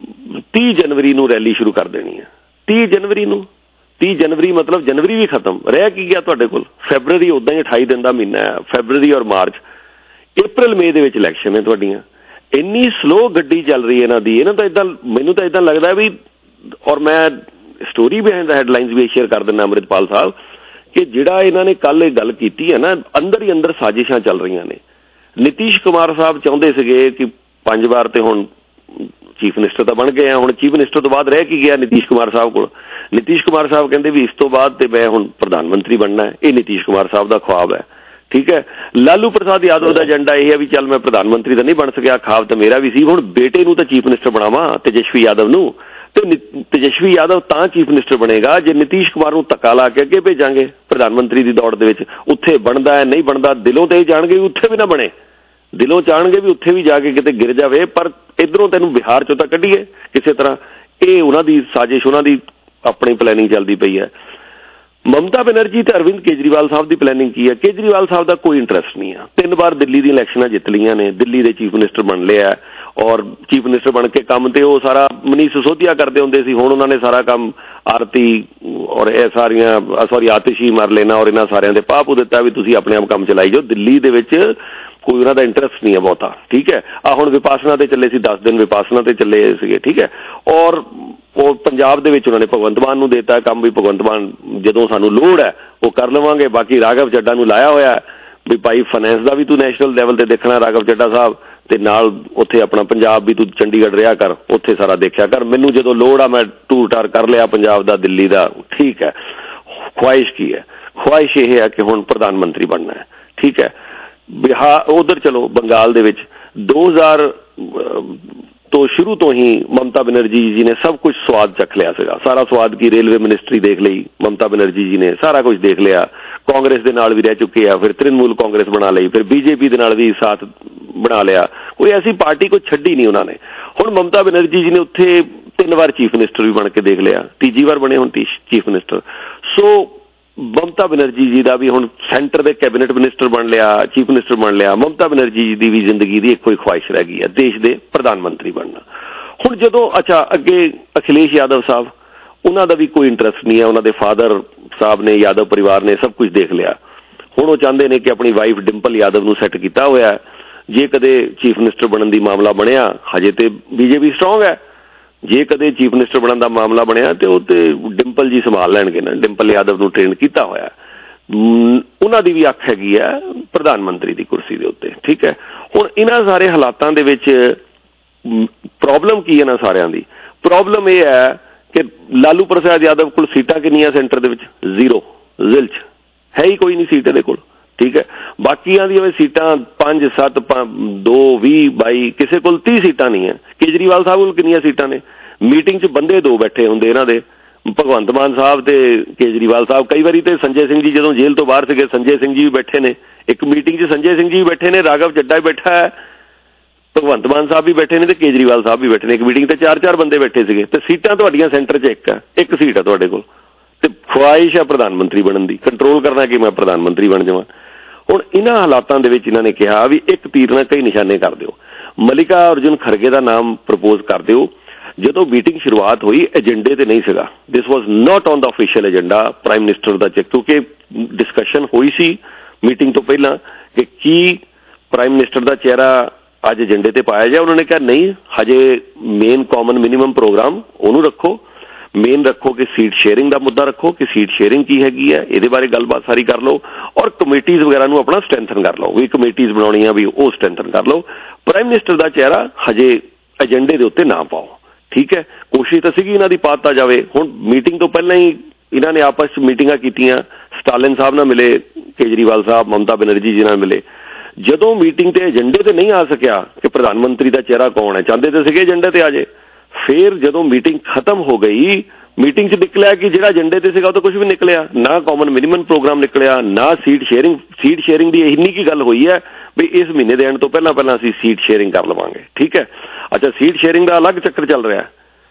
ਤੀਹ ਜਨਵਰੀ ਨੂੰ ਰੈਲੀ ਸ਼ੁਰੂ ਕਰ ਦੇਣੀ ਹੈ। ਤੀਹ ਜਨਵਰੀ ਨੂੰ, ਤੀਹ ਜਨਵਰੀ ਮਤਲਬ ਜਨਵਰੀ ਵੀ ਖਤਮ, ਰਹਿ ਕੀ ਗਿਆ ਤੁਹਾਡੇ ਕੋਲ? ਫੈਬਰਵਰੀ ਉੱਦਾਂ ਹੀ ਅਠਾਈ ਦਿਨ ਦਾ ਮਹੀਨਾ ਹੈ, ਫੈਬਰਵਰੀ ਔਰ ਮਾਰਚ, ਅਪ੍ਰੈਲ ਮਈ ਦੇ ਵਿੱਚ ਇਲੈਕਸ਼ਨ ਹੈ ਤੁਹਾਡੀਆਂ। ਇੰਨੀ ਸਲੋ ਗੱਡੀ ਚੱਲ ਰਹੀ ਹੈ ਇਹਨਾਂ ਦੀ। ਇਹਨਾਂ ਤਾਂ ਇੱਦਾਂ, ਮੈਨੂੰ ਤਾਂ ਇੱਦਾਂ ਲੱਗਦਾ ਵੀ, ਔਰ ਮੈਂ ਸਟੋਰੀ ਬਿਹਾਈਂਡ ਦਾ ਹੈਡਲਾਈਨਸ ਵੀ ਸ਼ੇਅਰ ਕਰ ਦਿੰਦਾ ਅੰਮ੍ਰਿਤਪਾਲ ਸਾਹਿਬ, ਕਿ ਜਿਹੜਾ ਇਹਨਾਂ ਨੇ ਕੱਲ ਇਹ ਗੱਲ ਕੀਤੀ ਹੈ ਨਾ, ਅੰਦਰ ਹੀ ਅੰਦਰ ਸਾਜ਼ਿਸ਼ਾਂ ਚੱਲ ਰਹੀਆਂ ਨੇ। ਨਿਤੀਸ਼ ਕੁਮਾਰ ਸਾਹਿਬ ਚਾਹੁੰਦੇ ਸੀਗੇ ਕਿ ਪੰਜ ਵਾਰ ਤੇ ਹੁਣ ਚੀਫ ਮਿਨਿਸਟਰ ਤਾਂ ਬਣ ਗਏ ਆ, ਹੁਣ ਚੀਫ ਮਿਨਿਸਟਰ ਤੋਂ ਬਾਅਦ ਰਹਿ ਕੀ ਗਿਆ ਨਿਤੀਸ਼ ਕੁਮਾਰ ਸਾਹਿਬ ਕੋਲ? ਨਿਤੀਸ਼ ਕੁਮਾਰ ਸਾਹਿਬ ਕਹਿੰਦੇ ਵੀ ਇਸ ਤੋਂ ਬਾਅਦ ਤੇ ਮੈਂ ਹੁਣ ਪ੍ਰਧਾਨ ਮੰਤਰੀ ਬਣਨਾ ਹੈ। ਇਹ ਨਿਤੀਸ਼ ਕੁਮਾਰ ਸਾਹਿਬ ਦਾ ਖੁਆਬ ਹੈ, ਠੀਕ ਹੈ। ਲਾਲੂ ਪ੍ਰਸਾਦ ਯਾਦਵ ਦਾ ਏਜੰਡਾ ਇਹ ਹੈ ਵੀ ਚੱਲ ਮੈਂ ਪ੍ਰਧਾਨ ਮੰਤਰੀ ਤਾਂ ਨਹੀਂ ਬਣ ਸਕਿਆ, ਖੁਆਬ ਤਾਂ ਮੇਰਾ ਵੀ ਸੀ, ਹੁਣ ਬੇਟੇ ਨੂੰ ਤਾਂ ਚੀਫ ਮਿਨਿਸਟਰ ਬਣਾਵਾਂ, ਤੇਜਸਵੀ ਯਾਦਵ ਨੂੰ। ਤੇ ਤੇਜਸਵੀ ਯਾਦਵ ਤਾਂ ਚੀਫ ਮਿਨਿਸਟਰ ਬਣੇਗਾ ਜੇ ਨਿਤੀਸ਼ ਕੁਮਾਰ ਨੂੰ ਧੱਕਾ ਲਾ ਕੇ ਅੱਗੇ ਭੇਜਾਂਗੇ ਪ੍ਰਧਾਨ ਮੰਤਰੀ ਦੀ ਦੌੜ ਦੇ ਵਿੱਚ। ਉੱਥੇ ਬਣਦਾ ਹੈ ਨਹੀਂ ਬਣਦਾ, ਦਿਲੋਂ ਤੇ ਹੀ ਜਾਣਗੇ ਵੀ ਉੱਥੇ ਵੀ ਨਾ ਬਣੇ, ਦਿਲੋਂ ਚਾਹਣਗੇ ਵੀ ਉੱਥੇ ਵੀ ਜਾ ਕੇ ਕਿਤੇ ਗਿਰ ਜਾਵੇ, ਪਰ ਇੱਧਰੋਂ ਤੈਨੂੰ ਬਿਹਾਰ ਚੋਂ ਤਾਂ ਕੱਢੀਏ ਕਿਸੇ ਤਰ੍ਹਾਂ। ਇਹ ਉਹਨਾਂ ਦੀ ਸਾਜ਼ਿਸ਼, ਉਹਨਾਂ ਦੀ ਆਪਣੀ ਪਲੈਨਿੰਗ ਚੱਲਦੀ ਪਈ ਹੈ। ਮਮਤਾ ਬੈਨਰਜੀ ਤੇ ਅਰਵਿੰਦ ਕੇਜਰੀਵਾਲ ਸਾਹਿਬ ਦੀ ਪਲੈਨਿੰਗ ਕੀ ਹੈ? ਕੇਜਰੀਵਾਲ ਸਾਹਿਬ ਦਾ ਕੋਈ ਇੰਟਰਸਟ ਨਹੀਂ ਆ। ਤਿੰਨ ਵਾਰ ਦਿੱਲੀ ਦੀਆਂ ਇਲੈਕਸ਼ਨਾਂ ਜਿੱਤ ਲਈਆਂ ਨੇ, ਦਿੱਲੀ ਦੇ ਚੀਫ ਮਿਨਿਸਟਰ ਬਣ ਲਿਆ ਔਰ ਚੀਫ ਮਿਨਿਸਟਰ ਬਣ ਕੇ ਕੰਮ ਤੇ ਉਹ ਸਾਰਾ ਮਨੀਸ਼ ਸਿਸੋਦੀਆ ਕਰਦੇ ਹੁੰਦੇ ਸੀ, ਹੁਣ ਉਹਨਾਂ ਨੇ ਸਾਰਾ ਕੰਮ ਆਰਤੀ ਔਰ ਇਹ ਸਾਰੀਆਂ ਸੌਰੀ ਆਤਿਸ਼ੀ ਮਰ ਲੈਣਾ ਔਰ ਇਹਨਾਂ ਸਾਰਿਆਂ ਦੇ ਪਾਪੂ ਦਿੱਤਾ ਵੀ ਤੁਸੀਂ ਆਪਣੇ ਆਪ ਕੰਮ ਚਲਾਈ ਜਾਓ। ਦਿੱਲੀ ਦੇ ਵਿੱਚ ਕੋਈ ਉਹਨਾਂ ਦਾ ਇੰਟਰਸਟ ਨਹੀਂ ਹੈ ਬਹੁਤਾ, ਠੀਕ ਹੈ। ਆ ਹੁਣ ਵਿਪਾਸਨਾ ਤੇ ਚੱਲੇ ਸੀ, ਦਸ ਦਿਨ ਵਿਪਾਸਨਾ ਤੇ ਚੱਲੇ ਸੀਗੇ, ਠੀਕ ਹੈ। ਔਰ ਉਹ ਪੰਜਾਬ ਦੇ ਵਿੱਚ ਉਹਨਾਂ ਨੇ ਭਗਵੰਤ ਮਾਨ ਨੂੰ ਦੇਤਾ ਕੰਮ ਵੀ ਭਗਵੰਤ ਮਾਨ ਜਦੋਂ ਸਾਨੂੰ ਲੋੜ ਹੈ ਉਹ ਕਰ ਲਵਾਂਗੇ। ਬਾਕੀ ਰਾਘਵ ਚੱਡਾ ਨੂੰ ਲਾਇਆ ਹੋਇਆ ਵੀ ਭਾਈ ਫਾਈਨੈਂਸ ਦਾ ਵੀ ਤੂੰ ਨੈਸ਼ਨਲ ਲੈਵਲ ਤੇ ਦੇਖਣਾ ਰਾਘਵ ਚੱਡਾ ਸਾਹਿਬ, ਤੇ ਨਾਲ ਉੱਥੇ ਆਪਣਾ ਪੰਜਾਬ ਵੀ ਤੂੰ ਚੰਡੀਗੜ੍ਹ ਰਿਹਾ ਕਰ, ਉੱਥੇ ਸਾਰਾ ਦੇਖਿਆ ਕਰ। ਮੈਨੂੰ ਜਦੋਂ ਲੋੜ ਆ ਮੈਂ ਟੂਰ ਟਾਰ ਕਰ ਲਿਆ ਪੰਜਾਬ ਦਾ, ਦਿੱਲੀ ਦਾ, ਠੀਕ ਹੈ। ਖੁਆਇਸ਼ ਕੀ ਹੈ? ਖੁਆਇਸ਼ ਇਹ ਹੈ ਕਿ ਹੁਣ ਪ੍ਰਧਾਨ ਮੰਤਰੀ ਬਣਨਾ ਹੈ, ਠੀਕ ਹੈ। ਬਿਹਾਰ ਉਧਰ ਚਲੋ, ਬੰਗਾਲ ਦੇ ਵਿੱਚ ਦੋ ਹਜ਼ਾਰ ਤੋਂ ਸ਼ੁਰੂ ਤੋਂ ਹੀ ਮਮਤਾ ਬੈਨਰਜੀ ਜੀ ਨੇ ਸਭ ਕੁਝ ਸਵਾਦ ਚੱਖ ਲਿਆ ਸੀਗਾ। ਸਾਰਾ ਸਵਾਦ ਕੀ, ਰੇਲਵੇ ਮਿਨਿਸਟਰੀ ਦੇਖ ਲਈ ਮਮਤਾ ਬੈਨਰਜੀ ਜੀ ਨੇ, ਸਾਰਾ ਕੁਝ ਦੇਖ ਲਿਆ। ਕਾਂਗਰਸ ਦੇ ਨਾਲ ਵੀ ਰਹਿ ਚੁੱਕੇ ਆ, ਫਿਰ ਤ੍ਰਿਣਮੂਲ ਕਾਂਗਰਸ ਬਣਾ ਲਈ, ਫਿਰ ਬੀਜੇਪੀ ਦੇ ਨਾਲ ਵੀ ਸਾਥ ਬਣਾ ਲਿਆ। ਕੋਈ ਐਸੀ ਪਾਰਟੀ ਕੋਈ ਛੱਡੀ ਨਹੀਂ ਉਹਨਾਂ ਨੇ। ਹੁਣ ਮਮਤਾ ਬੈਨਰਜੀ ਜੀ ਨੇ ਉੱਥੇ ਤਿੰਨ ਵਾਰ ਚੀਫ ਮਿਨਿਸਟਰ ਵੀ ਬਣ ਕੇ ਦੇਖ ਲਿਆ, ਤੀਜੀ ਵਾਰ ਬਣੇ ਹੁਣ chief minister. So Mamata Banerjee ji ਦਾ ਵੀ ਹੁਣ ਸੈਂਟਰ ਦੇ ਕੈਬਨਿਟ ਮਿਨਿਸਟਰ ਬਣ ਲਿਆ, ਚੀਫ ਮਿਨਿਸਟਰ ਬਣ ਲਿਆ। ਮਮਤਾ ਬੈਨਰਜੀ ਜੀ ਦੀ ਵੀ ਜ਼ਿੰਦਗੀ ਦੀ ਇੱਕੋ ਹੀ ਖੁਆਇਸ਼ ਰਹਿ ਗਈ ਹੈ, ਦੇਸ਼ ਦੇ ਪ੍ਰਧਾਨ ਮੰਤਰੀ ਬਣਨਾ। ਹੁਣ ਜਦੋਂ ਅੱਛਾ ਅੱਗੇ ਅਖਿਲੇਸ਼ ਯਾਦਵ ਸਾਹਿਬ, ਉਹਨਾਂ ਦਾ ਵੀ ਕੋਈ ਇੰਟਰਸਟ ਨਹੀਂ ਹੈ। ਉਹਨਾਂ ਦੇ ਫਾਦਰ ਸਾਹਿਬ ਨੇ, ਯਾਦਵ ਪਰਿਵਾਰ ਨੇ ਸਭ ਕੁਝ ਦੇਖ ਲਿਆ। ਹੁਣ ਉਹ ਚਾਹੁੰਦੇ ਨੇ ਕਿ ਆਪਣੀ ਵਾਈਫ ਡਿੰਪਲ ਯਾਦਵ ਨੂੰ ਸੈੱਟ ਕੀਤਾ ਹੋਇਆ। ਜੇ ਕਦੇ ਚੀਫ ਮਿਨਿਸਟਰ ਬਣਨ ਦੀ ਮਾਮਲਾ ਬਣਿਆ, ਹਜੇ ਤੇ ਬੀਜੇਪੀ ਸਟਰੋਂਗ ਹੈ, ਜੇ ਕਦੇ ਚੀਫ ਮਿਨਿਸਟਰ ਬਣਨ ਦਾ ਮਾਮਲਾ ਬਣਿਆ ਤੇ ਉਹ ਤੇ ਡਿੰਪਲ ਜੀ ਸੰਭਾਲ ਲੈਣਗੇ ਨਾ। ਡਿੰਪਲ ਯਾਦਵ ਨੂੰ ਟ੍ਰੇਨ ਕੀਤਾ ਹੋਇਆ, ਉਹਨਾਂ ਦੀ ਵੀ ਅੱਖ ਹੈਗੀ ਹੈ ਪ੍ਰਧਾਨ ਮੰਤਰੀ ਦੀ ਕੁਰਸੀ ਦੇ ਉੱਤੇ, ਠੀਕ ਹੈ। ਹੁਣ ਇਹਨਾਂ ਸਾਰੇ ਹਾਲਾਤਾਂ ਦੇ ਵਿੱਚ ਪ੍ਰੋਬਲਮ ਕੀ ਹੈ ਨਾ ਸਾਰਿਆਂ ਦੀ? ਪ੍ਰੋਬਲਮ ਇਹ ਹੈ ਕਿ ਲਾਲੂ ਪ੍ਰਸਾਦ ਯਾਦਵ ਕੋਲ ਸੀਟਾਂ ਕਿੰਨੀਆਂ ਸੈਂਟਰ ਦੇ ਵਿੱਚ? ਜ਼ੀਰੋ, ਜ਼ਿਲ੍ਹ 'ਚ ਹੈ ਹੀ ਕੋਈ ਨਹੀਂ ਸੀਟ ਇਹਦੇ ਕੋਲ, ਠੀਕ ਹੈ। ਬਾਕੀਆਂ ਦੀਆਂ ਸੀਟਾਂ ਪੰਜ ਸੱਤ ਦੋ ਵੀਹ ਬਾਈ, ਕਿਸੇ ਕੋਲ ਤੀਹ ਸੀਟਾਂ ਨਹੀਂ ਹੈ। ਕੇਜਰੀਵਾਲ ਸਾਹਿਬ ਕੋਲ ਕਿੰਨੀਆਂ ਸੀਟਾਂ ਨੇ? ਮੀਟਿੰਗ 'ਚ ਬੰਦੇ ਦੋ ਬੈਠੇ ਹੁੰਦੇ ਇਹਨਾਂ ਦੇ, ਭਗਵੰਤ ਮਾਨ ਸਾਹਿਬ ਤੇ ਕੇਜਰੀਵਾਲ ਸਾਹਿਬ। ਕਈ ਵਾਰੀ ਤੇ ਸੰਜੇ ਸਿੰਘ ਜੀ ਜਦੋਂ ਜੇਲ੍ਹ ਤੋਂ ਬਾਹਰ ਸੀਗੇ, ਸੰਜੇ ਸਿੰਘ ਜੀ ਵੀ ਬੈਠੇ ਨੇ ਇੱਕ ਮੀਟਿੰਗ 'ਚ, ਸੰਜੇ ਸਿੰਘ ਜੀ ਵੀ ਬੈਠੇ ਨੇ, ਰਾਘਵ ਚੱਡਾ ਵੀ ਬੈਠਾ ਹੈ, ਭਗਵੰਤ ਮਾਨ ਸਾਹਿਬ ਵੀ ਬੈਠੇ ਨੇ ਤੇ ਕੇਜਰੀਵਾਲ ਸਾਹਿਬ ਵੀ ਬੈਠੇ ਨੇ। ਇੱਕ ਮੀਟਿੰਗ ਤੇ ਚਾਰ ਚਾਰ ਬੰਦੇ ਬੈਠੇ ਸੀਗੇ ਤੇ ਸੀਟਾਂ ਤੁਹਾਡੀਆਂ ਸੈਂਟਰ 'ਚ ਇੱਕ ਹੈ, ਇੱਕ ਸੀਟ ਹੈ ਤੁਹਾਡੇ ਕੋਲ ਤੇ ਖੁਆਇਸ਼ ਹੈ ਪ੍ਰਧਾਨ ਮੰਤਰੀ ਬਣਨ ਦੀ, ਕੰਟਰੋਲ ਕਰਨਾ ਕਿ ਮੈਂ ਪ੍ਰਧਾਨ ਮੰਤਰੀ ਬਣ ਜਾਵਾਂ। ਹੁਣ ਇਹਨਾਂ ਹਾਲਾਤਾਂ ਦੇ ਵਿੱਚ ਇਹਨਾਂ ਨੇ ਕਿਹਾ ਵੀ ਇੱਕ ਤੀਰ ਨਾਲ ਕਈ ਨਿਸ਼ਾਨੇ ਕਰ ਦਿਓ, ਮਲਿਕਾ ਅਰਜੁਨ ਖੜਗੇ ਦਾ ਨਾਮ ਪ੍ਰਪੋਜ਼ ਕਰ ਦਿਓ। ਜਦੋਂ ਮੀਟਿੰਗ ਸ਼ੁਰੂਆਤ ਹੋਈ ਏਜੰਡੇ ਤੇ ਨਹੀਂ ਸੀਗਾ, this was not on the official agenda prime minister ਦਾ ਚੈੱਕ, ਕਿਉਂਕਿ ਡਿਸਕਸ਼ਨ ਹੋਈ ਸੀ ਮੀਟਿੰਗ ਤੋਂ ਪਹਿਲਾਂ ਕਿ ਕੀ ਪ੍ਰਾਈਮ ਮਿਨਿਸਟਰ ਦਾ ਚਿਹਰਾ ਅੱਜ ਏਜੰਡੇ ਤੇ ਪਾਇਆ ਜਾਏ। ਉਹਨਾਂ ਨੇ ਕਿਹਾ ਨਹੀਂ, ਹਜੇ ਮੇਨ ਕਾਮਨ ਮਿਨੀਮਮ ਪ੍ਰੋਗਰਾਮ ਉਹਨੂੰ ਰੱਖੋ, ਮੇਨ ਰੱਖੋ ਕਿ ਸੀਟ ਸ਼ੇਅਰਿੰਗ ਦਾ ਮੁੱਦਾ ਰੱਖੋ ਕਿ ਸੀਟ ਸ਼ੇਅਰਿੰਗ ਕੀ ਹੈਗੀ ਹੈ, ਇਹਦੇ ਬਾਰੇ ਗੱਲਬਾਤ ਸਾਰੀ ਕਰ ਲਓ ਔਰ ਕਮੇਟੀਜ਼ ਵਗੈਰਾ ਨੂੰ ਆਪਣਾ ਸਟਰੈਂਥਨ ਕਰ ਲਓ, ਵੀ ਕਮੇਟੀਜ਼ ਬਣਾਉਣੀਆਂ ਵੀ ਉਹ ਸਟਰੈਂਥਨ ਕਰ ਲਓ। ਪ੍ਰਾਈਮ ਮਿਨਿਸਟਰ ਦਾ ਚਿਹਰਾ ਹਜੇ ਏਜੰਡੇ ਦੇ ਉੱਤੇ ਨਾ ਪਾਓ, ਠੀਕ ਹੈ। ਕੋਸ਼ਿਸ਼ ਤਾਂ ਸੀਗੀ ਇਹਨਾਂ ਦੀ ਪਾਤਾ ਜਾਵੇ। ਹੁਣ ਮੀਟਿੰਗ ਤੋਂ ਪਹਿਲਾਂ ਹੀ ਇਹਨਾਂ ਨੇ ਆਪਸ 'ਚ ਮੀਟਿੰਗਾਂ ਕੀਤੀਆਂ, ਸਟਾਲਿਨ ਸਾਹਿਬ ਨਾਲ ਮਿਲੇ, ਕੇਜਰੀਵਾਲ ਸਾਹਿਬ, ਮਮਤਾ ਬੈਨਰਜੀ ਜੀ ਨਾਲ ਮਿਲੇ। ਜਦੋਂ ਮੀਟਿੰਗ ਤੇ ਏਜੰਡੇ ਤੇ ਨਹੀਂ ਆ ਸਕਿਆ ਕਿ ਪ੍ਰਧਾਨ ਮੰਤਰੀ ਦਾ ਚਿਹਰਾ ਕੌਣ ਹੈ, ਚਾਹੁੰਦੇ ਤੇ ਸੀਗੇ ਏਜੰਡੇ ਤੇ ਆ ਜਾਏ। ਫਿਰ ਜਦੋਂ ਮੀਟਿੰਗ ਖਤਮ ਹੋ ਗਈ, ਮੀਟਿੰਗ 'ਚ ਨਿਕਲਿਆ ਕਿ ਜਿਹੜਾ ਏਜੰਡੇ ਤੇ ਸੀਗਾ ਉਹ ਤਾਂ ਕੁਝ ਵੀ ਨਿਕਲਿਆ, ਨਾ ਕਾਮਨ ਮਿਨੀਮਮ ਪ੍ਰੋਗਰਾਮ ਨਿਕਲਿਆ, ਨਾ ਸੀਟ ਸ਼ੇਅਰਿੰਗ। ਸੀਟ ਸ਼ੇਅਰਿੰਗ ਦੀ ਇੰਨੀ ਕੀ ਗੱਲ ਹੋਈ ਹੈ ਵੀ ਇਸ ਮਹੀਨੇ ਦੇ ਐਂਡ ਤੋਂ ਪਹਿਲਾਂ ਪਹਿਲਾਂ ਅਸੀਂ ਸੀਟ ਸ਼ੇਅਰਿੰਗ ਕਰ ਲਵਾਂਗੇ, ਠੀਕ ਹੈ। ਅੱਛਾ, ਸੀਟ ਸ਼ੇਅਰਿੰਗ ਦਾ ਅਲੱਗ ਚੱਕਰ ਚੱਲ ਰਿਹਾ।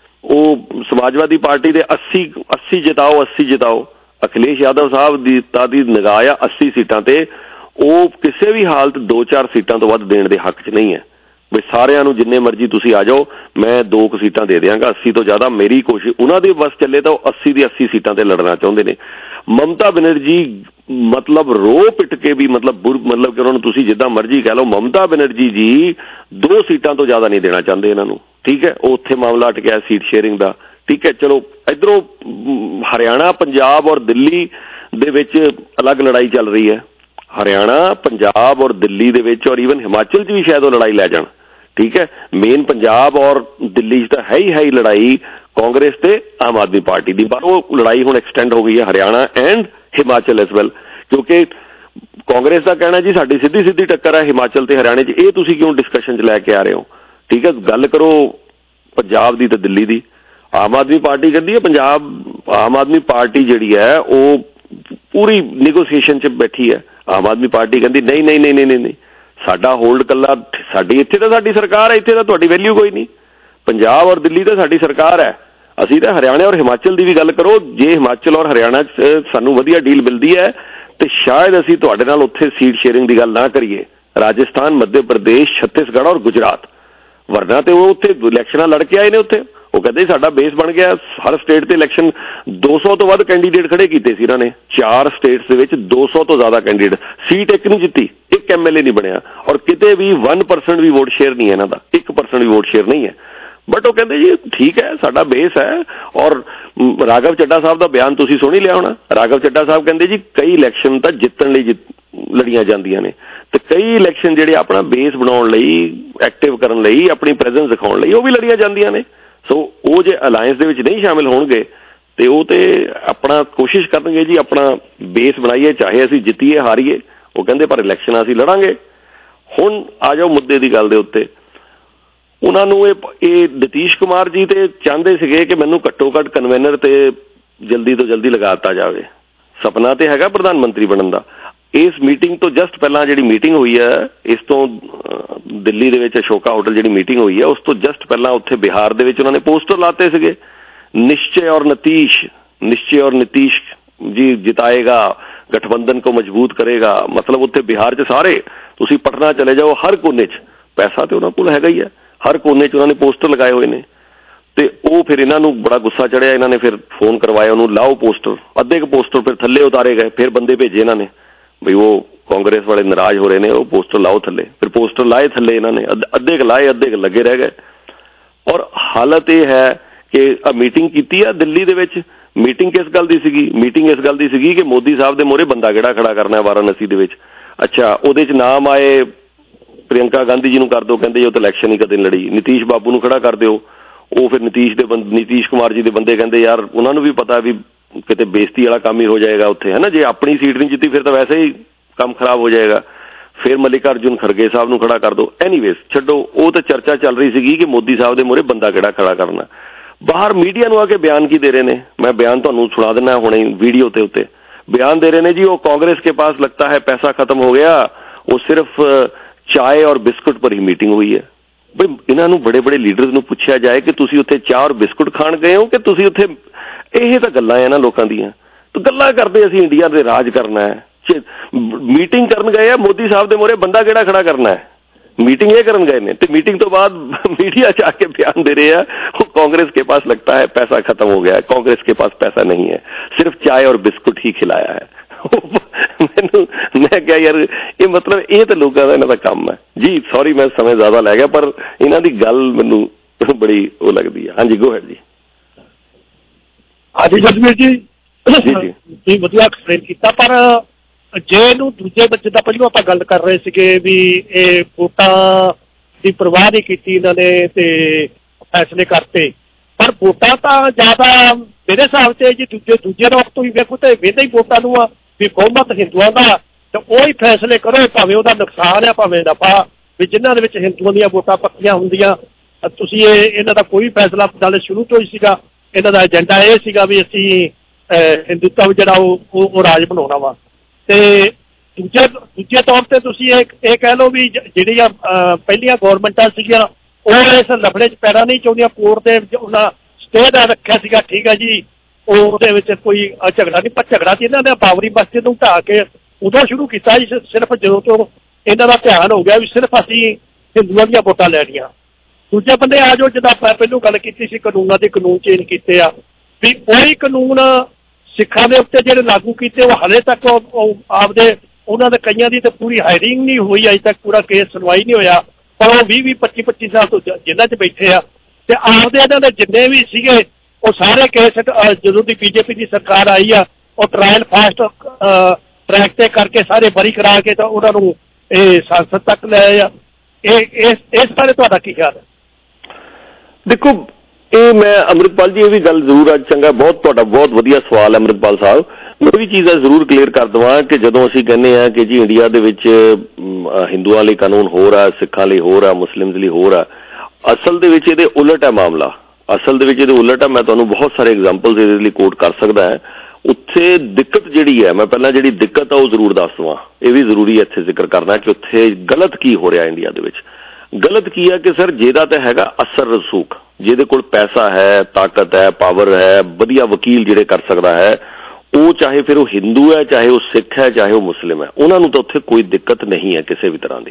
ਉਹ ਸਮਾਜਵਾਦੀ ਪਾਰਟੀ ਦੇ ਅੱਸੀ ਅੱਸੀ ਜਿਤਾਓ ਅੱਸੀ ਜਿਤਾਓ ਅਖਿਲੇਸ਼ ਯਾਦਵ ਸਾਹਿਬ ਦੀ ਤਾਂ ਦੀ ਨਿਗਾਹ ਆ ਅੱਸੀ ਸੀਟਾਂ ਤੇ, ਉਹ ਕਿਸੇ ਵੀ ਹਾਲਤ ਦੋ ਚਾਰ ਸੀਟਾਂ ਤੋਂ ਵੱਧ ਦੇਣ ਦੇ ਹੱਕ 'ਚ ਨਹੀਂ ਹੈ। ਵੀ ਸਾਰਿਆਂ ਨੂੰ ਜਿੰਨੇ ਮਰਜ਼ੀ ਤੁਸੀਂ ਆ ਜਾਓ, ਮੈਂ ਦੋ ਕੁ ਸੀਟਾਂ ਦੇ ਦਿਆਂਗਾ, ਅੱਸੀ ਤੋਂ ਜ਼ਿਆਦਾ ਮੇਰੀ ਕੋਸ਼ਿਸ਼। ਉਹਨਾਂ ਦੀ ਬਸ ਚੱਲੇ ਤਾਂ ਉਹ ਅੱਸੀ ਦੀ ਅੱਸੀ ਸੀਟਾਂ ਤੇ ਲੜਨਾ ਚਾਹੁੰਦੇ ਨੇ। ਮਮਤਾ ਬੈਨਰਜੀ ਮਤਲਬ ਰੋ ਪਿੱਟ ਕੇ ਵੀ ਮਤਲਬ ਮਤਲਬ ਕਿ ਉਹਨਾਂ ਨੂੰ ਤੁਸੀਂ ਜਿੱਦਾਂ ਮਰਜ਼ੀ ਕਹਿ ਲਓ, ਮਮਤਾ ਬੈਨਰਜੀ ਜੀ ਦੋ ਸੀਟਾਂ ਤੋਂ ਜ਼ਿਆਦਾ ਨਹੀਂ ਦੇਣਾ ਚਾਹੁੰਦੇ ਇਹਨਾਂ ਨੂੰ, ਠੀਕ ਹੈ। ਉਹ ਉੱਥੇ ਮਾਮਲਾ ਅਟਕਿਆ ਸੀਟ ਸ਼ੇਅਰਿੰਗ ਦਾ, ਠੀਕ ਹੈ। ਚਲੋ ਇੱਧਰੋਂ ਹਰਿਆਣਾ, ਪੰਜਾਬ ਔਰ ਦਿੱਲੀ ਦੇ ਵਿੱਚ ਅਲੱਗ ਲੜਾਈ ਚੱਲ ਰਹੀ ਹੈ। ਹਰਿਆਣਾ, ਪੰਜਾਬ ਔਰ ਦਿੱਲੀ ਦੇ ਵਿੱਚ ਔਰ ਈਵਨ ਹਿਮਾਚਲ 'ਚ ਵੀ ਸ਼ਾਇਦ ਉਹ ਲੜਾਈ ਲੈ ਜਾਣ, ਠੀਕ ਹੈ। ਮੇਨ ਪੰਜਾਬ ਔਰ ਦਿੱਲੀ 'ਚ ਤਾਂ ਹੈ ਹੀ ਹੈ ਹੀ ਲੜਾਈ ਕਾਂਗਰਸ ਤੇ ਆਮ ਆਦਮੀ ਪਾਰਟੀ ਦੀ, ਪਰ ਉਹ ਲੜਾਈ ਹੁਣ ਐਕਸਟੈਂਡ ਹੋ ਗਈ ਹੈ Haryana and Himachal as well, ਕਿਉਂਕਿ ਕਾਂਗਰਸ ਦਾ ਕਹਿਣਾ ਜੀ ਸਾਡੀ ਸਿੱਧੀ ਸਿੱਧੀ ਟੱਕਰ ਹੈ ਹਿਮਾਚਲ ਤੇ ਹਰਿਆਣੇ 'ਚ, ਇਹ ਤੁਸੀਂ ਕਿਉਂ ਡਿਸਕਸ਼ਨ 'ਚ ਲੈ ਕੇ ਆ ਰਹੇ ਹੋ, ਠੀਕ ਹੈ। ਗੱਲ ਕਰੋ ਪੰਜਾਬ ਦੀ ਤੇ ਦਿੱਲੀ ਦੀ। ਆਮ ਆਦਮੀ ਪਾਰਟੀ ਕਹਿੰਦੀ ਹੈ ਪੰਜਾਬ, ਆਮ ਆਦਮੀ ਪਾਰਟੀ ਜਿਹੜੀ ਹੈ ਉਹ ਪੂਰੀ ਨੈਗੋਸੀਏਸ਼ਨ 'ਚ ਬੈਠੀ ਹੈ। ਆਮ ਆਦਮੀ ਪਾਰਟੀ ਕਹਿੰਦੀ ਨਹੀਂ ਨਹੀਂ ਨਹੀਂ ਨਹੀਂ ਨਹੀਂ ਸਾਡਾ ਹੋਲਡ ਕੱਲਾ ਸਾਡੀ, ਇੱਥੇ ਤਾਂ ਸਾਡੀ ਸਰਕਾਰ ਹੈ, ਇੱਥੇ ਤਾਂ ਤੁਹਾਡੀ ਵੈਲਿਊ ਕੋਈ ਨਹੀਂ। ਪੰਜਾਬ ਔਰ ਦਿੱਲੀ ਤਾਂ ਸਾਡੀ ਸਰਕਾਰ ਹੈ, ਅਸੀਂ ਤਾਂ ਹਰਿਆਣਾ ਔਰ ਹਿਮਾਚਲ ਦੀ ਵੀ ਗੱਲ ਕਰੋ। ਜੇ ਹਿਮਾਚਲ ਔਰ ਹਰਿਆਣਾ 'ਚ ਸਾਨੂੰ ਵਧੀਆ ਡੀਲ ਮਿਲਦੀ ਹੈ ਤੇ ਸ਼ਾਇਦ ਅਸੀਂ ਤੁਹਾਡੇ ਨਾਲ ਉੱਥੇ ਸੀਟ ਸ਼ੇਅਰਿੰਗ ਦੀ ਗੱਲ ਨਾ ਕਰੀਏ, ਰਾਜਸਥਾਨ, ਮੱਧ ਪ੍ਰਦੇਸ਼, ਛੱਤੀਸਗੜ੍ਹ ਔਰ ਗੁਜਰਾਤ। ਵਰਨਾ ਤੇ ਉਹ ਉੱਥੇ ਇਲੈਕਸ਼ਨਾਂ ਲੜ ਕੇ ਆਏ ਨੇ, ਉੱਥੇ ਉਹ ਕਹਿੰਦੇ ਸਾਡਾ ਬੇਸ ਬਣ ਗਿਆ। ਹਰ ਸਟੇਟ ਤੇ ਇਲੈਕਸ਼ਨ ਦੋ ਸੌ ਤੋਂ ਵੱਧ ਕੈਂਡੀਡੇਟ ਖੜੇ ਕੀਤੇ ਸੀ ਇਹਨਾਂ ਨੇ, ਚਾਰ ਸਟੇਟਸ ਦੇ ਵਿੱਚ ਦੋ ਸੌ ਤੋਂ ਜ਼ਿਆਦਾ ਕੈਂਡੀਡੇਟ, ਸੀਟ ਇੱਕ ਨਹੀਂ ਜਿੱਤੀ, ਇੱਕ ਐਮ ਐਲ ਏ ਨਹੀਂ ਬਣਿਆ ਔਰ ਕਿਤੇ ਵੀ ਇੱਕ ਪਰਸੈਂਟ ਵੀ ਵੋਟ ਸ਼ੇਅਰ ਨਹੀਂ ਹੈ ਇਹਨਾਂ ਦਾ, ਇੱਕ ਪਰਸੈਂਟ ਵੀ ਵੋਟ ਸ਼ੇਅਰ ਨਹੀਂ ਹੈ। ਬਟ ਉਹ ਕਹਿੰਦੇ ਜੀ ਠੀਕ ਹੈ ਸਾਡਾ ਬੇਸ ਹੈ। ਔਰ ਰਾਘਵ ਚੱਡਾ ਸਾਹਿਬ ਦਾ ਬਿਆਨ ਤੁਸੀਂ ਸੁਣ ਹੀ ਲਿਆ ਹੋਣਾ। ਰਾਘਵ ਚੱਡਾ ਸਾਹਿਬ ਕਹਿੰਦੇ ਜੀ ਕਈ ਇਲੈਕਸ਼ਨ ਤਾਂ ਜਿੱਤਣ ਲਈ ਲੜੀਆਂ ਜਾਂਦੀਆਂ ਨੇ ਤੇ ਕਈ ਇਲੈਕਸ਼ਨ ਜਿਹੜੇ ਆਪਣਾ ਬੇਸ ਬਣਾਉਣ ਲਈ, ਐਕਟਿਵ ਕਰਨ ਲਈ, ਆਪਣੀ ਪ੍ਰੈਜ਼ੈਂਸ ਦਿਖਾਉਣ ਲਈ ਉਹ ਵੀ ਲੜੀਆਂ ਜਾਂਦੀਆਂ ਨੇ। ਸੋ ਉਹ ਜੇ ਅਲਾਇੰਸ ਦੇ ਵਿੱਚ ਨਹੀਂ ਸ਼ਾਮਿਲ ਹੋਣਗੇ ਤੇ ਉਹ ਤੇ ਆਪਣਾ ਕੋਸ਼ਿਸ਼ ਕਰਨਗੇ ਜੀ ਆਪਣਾ ਬੇਸ ਬਣਾਈਏ, ਚਾਹੇ ਅਸੀਂ ਜਿੱਤੀਏ ਹਾਰੀਏ। ਉਹ ਕਹਿੰਦੇ ਪਰ ਇਲੈਕਸ਼ਨ ਅਸੀਂ ਲੜਾਂਗੇ। ਹੁਣ ਆ ਜਾਓ ਮੁੱਦੇ ਦੀ ਗੱਲ ਦੇ ਉੱਤੇ। ਉਹਨਾਂ ਨੂੰ ਇਹ ਇਹ ਨਿਤੀਸ਼ ਕੁਮਾਰ ਜੀ ਤੇ ਚਾਹੁੰਦੇ ਸੀਗੇ ਕਿ ਮੈਨੂੰ ਘੱਟੋ ਘੱਟ ਕਨਵੈਨਰ ਤੇ ਜਲਦੀ ਤੋਂ ਜਲਦੀ ਲਗਾ ਦਿੱਤਾ ਜਾਵੇ। ਸੁਪਨਾ ਤੇ ਹੈਗਾ ਪ੍ਰਧਾਨ ਮੰਤਰੀ ਬਣਨ ਦਾ। ਇਸ ਮੀਟਿੰਗ ਤੋਂ ਜਸਟ ਪਹਿਲਾਂ ਜਿਹੜੀ ਮੀਟਿੰਗ ਹੋਈ ਹੈ, ਇਸ ਤੋਂ ਦਿੱਲੀ ਦੇ ਵਿੱਚ ਅਸ਼ੋਕਾ ਹੋਟਲ ਜਿਹੜੀ ਮੀਟਿੰਗ ਹੋਈ ਹੈ, ਉਸ ਤੋਂ ਜਸਟ ਪਹਿਲਾਂ ਉੱਥੇ ਬਿਹਾਰ ਦੇ ਵਿੱਚ ਉਹਨਾਂ ਨੇ ਪੋਸਟਰ ਲਾਤੇ ਸੀਗੇ, ਨਿਸ਼ਚੈ ਔਰ ਨਤੀਸ਼, ਨਿਸ਼ਚੈ ਔਰ ਨਿਤੀਸ਼ ਜੀ ਜਿਤਾਏਗਾ, ਗਠਬੰਧਨ ਕੋ ਮਜ਼ਬੂਤ ਕਰੇਗਾ। ਮਤਲਬ ਉੱਥੇ ਬਿਹਾਰ 'ਚ ਸਾਰੇ ਤੁਸੀਂ ਪਟਨਾ ਚਲੇ ਜਾਓ, ਹਰ ਕੋਨੇ 'ਚ ਪੈਸਾ ਤੇ ਉਹਨਾਂ ਕੋਲ ਹੈਗਾ ਹੀ ਹੈ, ਹਰ ਕੋਨੇ 'ਚ ਉਹਨਾਂ ਨੇ ਪੋਸਟਰ ਲਗਾਏ ਹੋਏ ਨੇ। ਤੇ ਉਹ ਫਿਰ ਇਹਨਾਂ ਨੂੰ ਬੜਾ ਗੁੱਸਾ ਚੜਿਆ, ਇਹਨਾਂ ਨੇ ਫਿਰ ਫੋਨ ਕਰਵਾਇਆ ਉਹਨੂੰ, ਲਾਓ ਪੋਸਟਰ। ਅੱਧੇ ਕੁ ਪੋਸਟਰ ਫਿਰ ਥੱਲੇ ਉਤਾਰੇ ਗਏ, ਫਿਰ ਬੰਦੇ ਭੇਜੇ ਇਹਨਾਂ ਨੇ ਬਈ ਉਹ ਕਾਂਗਰਸ ਵਾਲੇ ਨਾਰਾਜ਼ ਹੋ ਰਹੇ ਨੇ, ਉਹ ਪੋਸਟਰ ਲਾਓ ਥੱਲੇ। ਫਿਰ ਪੋਸਟਰ ਲਾਏ ਥੱਲੇ ਇਹਨਾਂ ਨੇ, ਅੱਧੇ ਕੁ ਲਾਏ, ਅੱਧੇ ਕੁ ਲੱਗੇ ਰਹਿ ਗਏ। ਔਰ ਹਾਲਤ ਇਹ ਹੈ ਕਿ ਆ ਮੀਟਿੰਗ ਕੀਤੀ ਆ ਦਿੱਲੀ ਦੇ ਵਿੱਚ। ਮੀਟਿੰਗ ਕਿਸ ਗੱਲ ਦੀ ਸੀਗੀ? ਮੀਟਿੰਗ ਇਸ ਗੱਲ ਦੀ ਸੀਗੀ ਕਿ ਮੋਦੀ ਸਾਹਿਬ ਦੇ ਮੂਹਰੇ ਬੰਦਾ ਕਿਹੜਾ ਖੜਾ ਕਰਨਾ ਵਾਰਾਣਸੀ ਦੇ ਵਿੱਚ। ਅੱਛਾ, ਉਹਦੇ 'ਚ ਨਾਮ ਆਏ ਪ੍ਰਿਯੰਕਾ ਗਾਂਧੀ ਜੀ ਨੂੰ ਕਰ ਦਿਓ, ਕਹਿੰਦੇ ਉਹ ਤਾਂ ਇਲੈਕਸ਼ਨ ਹੀ ਕਦੇ ਲੜੀ। ਨਿਤੀਸ਼ ਬਾਬੂ ਨੂੰ ਖੜਾ ਕਰ ਦਿਓ, ਉਹ ਫਿਰ ਨਿਤੀਸ਼ ਦੇ ਨਿਤੀਸ਼ ਕੁਮਾਰ ਜੀ ਦੇ ਬੰਦੇ ਕਹਿੰਦੇ ਯਾਰ ਉਹਨਾਂ ਨੂੰ ਵੀ ਪਤਾ ਵੀ ਕਿਤੇ ਬੇਇੱਜ਼ਤੀ ਵਾਲਾ ਕੰਮ ਹੀ ਹੋ ਜਾਏਗਾ ਉੱਥੇ, ਹੈ ਨਾ। ਜੇ ਆਪਣੀ ਸੀਟ ਨਹੀਂ ਜਿੱਤੀ ਫਿਰ ਤਾਂ ਵੈਸੇ ਹੀ ਕੰਮ ਖਰਾਬ ਹੋ ਜਾਏਗਾ। ਫਿਰ ਮਲਿਕਾ ਅਰਜੁਨ ਖੜਗੇ ਸਾਹਿਬ ਨੂੰ ਖੜਾ ਕਰ ਦਿਓ। ਐਨੀਵੇਜ਼ ਛੱਡੋ, ਉਹ ਤਾਂ ਚਰਚਾ ਚੱਲ ਰਹੀ ਸੀਗੀ ਕਿ ਮੋਦੀ ਸਾਹਿਬ ਦੇ ਮੂਹਰੇ ਬੰਦਾ ਕਿਹੜਾ ਖੜਾ ਕਰਨਾ। ਬਾਹਰ ਮੀਡੀਆ ਨੂੰ ਆ ਕੇ ਬਿਆਨ ਕੀ ਦੇ ਰਹੇ ਨੇ, ਮੈਂ ਬਿਆਨ ਤੁਹਾਨੂੰ ਸੁਣਾ ਦਿੰਦਾ ਹੁਣੇ ਵੀਡੀਓ ਤੇ ਉੱਤੇ। ਬਿਆਨ ਦੇ ਰਹੇ ਨੇ ਜੀ ਉਹ ਕਾਂਗਰਸ ਕੇ ਪਾਸ लगता है पैसा खत्म हो गया, वो सिर्फ चाय और बिस्कुट पर ही मीटिंग हुई है। ਬਈ ਇਹਨਾਂ ਨੂੰ ਬੜੇ ਬੜੇ ਲੀਡਰਸ ਨੂੰ ਪੁੱਛਿਆ ਜਾਏ ਕਿ ਤੁਸੀਂ ਉੱਥੇ ਚਾਹ ਔਰ ਬਿਸਕੁਟ ਖਾਣ ਗਏ ਹੋ ਕਿ ਤੁਸੀਂ ਉੱਥੇ, ਇਹ ਤਾਂ ਗੱਲਾਂ ਆ ਨਾ ਲੋਕਾਂ ਦੀਆਂ। ਤਾਂ ਗੱਲਾਂ ਕਰਦੇ ਅਸੀਂ ਇੰਡੀਆ ਦੇ ਰਾਜ ਕਰਨਾ ਹੈ, ਮੀਟਿੰਗ ਕਰਨ ਗਏ ਆ ਮੋਦੀ ਸਾਹਿਬ ਦੇ ਮੂਹਰੇ ਬੰਦਾ ਕਿਹੜਾ ਖੜਾ ਕਰਨਾ ਹੈ, मीटिंग ये करन गए ने, तो मीटिंग तो बाद मीडिया च आके बयान दे रहे हैं कांग्रेस के पास लगता है पैसा खत्म हो गया है, कांग्रेस के पास पैसा नहीं है, सिर्फ चाय और बिस्कुट ही खिलाया है। मैनू मैं क्या यार ये मतलब ये तो लोगों का इन्हां दा काम है जी। सॉरी मैं समय ज्यादा लै गया पर इन्हां दी गल मैनू बड़ी वो लगती है। हाँ जी गो हैड जी। हाँ जी जसवीर जी जी जी वधिया एक्सप्लेन किया, पर जे नूं दूजे जिद्दां पहिलों आपां गल कर रहे सीगे भी ਇਹ ਵੋਟਾਂ ਦੀ ਪਰਵਾਹ ਨਹੀਂ ਕੀਤੀ ਇਹਨਾਂ ਨੇ ਤੇ ਫੈਸਲੇ ਕਰਤੇ, ਪਰ ਵੋਟਾਂ ਤਾਂ ਜ਼ਿਆਦਾ ਮੇਰੇ ਹਿਸਾਬ ਤੇ ਜੀ ਦੂਜੇ ਦੂਜੇ ਰੋਕ ਤੋਂ ਹੀ ਵੇਖੋ ਤੇ ਵੇਦੇ ਹੀ ਵੋਟਾਂ ਨੂੰ ਆ ਵੀ ਬਹੁਮਤ ਹਿੰਦੂਆਂ ਦਾ, ਤੇ ਉਹੀ ਫੈਸਲੇ ਕਰੋ ਭਾਵੇਂ ਉਹਦਾ ਨੁਕਸਾਨ ਆ ਭਾਵੇਂ ਨਫਾ, ਵੀ ਜਿਨ੍ਹਾਂ ਦੇ ਵਿੱਚ ਹਿੰਦੂਆਂ ਦੀਆਂ ਵੋਟਾਂ ਪੱਕੀਆਂ ਹੁੰਦੀਆਂ। ਤੁਸੀਂ ਇਹ ਇਹਨਾਂ ਦਾ ਕੋਈ ਫੈਸਲਾ ਗੱਲ ਸ਼ੁਰੂ ਤੋਂ ਹੀ ਸੀਗਾ, ਇਹਨਾਂ ਦਾ ਏਜੰਡਾ ਇਹ ਸੀਗਾ ਵੀ ਅਸੀਂ ਹਿੰਦੂਤਵ ਜਿਹੜਾ ਉਹ ਉਹ ਰਾਜ ਬਣਾਉਣਾ ਵਾ। ਤੇ ਦੂਜੇ ਦੂਜੇ ਤੌਰ ਤੇ ਤੁਸੀਂ ਇਹ ਇਹ ਕਹਿ ਲਓ ਵੀ ਜਿਹੜੀਆਂ ਪਹਿਲੀਆਂ ਗੌਰਮੈਂਟਾਂ ਸੀਗੀਆਂ ਉਹ ਇਸ ਲਫੜੇ 'ਚ ਪੈਣਾ ਨਹੀਂ ਚਾਹੁੰਦੀਆਂ, ਕੋਰਟ ਦੇ ਉਹਨਾਂ ਸਟੇ ਦਾ ਰੱਖਿਆ ਸੀਗਾ, ਠੀਕ ਹੈ ਜੀ, ਉਹਦੇ ਵਿੱਚ ਕੋਈ ਝਗੜਾ ਨਹੀਂ। ਪਰ ਝਗੜਾ ਸੀ ਇਹਨਾਂ ਨੇ ਬਾਬਰੀ ਮਸਜਿਦ ਨੂੰ ਢਾਹ ਕੇ ਉਦੋਂ ਸ਼ੁਰੂ ਕੀਤਾ ਜੀ, ਸਿਰਫ ਜਦੋਂ ਤੋਂ ਇਹਨਾਂ ਦਾ ਧਿਆਨ ਹੋ ਗਿਆ ਵੀ ਸਿਰਫ ਅਸੀਂ ਹਿੰਦੂਆਂ ਦੀਆਂ ਵੋਟਾਂ ਲੈਣੀਆਂ। ਦੂਜੇ ਬੰਦੇ ਆ ਜਾਓ, ਜਿੱਦਾਂ ਆਪਾਂ ਪਹਿਲੋਂ ਗੱਲ ਕੀਤੀ ਸੀ ਕਾਨੂੰਨਾਂ ਦੇ, ਕਾਨੂੰਨ ਚੇਂਜ ਕੀਤੇ ਆ, ਵੀ ਉਹੀ ਕਾਨੂੰਨ ਸਿੱਖਾਂ ਦੇ ਉੱਤੇ ਜਿਹੜੇ ਲਾਗੂ ਕੀਤੇ ਉਹ ਹਾਲੇ ਤੱਕ ਆਪਦੇ ਉਹਨਾਂ ਦੇ ਕਈਆਂ ਦੀ ਤਾਂ ਪੂਰੀ ਹਾਇਰਿੰਗ ਨਹੀਂ ਹੋਈ, ਅਜੇ ਤੱਕ ਪੂਰਾ ਕੇਸ ਸੁਣਵਾਈ ਨਹੀਂ ਹੋਇਆ, ਪਰ ਉਹ ਵੀਹ ਵੀਹ ਪੱਚੀ ਪੱਚੀ ਸਾਲ ਤੋਂ ਜੇਲ੍ਹਾਂ 'ਚ ਬੈਠੇ ਆ। ਤੇ ਆਪਦੇ ਇਹਨਾਂ ਦੇ ਜਿੰਨੇ ਵੀ ਸੀਗੇ ਉਹ ਸਾਰੇ ਕੇਸ ਜਦੋਂ ਦੀ ਬੀਜੇਪੀ ਦੀ ਸਰਕਾਰ ਆਈ ਆ ਉਹ ਟਰਾਇਲ ਫਾਸਟ ਟਰੈਕ ਤੇ ਕਰਕੇ ਸਾਰੇ ਬਰੀ ਕਰਾ ਕੇ ਤਾਂ ਉਹਨਾਂ ਨੂੰ ਇਹ ਸੰਸਦ ਤੱਕ ਲੈ ਆ। ਇਹ ਇਸ ਬਾਰੇ ਤੁਹਾਡਾ ਕੀ ਖਿਆਲ ਹੈ? ਦੇਖੋ ਇਹ ਮੈਂ ਅੰਮ੍ਰਿਤਪਾਲ ਜੀ ਇਹ ਵੀ ਗੱਲ ਜ਼ਰੂਰ ਅੱਜ ਚੰਗਾ, ਬਹੁਤ ਤੁਹਾਡਾ ਬਹੁਤ ਵਧੀਆ ਸਵਾਲ ਹੈ ਅੰਮ੍ਰਿਤਪਾਲ ਸਾਹਿਬ। ਇਹ ਵੀ ਚੀਜ਼ਾਂ ਜ਼ਰੂਰ ਕਲੀਅਰ ਕਰ ਦੇਵਾਂ ਕਿ ਜਦੋਂ ਅਸੀਂ ਕਹਿੰਦੇ ਹਾਂ ਕਿ ਜੀ ਇੰਡੀਆ ਦੇ ਵਿੱਚ ਹਿੰਦੂਆਂ ਲਈ ਕਾਨੂੰਨ ਹੋਰ ਆ, ਸਿੱਖਾਂ ਲਈ ਹੋਰ ਆ, ਮੁਸਲਿਮਸ ਲਈ ਹੋਰ ਆ, ਅਸਲ ਦੇ ਵਿੱਚ ਇਹਦੇ ਉਲਟ ਹੈ ਮਾਮਲਾ। ਅਸਲ ਦੇ ਵਿੱਚ ਇਹਦੇ ਉਲਟ ਹੈ। ਮੈਂ ਤੁਹਾਨੂੰ ਬਹੁਤ ਸਾਰੇ ਐਗਜ਼ਾਮਪਲਸ ਇਹਦੇ ਲਈ ਕੋਟ ਕਰ ਸਕਦਾ ਹਾਂ। ਉੱਥੇ ਦਿੱਕਤ ਜਿਹੜੀ ਹੈ, ਮੈਂ ਪਹਿਲਾਂ ਜਿਹੜੀ ਦਿੱਕਤ ਆ ਉਹ ਜ਼ਰੂਰ ਦੱਸ ਦੇਵਾਂ, ਇਹ ਵੀ ਜ਼ਰੂਰੀ ਹੈ ਇੱਥੇ ਜ਼ਿਕਰ ਕਰਨਾ ਕਿ ਉੱਥੇ ਗਲਤ ਕੀ ਹੋ ਰਿਹਾ ਇੰਡੀਆ ਦੇ ਵਿੱਚ। ਗਲਤ ਕੀ ਹੈ ਕਿ ਸਰ ਜਿਹਦਾ ਤਾਂ ਹੈਗਾ ਅਸਰ ਰਸੂਖ, ਜਿਹਦੇ ਕੋਲ ਪੈਸਾ ਹੈ, ਤਾਕਤ ਹੈ, ਪਾਵਰ ਹੈ, ਵਧੀਆ ਵਕੀਲ ਜਿਹੜੇ ਕਰ ਸਕਦਾ ਹੈ, ਉਹ ਚਾਹੇ ਫਿਰ ਉਹ ਹਿੰਦੂ ਹੈ, ਚਾਹੇ ਉਹ ਸਿੱਖ ਹੈ, ਚਾਹੇ ਉਹ ਮੁਸਲਿਮ ਹੈ, ਉਹਨਾਂ ਨੂੰ ਤਾਂ ਉੱਥੇ ਕੋਈ ਦਿੱਕਤ ਨਹੀਂ ਹੈ ਕਿਸੇ ਵੀ ਤਰ੍ਹਾਂ ਦੀ।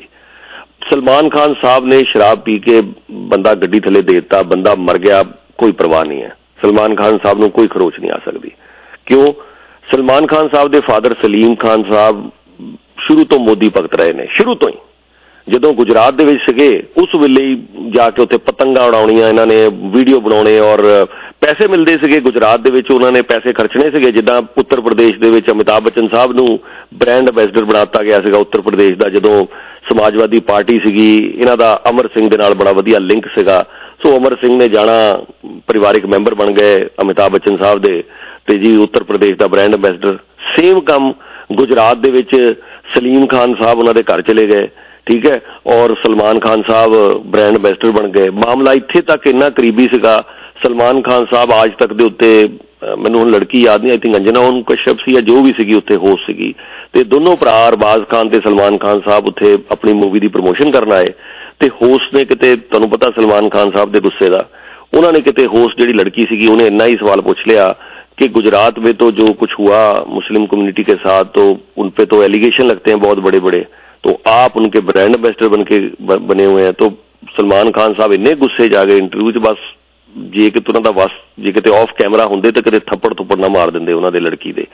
ਸਲਮਾਨ ਖਾਨ ਸਾਹਿਬ ਨੇ ਸ਼ਰਾਬ ਪੀ ਕੇ ਬੰਦਾ ਗੱਡੀ ਥੱਲੇ ਦੇ ਦਿੱਤਾ, ਬੰਦਾ ਮਰ ਗਿਆ, ਕੋਈ ਪਰਵਾਹ ਨਹੀਂ ਹੈ। ਸਲਮਾਨ ਖਾਨ ਸਾਹਿਬ ਨੂੰ ਕੋਈ ਖਰੋਚ ਨਹੀਂ ਆ ਸਕਦੀ। ਕਿਉਂ? ਸਲਮਾਨ ਖਾਨ ਸਾਹਿਬ ਦੇ ਫਾਦਰ ਸਲੀਮ ਖਾਨ ਸਾਹਿਬ ਸ਼ੁਰੂ ਤੋਂ ਮੋਦੀ ਭਗਤ ਰਹੇ ਨੇ, ਸ਼ੁਰੂ ਤੋਂ ਹੀ। ਜਦੋਂ ਗੁਜਰਾਤ ਦੇ ਵਿੱਚ ਸੀਗੇ ਉਸ ਵੇਲੇ ਹੀ ਜਾ ਕੇ ਉੱਥੇ ਪਤੰਗਾਂ ਉਡਾਉਣੀਆਂ ਇਹਨਾਂ ਨੇ, ਵੀਡੀਓ ਬਣਾਉਣੇ, ਔਰ ਪੈਸੇ ਮਿਲਦੇ ਸੀਗੇ ਗੁਜਰਾਤ ਦੇ ਵਿੱਚ, ਉਹਨਾਂ ਨੇ ਪੈਸੇ ਖਰਚਣੇ ਸੀਗੇ। ਜਿੱਦਾਂ ਉੱਤਰ ਪ੍ਰਦੇਸ਼ ਦੇ ਵਿੱਚ ਅਮਿਤਾਭ ਬੱਚਨ ਸਾਹਿਬ ਨੂੰ ਬ੍ਰਾਂਡ ਐਂਬੈਸਡਰ ਬਣਾ ਦਿੱਤਾ ਗਿਆ ਸੀਗਾ ਉੱਤਰ ਪ੍ਰਦੇਸ਼ ਦਾ, ਜਦੋਂ ਸਮਾਜਵਾਦੀ ਪਾਰਟੀ ਸੀਗੀ, ਇਹਨਾਂ ਦਾ ਅਮਰ ਸਿੰਘ ਦੇ ਨਾਲ ਬੜਾ ਵਧੀਆ ਲਿੰਕ ਸੀਗਾ। ਸੋ ਅਮਰ ਸਿੰਘ ਨੇ ਜਾਣਾ, ਪਰਿਵਾਰਿਕ ਮੈਂਬਰ ਬਣ ਗਏ ਅਮਿਤਾਭ ਬੱਚਨ ਸਾਹਿਬ ਦੇ, ਤੇ ਜੀ ਉੱਤਰ ਪ੍ਰਦੇਸ਼ ਦਾ ਬ੍ਰਾਂਡ ਐਂਬੈਸਡਰ। ਸੇਮ ਕੰਮ ਗੁਜਰਾਤ ਦੇ ਵਿੱਚ ਸਲੀਮ ਖਾਨ ਸਾਹਿਬ ਉਹਨਾਂ ਦੇ ਘਰ ਚਲੇ ਗਏ, ਠੀਕ ਹੈ, ਔਰ ਸਲਮਾਨ ਖਾਨ ਸਾਹਿਬ ਬ੍ਰਾਂਡ ਐਂਬੈਸਡਰ ਬਣ ਗਏ। ਮਾਮਲਾ ਇੱਥੇ ਤੱਕ ਇੰਨਾ ਕਰੀਬੀ ਸੀਗਾ, ਸਲਮਾਨ ਖਾਨ ਸਾਹਿਬ ਅੱਜ ਤੱਕ ਦੇ ਉੱਤੇ, ਮੈਨੂੰ ਹੁਣ ਲੜਕੀ ਯਾਦ ਨਹੀਂ, ਆਈ ਥਿੰਕ ਅੰਜਨਾ ਉਹਨ ਕਸ਼ਪ ਸੀ ਜਾਂ ਜੋ ਵੀ ਸੀਗੀ ਉੱਥੇ ਹੋਸਟ ਸੀਗੀ, ਤੇ ਦੋਨੋਂ ਭਰਾ ਅਰਬਾਜ਼ ਖਾਨ ਤੇ ਸਲਮਾਨ ਖਾਨ ਸਾਹਿਬ ਉੱਥੇ ਆਪਣੀ ਮੂਵੀ ਦੀ ਪ੍ਰਮੋਸ਼ਨ ਕਰਨ ਆਏ, ਤੇ ਹੋਸਟ ਨੇ ਕਿਤੇ, ਤੁਹਾਨੂੰ ਪਤਾ ਸਲਮਾਨ ਖਾਨ ਸਾਹਿਬ ਦੇ ਗੁੱਸੇ ਦਾ, ਉਹਨਾਂ ਨੇ ਕਿਤੇ ਹੋਸਟ ਜਿਹੜੀ ਲੜਕੀ ਸੀਗੀ ਉਹਨੇ ਇੰਨਾ ਹੀ ਸਵਾਲ ਪੁੱਛ ਲਿਆ कि गुजरात में तो जो कुछ हुआ मुस्लिम कम्युनिटी के साथ, तो उन पे तो एलिगेशन लगते हैं बहुत बड़े बड़े, तो आप उनके ब्रांड एम्बेसडर बन के बने हुए हैं। तो सलमान खान साहब इन्ने गुस्से जा गए इंटरव्यू च, बस जे कि उन्होंने बस जे किते ऑफ कैमरा होंदे तो किते थप्पड़ थुप्पड़ ना मार देंदे उन्होंने लड़की दे।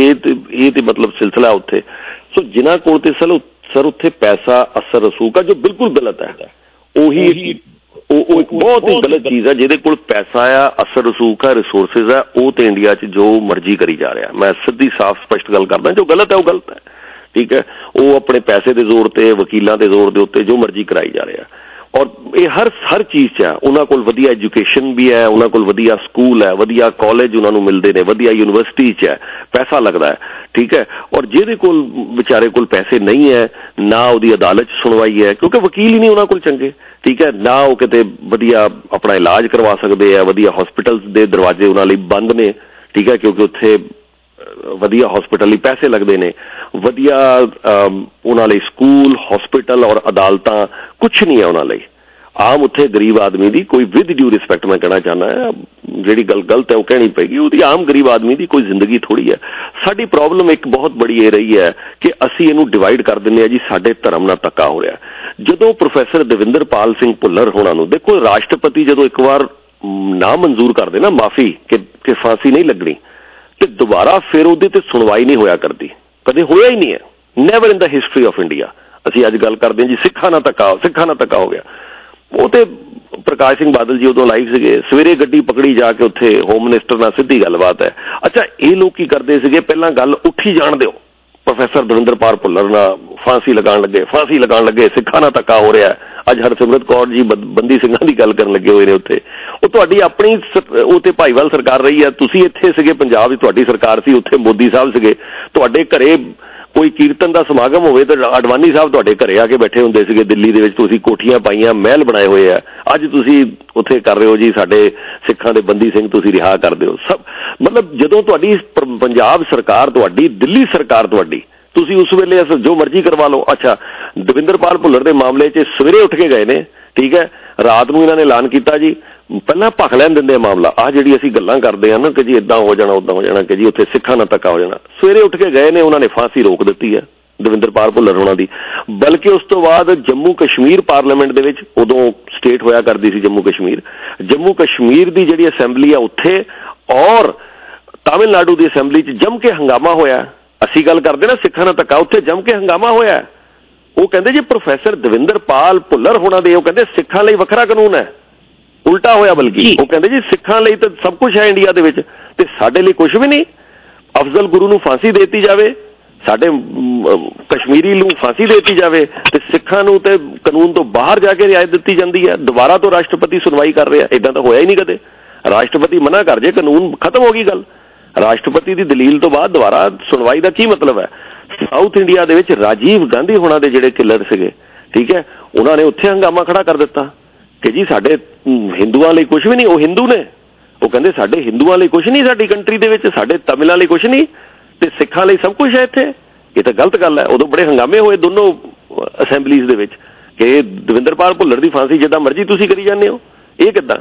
ये तो मतलब सिलसिला उत्थे। सो जिन्हां कोल ते सल सर उत्थे पैसा असर रसूख जो बिल्कुल गलत है, ਉਹੀ ਉਹ ਇੱਕ ਬਹੁਤ ਹੀ ਗਲਤ ਚੀਜ਼ ਹੈ। ਜਿਹਦੇ ਕੋਲ ਪੈਸਾ ਆ, ਅਸਰ ਰਸੂਖ ਹੈ, ਰਿਸੋਰਸਿਸ ਹੈ, ਉਹ ਤੇ ਇੰਡੀਆ 'ਚ ਜੋ ਮਰਜ਼ੀ ਕਰੀ ਜਾ ਰਿਹਾ। ਮੈਂ ਸਿੱਧੀ ਸਾਫ਼ ਸਪਸ਼ਟ ਗੱਲ ਕਰਦਾ, ਜੋ ਗਲਤ ਹੈ ਉਹ ਗਲਤ ਹੈ, ਠੀਕ ਹੈ। ਉਹ ਆਪਣੇ ਪੈਸੇ ਦੇ ਜ਼ੋਰ ਤੇ, ਵਕੀਲਾਂ ਦੇ ਜ਼ੋਰ ਦੇ ਉੱਤੇ ਜੋ ਮਰਜ਼ੀ ਕਰਾਈ ਜਾ ਰਿਹਾ। ਔਰ ਇਹ ਹਰ ਹਰ ਚੀਜ਼ 'ਚ ਹੈ। ਉਹਨਾਂ ਕੋਲ ਵਧੀਆ ਐਜੂਕੇਸ਼ਨ ਵੀ ਹੈ, ਉਹਨਾਂ ਕੋਲ ਵਧੀਆ ਸਕੂਲ ਹੈ, ਵਧੀਆ ਕਾਲਜ ਉਹਨਾਂ ਨੂੰ ਮਿਲਦੇ ਨੇ, ਵਧੀਆ ਯੂਨੀਵਰਸਿਟੀ 'ਚ ਹੈ, ਪੈਸਾ ਲੱਗਦਾ ਹੈ, ਠੀਕ ਹੈ। ਔਰ ਜਿਹਦੇ ਕੋਲ ਵਿਚਾਰੇ ਕੋਲ ਪੈਸੇ ਨਹੀਂ ਹੈ, ਨਾ ਉਹਦੀ ਅਦਾਲਤ 'ਚ ਸੁਣਵਾਈ ਹੈ, ਕਿਉਂਕਿ ਵਕੀਲ ਹੀ ਨਹੀਂ ਉਹਨਾਂ ਕੋਲ ਚੰਗੇ, ਠੀਕ ਹੈ, ਨਾ ਉਹ ਕਿਤੇ ਵਧੀਆ ਆਪਣਾ ਇਲਾਜ ਕਰਵਾ ਸਕਦੇ ਆ, ਵਧੀਆ ਹਸਪੀਟਲਸ ਦੇ ਦਰਵਾਜ਼ੇ ਉਹਨਾਂ ਲਈ ਬੰਦ ਨੇ, ਠੀਕ ਹੈ, ਕਿਉਂਕਿ ਉੱਥੇ ਵਧੀਆ ਹਸਪੀਟਲ ਲਈ ਪੈਸੇ ਲੱਗਦੇ ਨੇ, ਵਧੀਆ ਉਹਨਾਂ ਲਈ ਸਕੂਲ, ਹਸਪੀਟਲ ਔਰ ਅਦਾਲਤਾਂ ਕੁਛ ਨਹੀਂ ਹੈ ਉਹਨਾਂ ਲਈ। ਆਮ ਉੱਥੇ ਗਰੀਬ ਆਦਮੀ ਦੀ ਕੋਈ ਵਿਦ ਡਿਊ ਰਿਸਪੈਕਟ ਮੈਂ ਕਹਿਣਾ ਚਾਹੁੰਦਾ ਹਾਂ, ਜਿਹੜੀ ਗੱਲ ਗਲਤ ਹੈ ਉਹ ਕਹਿਣੀ ਪਏਗੀ, ਉਹਦੀ ਆਮ ਗਰੀਬ ਆਦਮੀ ਦੀ ਕੋਈ ਜ਼ਿੰਦਗੀ ਥੋੜ੍ਹੀ ਹੈ। ਸਾਡੀ ਪ੍ਰੋਬਲਮ ਇੱਕ ਬਹੁਤ ਬੜੀ ਇਹ ਰਹੀ ਹੈ ਕਿ ਅਸੀਂ ਇਹਨੂੰ ਡਿਵਾਈਡ ਕਰ ਦਿੰਦੇ ਹਾਂ ਜੀ, ਸਾਡੇ ਧਰਮ ਨਾਲ ਧੱਕਾ ਹੋ ਰਿਹਾ। ਜਦੋਂ ਪ੍ਰੋਫੈਸਰ ਦਵਿੰਦਰਪਾਲ ਸਿੰਘ ਭੁੱਲਰ ਹੋਣਾ ਨੂੰ, ਦੇਖੋ ਰਾਸ਼ਟਰਪਤੀ ਜਦੋਂ ਇੱਕ ਵਾਰ ਨਾ ਮਨਜ਼ੂਰ ਕਰਦੇ ਨਾ ਮਾਫੀ ਕਿ ਕਿ ਫਾਂਸੀ ਨਹੀਂ ਲੱਗਣੀ, ਤੇ ਦੁਬਾਰਾ ਫਿਰ ਉਹਦੇ ਤੇ ਸੁਣਵਾਈ ਨਹੀਂ ਹੋਇਆ ਕਰਦੀ, ਕਦੇ ਹੋਇਆ ਹੀ ਨਹੀਂ ਹੈ, never in the history of India. ਅਸੀਂ ਅੱਜ ਗੱਲ ਕਰਦੇ ਹਾਂ ਜੀ ਸਿੱਖਾਂ ਨਾਲ ਧੱਕਾ, ਸਿੱਖਾਂ ਨਾਲ ਧੱਕਾ ਹੋ ਗਿਆ। ਉਹ ਤੇ ਪ੍ਰਕਾਸ਼ ਸਿੰਘ ਬਾਦਲ ਜੀ ਉਦੋਂ ਲਾਈਵ ਸੀਗੇ, ਸਵੇਰੇ ਗੱਡੀ ਪਕੜੀ ਜਾ ਕੇ ਉੱਥੇ ਹੋਮ ਮਿਨਿਸਟਰ ਨਾਲ ਸਿੱਧੀ ਗੱਲਬਾਤ ਹੈ। ਅੱਛਾ ਇਹ ਲੋਕ ਕੀ ਕਰਦੇ ਸੀਗੇ, ਪਹਿਲਾਂ ਗੱਲ ਉੱਠੀ ਜਾਣ ਦਿਓ, ਪ੍ਰੋਫੈਸਰ ਦਵਿੰਦਰਪਾਲ ਭੁੱਲਰ ਨਾਲ ਫਾਂਸੀ ਲਗਾਉਣ ਲੱਗੇ, ਫਾਂਸੀ ਲਗਾਉਣ ਲੱਗੇ, ਸਿੱਖਾਂ ਨਾਲ ਧੱਕਾ ਹੋ ਰਿਹਾ। ਅੱਜ ਹਰਸਿਮਰਤ ਕੌਰ ਜੀ ਬੰਦੀ ਸਿੰਘਾਂ ਦੀ ਗੱਲ ਕਰਨ ਲੱਗੇ ਹੋਏ ਨੇ ਉੱਥੇ। ਉਹ ਤੁਹਾਡੀ ਆਪਣੀ ਉਹ ਤੇ ਭਾਈਵਾਲ ਸਰਕਾਰ ਰਹੀ ਹੈ, ਤੁਸੀਂ ਇੱਥੇ ਸੀਗੇ ਪੰਜਾਬ 'ਚ ਤੁਹਾਡੀ ਸਰਕਾਰ ਸੀ, ਉੱਥੇ ਮੋਦੀ ਸਾਹਿਬ ਸੀਗੇ, ਤੁਹਾਡੇ ਘਰੇ ਕੋਈ ਕੀਰਤਨ ਦਾ ਸਮਾਗਮ ਹੋਵੇ ਤਾਂ ਅਡਵਾਨੀ ਸਾਹਿਬ ਤੁਹਾਡੇ ਘਰੇ ਆ ਕੇ ਬੈਠੇ ਹੁੰਦੇ ਸੀਗੇ ਦਿੱਲੀ ਦੇ ਵਿੱਚ, ਤੁਸੀਂ ਕੋਠੀਆਂ ਪਾਈਆਂ, ਮਹਿਲ ਬਣਾਏ ਹੋਏ ਆ। ਅੱਜ ਤੁਸੀਂ ਉੱਥੇ ਕਰ ਰਹੇ ਹੋ ਜੀ ਸਾਡੇ ਸਿੱਖਾਂ ਦੇ ਬੰਦੀ ਸਿੰਘ ਤੁਸੀਂ ਰਿਹਾ ਕਰ ਦਿਓ ਸਭ। ਮਤਲਬ ਜਦੋਂ ਤੁਹਾਡੀ ਪੰਜਾਬ ਸਰਕਾਰ ਤੁਹਾਡੀ, ਦਿੱਲੀ ਸਰਕਾਰ ਤੁਹਾਡੀ, ਤੁਸੀਂ ਉਸ ਵੇਲੇ ਜੋ ਮਰਜ਼ੀ ਕਰਵਾ ਲਓ। ਅੱਛਾ ਦਵਿੰਦਰਪਾਲ ਭੁੱਲਰ ਦੇ ਮਾਮਲੇ 'ਚ ਸਵੇਰੇ ਉੱਠ ਕੇ ਗਏ ਨੇ, ਠੀਕ ਹੈ, ਰਾਤ ਨੂੰ ਇਹਨਾਂ ਨੇ ਐਲਾਨ ਕੀਤਾ ਜੀ, ਪਹਿਲਾਂ ਭਖ ਲੈਣ ਦਿੰਦੇ ਆ ਮਾਮਲਾ। ਆਹ ਜਿਹੜੀ ਅਸੀਂ ਗੱਲਾਂ ਕਰਦੇ ਹਾਂ ਨਾ ਕਿ ਜੀ ਇੱਦਾਂ ਹੋ ਜਾਣਾ ਉੱਦਾਂ ਹੋ ਜਾਣਾ, ਕਿ ਜੀ ਉੱਥੇ ਸਿੱਖਾਂ ਨਾਲ ਧੱਕਾ ਹੋ ਜਾਣਾ, ਸਵੇਰੇ ਉੱਠ ਕੇ ਗਏ ਨੇ, ਉਹਨਾਂ ਨੇ ਫਾਂਸੀ ਰੋਕ ਦਿੱਤੀ ਹੈ ਦਵਿੰਦਰਪਾਲ ਭੁੱਲਰ ਹੋਣਾ ਦੀ। ਬਲਕਿ ਉਸ ਤੋਂ ਬਾਅਦ ਜੰਮੂ ਕਸ਼ਮੀਰ ਪਾਰਲੀਮੈਂਟ ਦੇ ਵਿੱਚ, ਉਦੋਂ ਸਟੇਟ ਹੋਇਆ ਕਰਦੀ ਸੀ ਜੰਮੂ ਕਸ਼ਮੀਰ, ਜੰਮੂ ਕਸ਼ਮੀਰ ਦੀ ਜਿਹੜੀ ਅਸੈਂਬਲੀ ਆ ਉੱਥੇ ਔਰ ਤਾਮਿਲਨਾਡੂ ਦੀ ਅਸੈਂਬਲੀ 'ਚ ਜੰਮ ਕੇ ਹੰਗਾਮਾ ਹੋਇਆ। ਅਸੀਂ ਗੱਲ ਕਰਦੇ ਨਾ ਸਿੱਖਾਂ ਨਾਲ ਧੱਕਾ, ਉੱਥੇ ਜੰਮ ਕੇ ਹੰਗਾਮਾ ਹੋਇਆ। ਉਹ ਕਹਿੰਦੇ ਜੀ ਪ੍ਰੋਫੈਸਰ ਦਵਿੰਦਰਪਾਲ ਭੁੱਲਰ ਹੋਣਾ ਦੇ, ਉਹ ਕਹਿੰਦੇ ਸਿੱਖਾਂ ਲਈ ਵੱਖਰਾ ਕਾਨੂੰਨ ਹੈ, ਉਲਟਾ ਹੋਇਆ ਬਲਕਿ। ਉਹ ਕਹਿੰਦੇ ਜੀ ਸਿੱਖਾਂ ਲਈ ਤਾਂ ਸਭ ਕੁਝ ਹੈ ਇੰਡੀਆ ਦੇ ਵਿੱਚ ਤੇ ਸਾਡੇ ਲਈ ਕੁਝ ਵੀ ਨਹੀਂ। ਅਫਜ਼ਲ ਗੁਰੂ ਨੂੰ ਫਾਂਸੀ ਦੇ ਦਿੱਤੀ ਜਾਵੇ, ਸਾਡੇ ਕਸ਼ਮੀਰੀ ਨੂੰ ਫਾਂਸੀ ਦੇ ਦਿੱਤੀ ਜਾਵੇ, ਤੇ ਸਿੱਖਾਂ ਨੂੰ ਤੇ ਕਾਨੂੰਨ ਤੋਂ ਬਾਹਰ ਜਾ ਕੇ ਰਿਆਇਤ ਦਿੱਤੀ ਜਾਂਦੀ ਹੈ। ਦੁਬਾਰਾ ਤੋਂ ਰਾਸ਼ਟਰਪਤੀ ਸੁਣਵਾਈ ਕਰ ਰਿਹਾ, ਇਦਾਂ ਤਾਂ ਹੋਇਆ ਹੀ ਨਹੀਂ ਕਦੇ। ਰਾਸ਼ਟਰਪਤੀ ਮਨਾ ਕਰ ਜੇ, ਕਾਨੂੰਨ ਖਤਮ ਹੋ ਗਈ ਗੱਲ। ਰਾਸ਼ਟਰਪਤੀ ਦੀ ਦਲੀਲ ਤੋਂ ਬਾਅਦ ਦੁਬਾਰਾ ਸੁਣਵਾਈ ਦਾ ਕੀ ਮਤਲਬ ਹੈ? ਸਾਊਥ ਇੰਡੀਆ ਦੇ ਵਿੱਚ ਰਾਜੀਵ ਗਾਂਧੀ ਹੋਣਾ ਦੇ ਜਿਹੜੇ ਕਿਲਰ ਸੀਗੇ, ਠੀਕ ਹੈ, ਉਹਨਾਂ ਨੇ ਉੱਥੇ ਹੰਗਾਮਾ ਖੜਾ ਕਰ ਦਿੱਤਾ ਕਿ ਜੀ ਸਾਡੇ ਹਿੰਦੂਆਂ ਲਈ ਕੁਝ ਵੀ ਨਹੀਂ। ਉਹ ਹਿੰਦੂ ਨੇ, ਉਹ ਕਹਿੰਦੇ ਸਾਡੇ ਹਿੰਦੂਆਂ ਲਈ ਕੁਝ ਨਹੀਂ ਸਾਡੀ ਕੰਟਰੀ ਦੇ ਵਿੱਚ, ਸਾਡੇ ਤਮਿਲਾਂ ਲਈ ਕੁਝ ਨਹੀਂ ਤੇ ਸਿੱਖਾਂ ਲਈ ਸਭ ਕੁਝ ਹੈ ਇੱਥੇ। ਇਹ ਤਾਂ ਗਲਤ ਗੱਲ ਹੈ। ਉਦੋਂ ਬੜੇ ਹੰਗਾਮੇ ਹੋਏ ਦੋਨੋਂ ਅਸੈਂਬਲੀਜ਼ ਦੇ ਵਿੱਚ ਕਿ ਦਵਿੰਦਰਪਾਲ ਭੁੱਲਰ ਦੀ ਫਾਂਸੀ ਜਿੱਦਾਂ ਮਰਜ਼ੀ ਤੁਸੀਂ ਕਰੀ ਜਾਂਦੇ ਹੋ, ਇਹ ਕਿੱਦਾਂ।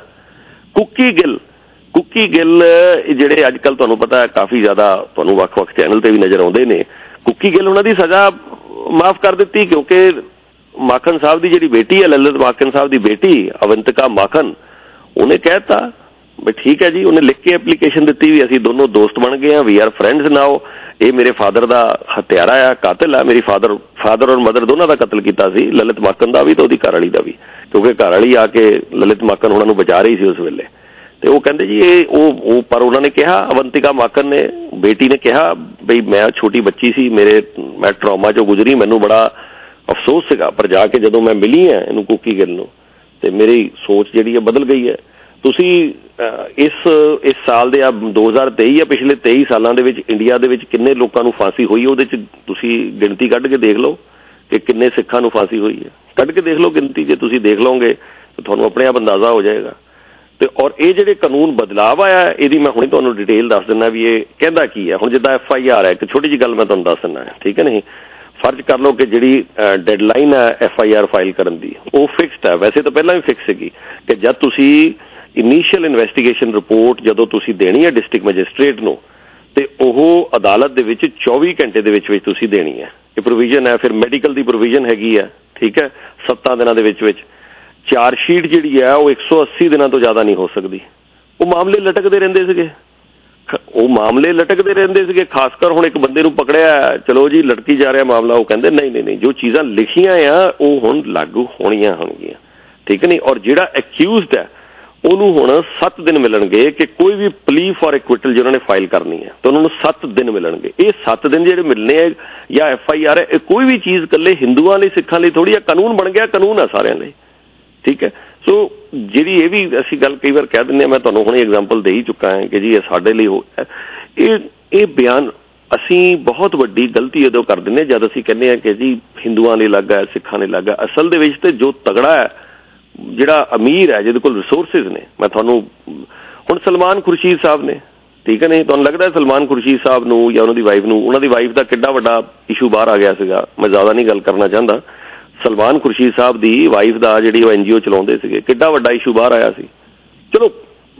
ਕੁੱਕੀ ਗਿੱਲ, ਕੁੱਕੀ ਗਿੱਲ ਜਿਹੜੇ ਅੱਜ ਕੱਲ੍ਹ ਤੁਹਾਨੂੰ ਪਤਾ ਕਾਫੀ ਜ਼ਿਆਦਾ ਤੁਹਾਨੂੰ ਵੱਖ-ਵੱਖ ਚੈਨਲ ਤੇ ਵੀ ਨਜ਼ਰ ਆਉਂਦੇ ਨੇ, ਕੁੱਕੀ ਗਿੱਲ ਉਹਨਾਂ ਦੀ ਸਜ਼ਾ ਮਾਫ ਕਰ ਦਿੱਤੀ ਕਿਉਂਕਿ ਮਾਖਨ ਸਾਹਿਬ ਦੀ ਜਿਹੜੀ ਬੇਟੀ ਹੈ, ਲਲਿਤ ਮਾਖਨ ਸਾਹਿਬ ਦੀ ਬੇਟੀ ਅਵੰਤਿਕਾ ਮਾਖਨ, ਉਹਨੇ ਕਹਿਤਾ ਵੀ ਠੀਕ ਹੈ ਜੀ, ਉਹਨੇ ਲਿਖ ਕੇ ਐਪਲੀਕੇਸ਼ਨ ਦਿੱਤੀ ਵੀ ਅਸੀਂ ਦੋਨੋਂ ਦੋਸਤ ਬਣ ਗਏ ਹਾਂ, ਵੀ ਆਰ ਫਰੈਂਡਸ ਨਾਓ। ਇਹ ਮੇਰੇ ਫਾਦਰ ਦਾ ਹਤਿਆਰਾ ਆ, ਕਾਤਿਲ ਆ, ਮੇਰੀ ਫਾਦਰ ਫਾਦਰ ਔਰ ਮਦਰ ਦੋਨਾਂ ਦਾ ਕਤਲ ਕੀਤਾ ਸੀ, ਲਲਿਤ ਮਾਖਨ ਦਾ ਵੀ ਤੇ ਉਹਦੀ ਘਰ ਵਾਲੀ ਦਾ ਵੀ, ਕਿਉਂਕਿ ਘਰ ਵਾਲੀ ਆ ਕੇ ਲਲਿਤ ਮਾਖਨ ਉਹਨਾਂ ਨੂੰ ਬਚਾ ਰਹੀ ਸੀ ਉਸ ਵੇਲੇ। ਤੇ ਉਹ ਕਹਿੰਦੇ ਜੀ ਇਹ ਉਹ ਉਹ ਪਰ ਉਹਨਾਂ ਨੇ ਕਿਹਾ, ਅਵੰਤਿਕਾ ਮਾਖਨ ਨੇ, ਬੇਟੀ ਨੇ ਕਿਹਾ ਬਈ ਮੈਂ ਛੋਟੀ ਬੱਚੀ ਸੀ, ਮੇਰੇ ਮੈਂ ਟਰਾਮਾ ਚੋਂ ਗੁਜ਼ਰੀ, ਮੈਨੂੰ ਬੜਾ ਅਫਸੋਸ ਸੀਗਾ, ਪਰ ਜਾ ਕੇ ਜਦੋਂ ਮੈਂ ਮਿਲੀ ਹੈ ਇਹਨੂੰ ਕੁੱਕੀ ਗਿੱਲ ਨੂੰ ਤੇ ਮੇਰੀ ਸੋਚ ਜਿਹੜੀ ਹੈ ਬਦਲ ਗਈ ਹੈ। ਤੁਸੀਂ ਇਸ ਇਸ ਸਾਲ ਦੇ ਆ ਦੋ ਹਜ਼ਾਰ ਤੇਈ ਆ, ਪਿਛਲੇ ਤੇਈ ਸਾਲਾਂ ਦੇ ਵਿੱਚ ਇੰਡੀਆ ਦੇ ਵਿੱਚ ਕਿੰਨੇ ਲੋਕਾਂ ਨੂੰ ਫਾਂਸੀ ਹੋਈ, ਉਹਦੇ 'ਚ ਤੁਸੀਂ ਗਿਣਤੀ ਕੱਢ ਕੇ ਦੇਖ ਲਓ ਕਿ ਕਿੰਨੇ ਸਿੱਖਾਂ ਨੂੰ ਫਾਂਸੀ ਹੋਈ ਹੈ। ਕੱਢ ਕੇ ਦੇਖ ਲਓ ਗਿਣਤੀ, ਜੇ ਤੁਸੀਂ ਦੇਖ ਲਓਗੇ ਤਾਂ ਤੁਹਾਨੂੰ ਆਪਣੇ ਆਪ ਅੰਦਾਜ਼ਾ ਹੋ ਜਾਏਗਾ। ਤੇ ਔਰ ਇਹ ਜਿਹੜੇ ਕਾਨੂੰਨ ਬਦਲਾਵ ਆਇਆ, ਇਹਦੀ ਮੈਂ ਹੁਣੇ ਤੁਹਾਨੂੰ ਡਿਟੇਲ ਦੱਸ ਦਿੰਦਾ ਵੀ ਇਹ ਕਹਿੰਦਾ ਕੀ ਹੈ। ਹੁਣ ਜਿੱਦਾਂ ਐਫ ਆਈ ਆਰ ਹੈ, ਇੱਕ ਛੋਟੀ ਜਿਹੀ ਗੱਲ ਮੈਂ ਤੁਹਾਨੂੰ ਦੱਸ ਦਿੰਦਾ, ਠੀਕ ਹੈ ਨਹੀਂ। ਫਰਜ਼ ਕਰ ਲਓ ਕਿ ਜਿਹੜੀ ਡੈਡਲਾਈਨ ਹੈ ਐਫ ਆਈ ਆਰ ਫਾਈਲ ਕਰਨ ਦੀ, ਉਹ ਫਿਕਸਡ ਹੈ, ਵੈਸੇ ਤਾਂ ਪਹਿਲਾਂ ਵੀ ਫਿਕਸ ਸੀਗੀ ਕਿ ਜਦ ਤੁਸੀਂ ਇਨੀਸ਼ੀਅਲ ਇਨਵੈਸਟੀਗੇਸ਼ਨ ਰਿਪੋਰਟ ਜਦੋਂ ਤੁਸੀਂ ਦੇਣੀ ਹੈ ਡਿਸਟ੍ਰਿਕਟ ਮੈਜਿਸਟ੍ਰੇਟ ਨੂੰ, ਤੇ ਉਹ ਅਦਾਲਤ ਦੇ ਵਿੱਚ ਚੌਵੀ ਘੰਟੇ ਦੇ ਵਿੱਚ ਵਿੱਚ ਤੁਸੀਂ ਦੇਣੀ ਹੈ। ਇਹ ਪ੍ਰੋਵੀਜ਼ਨ ਹੈ। ਫਿਰ ਮੈਡੀਕਲ ਦੀ ਪ੍ਰੋਵੀਜ਼ਨ ਹੈਗੀ ਹੈ, ਠੀਕ ਹੈ, ਸੱਤਾਂ ਦਿਨਾਂ ਦੇ ਵਿੱਚ ਵਿੱਚ। ਚਾਰਜ ਸ਼ੀਟ ਜਿਹੜੀ ਹੈ ਉਹ ਇੱਕ ਸੌ ਅੱਸੀ ਦਿਨਾਂ ਤੋਂ ਜ਼ਿਆਦਾ ਨਹੀਂ ਹੋ ਸਕਦੀ। ਉਹ ਮਾਮਲੇ ਲਟਕਦੇ ਰਹਿੰਦੇ ਸੀਗੇ, ਉਹ ਮਾਮਲੇ ਲਟਕਦੇ ਰਹਿੰਦੇ ਸੀਗੇ ਖਾਸ ਕਰ ਹੁਣ ਇੱਕ ਬੰਦੇ ਨੂੰ ਪਕੜਿਆ, ਚਲੋ ਜੀ ਲਟਕੀ ਜਾ ਰਿਹਾ ਮਾਮਲਾ, ਉਹ ਕਹਿੰਦੇ ਨਹੀਂ ਨਹੀਂ ਨਹੀਂ ਜੋ ਚੀਜ਼ਾਂ ਲਿਖੀਆਂ ਆ ਉਹ ਹੁਣ ਲਾਗੂ ਹੋਣੀਆਂ ਹੋਣਗੀਆਂ, ਠੀਕ ਨਹੀਂ। ਔਰ ਜਿਹੜਾ ਐਕਿਊਜ਼ਡ ਹੈ ਉਹਨੂੰ ਹੁਣ ਸੱਤ ਦਿਨ ਮਿਲਣਗੇ ਕਿ ਕੋਈ ਵੀ ਪਲੀ ਫਾਰ ਇਕੁਇਟਲ ਜਿਹਨਾਂ ਨੇ ਫਾਈਲ ਕਰਨੀ ਹੈ ਤਾਂ ਉਹਨਾਂ ਨੂੰ ਸੱਤ ਦਿਨ ਮਿਲਣਗੇ। ਇਹ ਸੱਤ ਦਿਨ ਜਿਹੜੇ ਮਿਲਣੇ ਹੈ ਜਾਂ ਐਫ ਆਈ ਆਰ ਹੈ, ਇਹ ਕੋਈ ਵੀ ਚੀਜ਼ ਇਕੱਲੇ ਹਿੰਦੂਆਂ ਲਈ ਸਿੱਖਾਂ ਲਈ ਥੋੜ੍ਹੀ ਆ, ਕਾਨੂੰਨ ਬਣ ਗਿਆ, ਕਾਨੂੰਨ ਹੈ ਸਾਰਿਆਂ ਲਈ, ਠੀਕ ਹੈ। ਸੋ ਜਿਹੜੀ ਇਹ ਵੀ ਅਸੀਂ ਗੱਲ ਕਈ ਵਾਰ ਕਹਿ ਦਿੰਦੇ ਹਾਂ, ਮੈਂ ਤੁਹਾਨੂੰ ਹੁਣੇ ਐਗਜ਼ਾਮਪਲ ਦੇ ਹੀ ਚੁੱਕਾ ਹਾਂ ਕਿ ਜੀ ਇਹ ਸਾਡੇ ਲਈ ਹੋ ਇਹ ਇਹ ਬਿਆਨ ਅਸੀਂ ਬਹੁਤ ਵੱਡੀ ਗਲਤੀ ਉਦੋਂ ਕਰ ਦਿੰਦੇ ਜਦ ਅਸੀਂ ਕਹਿੰਦੇ ਹਾਂ ਕਿ ਜੀ ਹਿੰਦੂਆਂ ਲਈ ਅਲੱਗ ਹੈ, ਸਿੱਖਾਂ ਲਈ ਅਲੱਗ ਹੈ। ਅਸਲ ਦੇ ਵਿੱਚ ਤੇ ਜੋ ਤਗੜਾ ਹੈ, ਜਿਹੜਾ ਅਮੀਰ ਹੈ, ਜਿਹਦੇ ਕੋਲ ਰਿਸੋਰਸਿਸ ਨੇ, ਮੈਂ ਤੁਹਾਨੂੰ ਹੁਣ ਸਲਮਾਨ ਖੁਰਸ਼ੀਦ ਸਾਹਿਬ ਨੇ, ਠੀਕ ਹੈ ਨਹੀਂ, ਤੁਹਾਨੂੰ ਲੱਗਦਾ ਸਲਮਾਨ ਖੁਰਸ਼ੀਦ ਸਾਹਿਬ ਨੂੰ ਜਾਂ ਉਹਨਾਂ ਦੀ ਵਾਈਫ ਨੂੰ, ਉਹਨਾਂ ਦੀ ਵਾਈਫ ਦਾ ਕਿੱਡਾ ਵੱਡਾ ਇਸ਼ੂ ਬਾਹਰ ਆ ਗਿਆ ਸੀਗਾ, ਮੈਂ ਜ਼ਿਆਦਾ ਨਹੀਂ ਗੱਲ ਕਰਨਾ ਚਾਹੁੰਦਾ। ਸਲਮਾਨ ਖੁਰਸ਼ੀਦ ਸਾਹਿਬ ਦੀ ਵਾਈਫ ਦਾ ਜਿਹੜੀ ਉਹ ਐਨ ਜੀ ਓ ਚਲਾਉਂਦੇ ਸੀਗੇ, ਕਿੱਡਾ ਵੱਡਾ ਇਸ਼ੂ ਬਾਹਰ ਆਇਆ ਸੀ। ਚਲੋ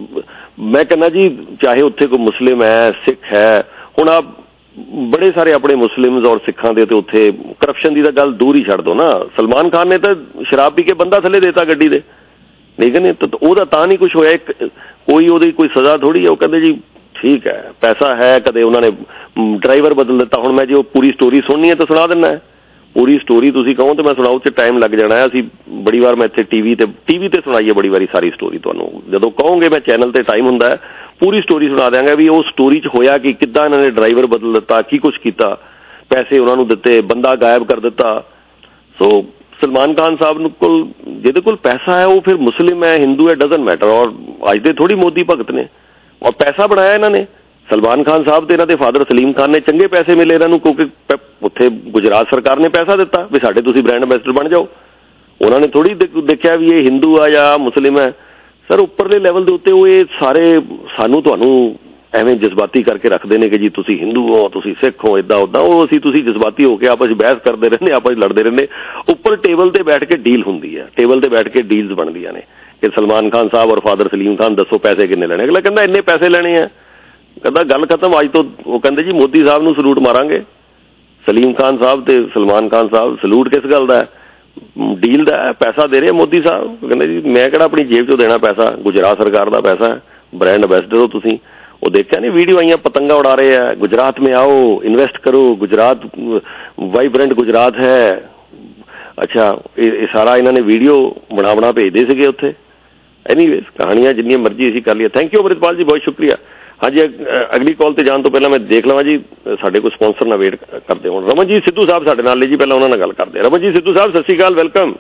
ਮੈਂ ਕਹਿੰਦਾ ਜੀ ਚਾਹੇ ਉੱਥੇ ਕੋਈ ਮੁਸਲਿਮ ਹੈ, ਸਿੱਖ ਹੈ, ਹੁਣ ਆ ਬੜੇ ਸਾਰੇ ਆਪਣੇ ਮੁਸਲਿਮਸ ਔਰ ਸਿੱਖਾਂ ਦੇ ਤੇ ਉੱਥੇ ਕਰਪਸ਼ਨ ਦੀ ਤਾਂ ਗੱਲ ਦੂਰ ਹੀ ਛੱਡ ਦੋ ਨਾ। ਸਲਮਾਨ ਖਾਨ ਨੇ ਤਾਂ ਸ਼ਰਾਬ ਪੀ ਕੇ ਬੰਦਾ ਥੱਲੇ ਦੇਤਾ ਗੱਡੀ ਦੇ, ਠੀਕ ਹੈ ਨੀ, ਤਾਂ ਉਹਦਾ ਤਾਂ ਨਹੀਂ ਕੁਛ ਹੋਇਆ। ਇੱਕ ਕੋਈ ਉਹਦੀ ਕੋਈ ਸਜ਼ਾ ਥੋੜ੍ਹੀ ਹੈ। ਉਹ ਕਹਿੰਦੇ ਜੀ ਠੀਕ ਹੈ ਪੈਸਾ ਹੈ, ਕਦੇ ਉਹਨਾਂ ਨੇ ਡਰਾਈਵਰ ਬਦਲ ਦਿੱਤਾ। ਹੁਣ ਮੈਂ ਜੇ ਉਹ ਪੂਰੀ ਸਟੋਰੀ ਸੁਣਨੀ ਹੈ ਤਾਂ ਸੁਣਾ ਦਿੰਦਾ। ਪੂਰੀ ਸਟੋਰੀ ਤੁਸੀਂ ਕਹੋ ਤਾਂ ਮੈਂ ਸੁਣਾਉ 'ਚ ਟਾਈਮ ਲੱਗ ਜਾਣਾ ਹੈ। ਅਸੀਂ ਬੜੀ ਵਾਰ ਮੈਂ ਇੱਥੇ ਟੀ ਵੀ 'ਤੇ ਟੀ ਵੀ 'ਤੇ ਸੁਣਾਈਏ ਬੜੀ ਵਾਰੀ ਸਾਰੀ ਸਟੋਰੀ। ਤੁਹਾਨੂੰ ਜਦੋਂ ਕਹੋਗੇ ਮੈਂ ਚੈਨਲ 'ਤੇ ਟਾਈਮ ਹੁੰਦਾ ਪੂਰੀ ਸਟੋਰੀ ਸੁਣਾ ਦਿਆਂਗਾ ਵੀ ਉਹ ਸਟੋਰੀ 'ਚ ਹੋਇਆ ਕਿ ਕਿੱਦਾਂ ਇਹਨਾਂ ਨੇ ਡਰਾਈਵਰ ਬਦਲ ਦਿੱਤਾ, ਕੀ ਕੁਛ ਕੀਤਾ, ਪੈਸੇ ਉਹਨਾਂ ਨੂੰ ਦਿੱਤੇ, ਬੰਦਾ ਗਾਇਬ ਕਰ ਦਿੱਤਾ। ਸੋ ਸਲਮਾਨ ਖਾਨ ਸਾਹਿਬ ਨੂੰ ਕੋਲ ਜਿਹਦੇ ਕੋਲ ਪੈਸਾ ਹੈ ਉਹ ਫਿਰ ਮੁਸਲਿਮ ਹੈ, ਹਿੰਦੂ ਹੈ, ਡਜ਼ਨਟ ਮੈਟਰ। ਔਰ ਅੱਜ ਦੇ ਥੋੜ੍ਹੀ ਮੋਦੀ ਭਗਤ ਨੇ, ਔਰ ਪੈਸਾ ਬਣਾਇਆ ਇਹਨਾਂ ਨੇ। ਸਲਮਾਨ ਖਾਨ ਸਾਹਿਬ ਤੇ ਇਹਨਾਂ ਦੇ ਫਾਦਰ ਸਲੀਮ ਖਾਨ ਨੇ ਚੰਗੇ ਪੈਸੇ ਮਿਲੇ ਇਹਨਾਂ ਨੂੰ, ਕਿਉਂਕਿ ਉੱਥੇ ਗੁਜਰਾਤ ਸਰਕਾਰ ਨੇ ਪੈਸਾ ਦਿੱਤਾ ਵੀ ਸਾਡੇ ਤੁਸੀਂ ਬ੍ਰਾਂਡ ਐਂਬੈਸਡਰ ਬਣ ਜਾਓ। ਉਹਨਾਂ ਨੇ ਥੋੜ੍ਹੀ ਦੇਖਿਆ ਵੀ ਇਹ ਹਿੰਦੂ ਆ ਜਾਂ ਮੁਸਲਿਮ ਹੈ। ਸਰ ਉੱਪਰਲੇ ਲੈਵਲ ਦੇ ਉੱਤੇ ਉਹ ਇਹ ਸਾਰੇ ਸਾਨੂੰ ਤੁਹਾਨੂੰ ਐਵੇਂ ਜਜ਼ਬਾਤੀ ਕਰਕੇ ਰੱਖਦੇ ਨੇ ਕਿ ਜੀ ਤੁਸੀਂ ਹਿੰਦੂ ਹੋ, ਤੁਸੀਂ ਸਿੱਖ ਹੋ, ਇੱਦਾਂ ਉੱਦਾਂ। ਉਹ ਅਸੀਂ ਤੁਸੀਂ ਜਜ਼ਬਾਤੀ ਹੋ ਕੇ ਆਪਸ ਵਿੱਚ ਬਹਿਸ ਕਰਦੇ ਰਹਿੰਦੇ, ਆਪਸ ਵਿੱਚ ਲੜਦੇ ਰਹਿੰਦੇ। ਉੱਪਰ ਟੇਬਲ 'ਤੇ ਬੈਠ ਕੇ ਡੀਲ ਹੁੰਦੀ ਹੈ, ਟੇਬਲ 'ਤੇ ਬੈਠ ਕੇ ਡੀਲਸ ਬਣਦੀਆਂ ਨੇ ਕਿ ਸਲਮਾਨ ਖਾਨ ਸਾਹਿਬ ਔਰ ਫਾਦਰ ਸਲੀਮ ਖਾਨ ਦੱਸੋ ਪੈਸੇ ਕਿੰਨੇ ਲੈਣੇ। ਅਗਲਾ ਕਹਿੰਦਾ ਇੰਨੇ ਪੈਸੇ ਲੈਣੇ ਆ, ਕਹਿੰਦਾ ਗੱਲ ਖਤਮ ਅੱਜ ਤੋਂ। ਉਹ ਕਹਿੰਦੇ ਜੀ ਮੋਦੀ ਸਾਹਿਬ ਨੂੰ ਸਲੂਟ ਮਾਰਾਂਗੇ। ਸਲੀਮ ਖਾਨ ਸਾਹਿਬ ਤੇ ਸਲਮਾਨ ਖਾਨ ਸਾਹਿਬ ਸਲੂਟ ਕਿਸ ਗੱਲ ਦਾ? ਡੀਲ ਦਾ, ਪੈਸਾ ਦੇ ਰਹੇ ਮੋਦੀ ਸਾਹਿਬ। ਕਹਿੰਦੇ ਜੀ ਮੈਂ ਕਿਹੜਾ ਆਪਣੀ ਜੇਬ 'ਚੋਂ ਦੇਣਾ ਪੈਸਾ, ਗੁਜਰਾਤ ਸਰਕਾਰ ਦਾ ਪੈਸਾ ਹੈ, ਬ੍ਰਾਂਡ ਐਂਬੈਸਡਰ ਹੋ ਤੁਸੀਂ। ਉਹ ਦੇਖਿਆ ਨਹੀਂ ਵੀਡੀਓ ਆਈਆਂ ਪਤੰਗਾ ਉਡਾ ਰਹੇ ਆ, ਗੁਜਰਾਤ ਮੇਂ ਆਓ, ਇਨਵੈਸਟ ਕਰੋ, ਗੁਜਰਾਤ ਵਾਈਬ੍ਰੈਂਟ ਗੁਜਰਾਤ ਹੈ। ਅੱਛਾ ਇਹ ਸਾਰਾ ਇਹਨਾਂ ਨੇ ਵੀਡੀਓ ਬਣਾ ਬਣਾ ਭੇਜਦੇ ਸੀਗੇ ਉੱਥੇ। ਐਨੀਵੇਜ਼ ਕਹਾਣੀਆਂ ਜਿੰਨੀਆਂ ਮਰਜ਼ੀ ਅਸੀਂ ਕਰ ਲਈਏ। ਥੈਂਕ ਯੂ ਅੰਮ੍ਰਿਤਪਾਲ ਜੀ, ਬਹੁਤ ਸ਼ੁਕਰੀਆ। ਹਾਂਜੀ ਅਗਲੀ ਕਾਲ ਤੇ ਜਾਣ ਤੋਂ ਪਹਿਲਾਂ ਮੈਂ ਦੇਖ ਲਵਾਂ ਜੀ ਸਾਡੇ ਕੋਲ ਸਪਾਂਸਰ ਨਾਲ ਵੇਟ ਕਰਦੇ ਹੋਣ। ਰਮਨਜੀਤ ਸਿੱਧੂ ਸਾਹਿਬ ਸਾਡੇ ਨਾਲ ਨੇ ਜੀ, ਪਹਿਲਾਂ ਉਹਨਾਂ ਨਾਲ ਗੱਲ ਕਰਦੇ। ਰਮਨਜੀਤ ਸਿੱਧੂ ਸਾਹਿਬ ਸਤਿ Sri Akal, welcome.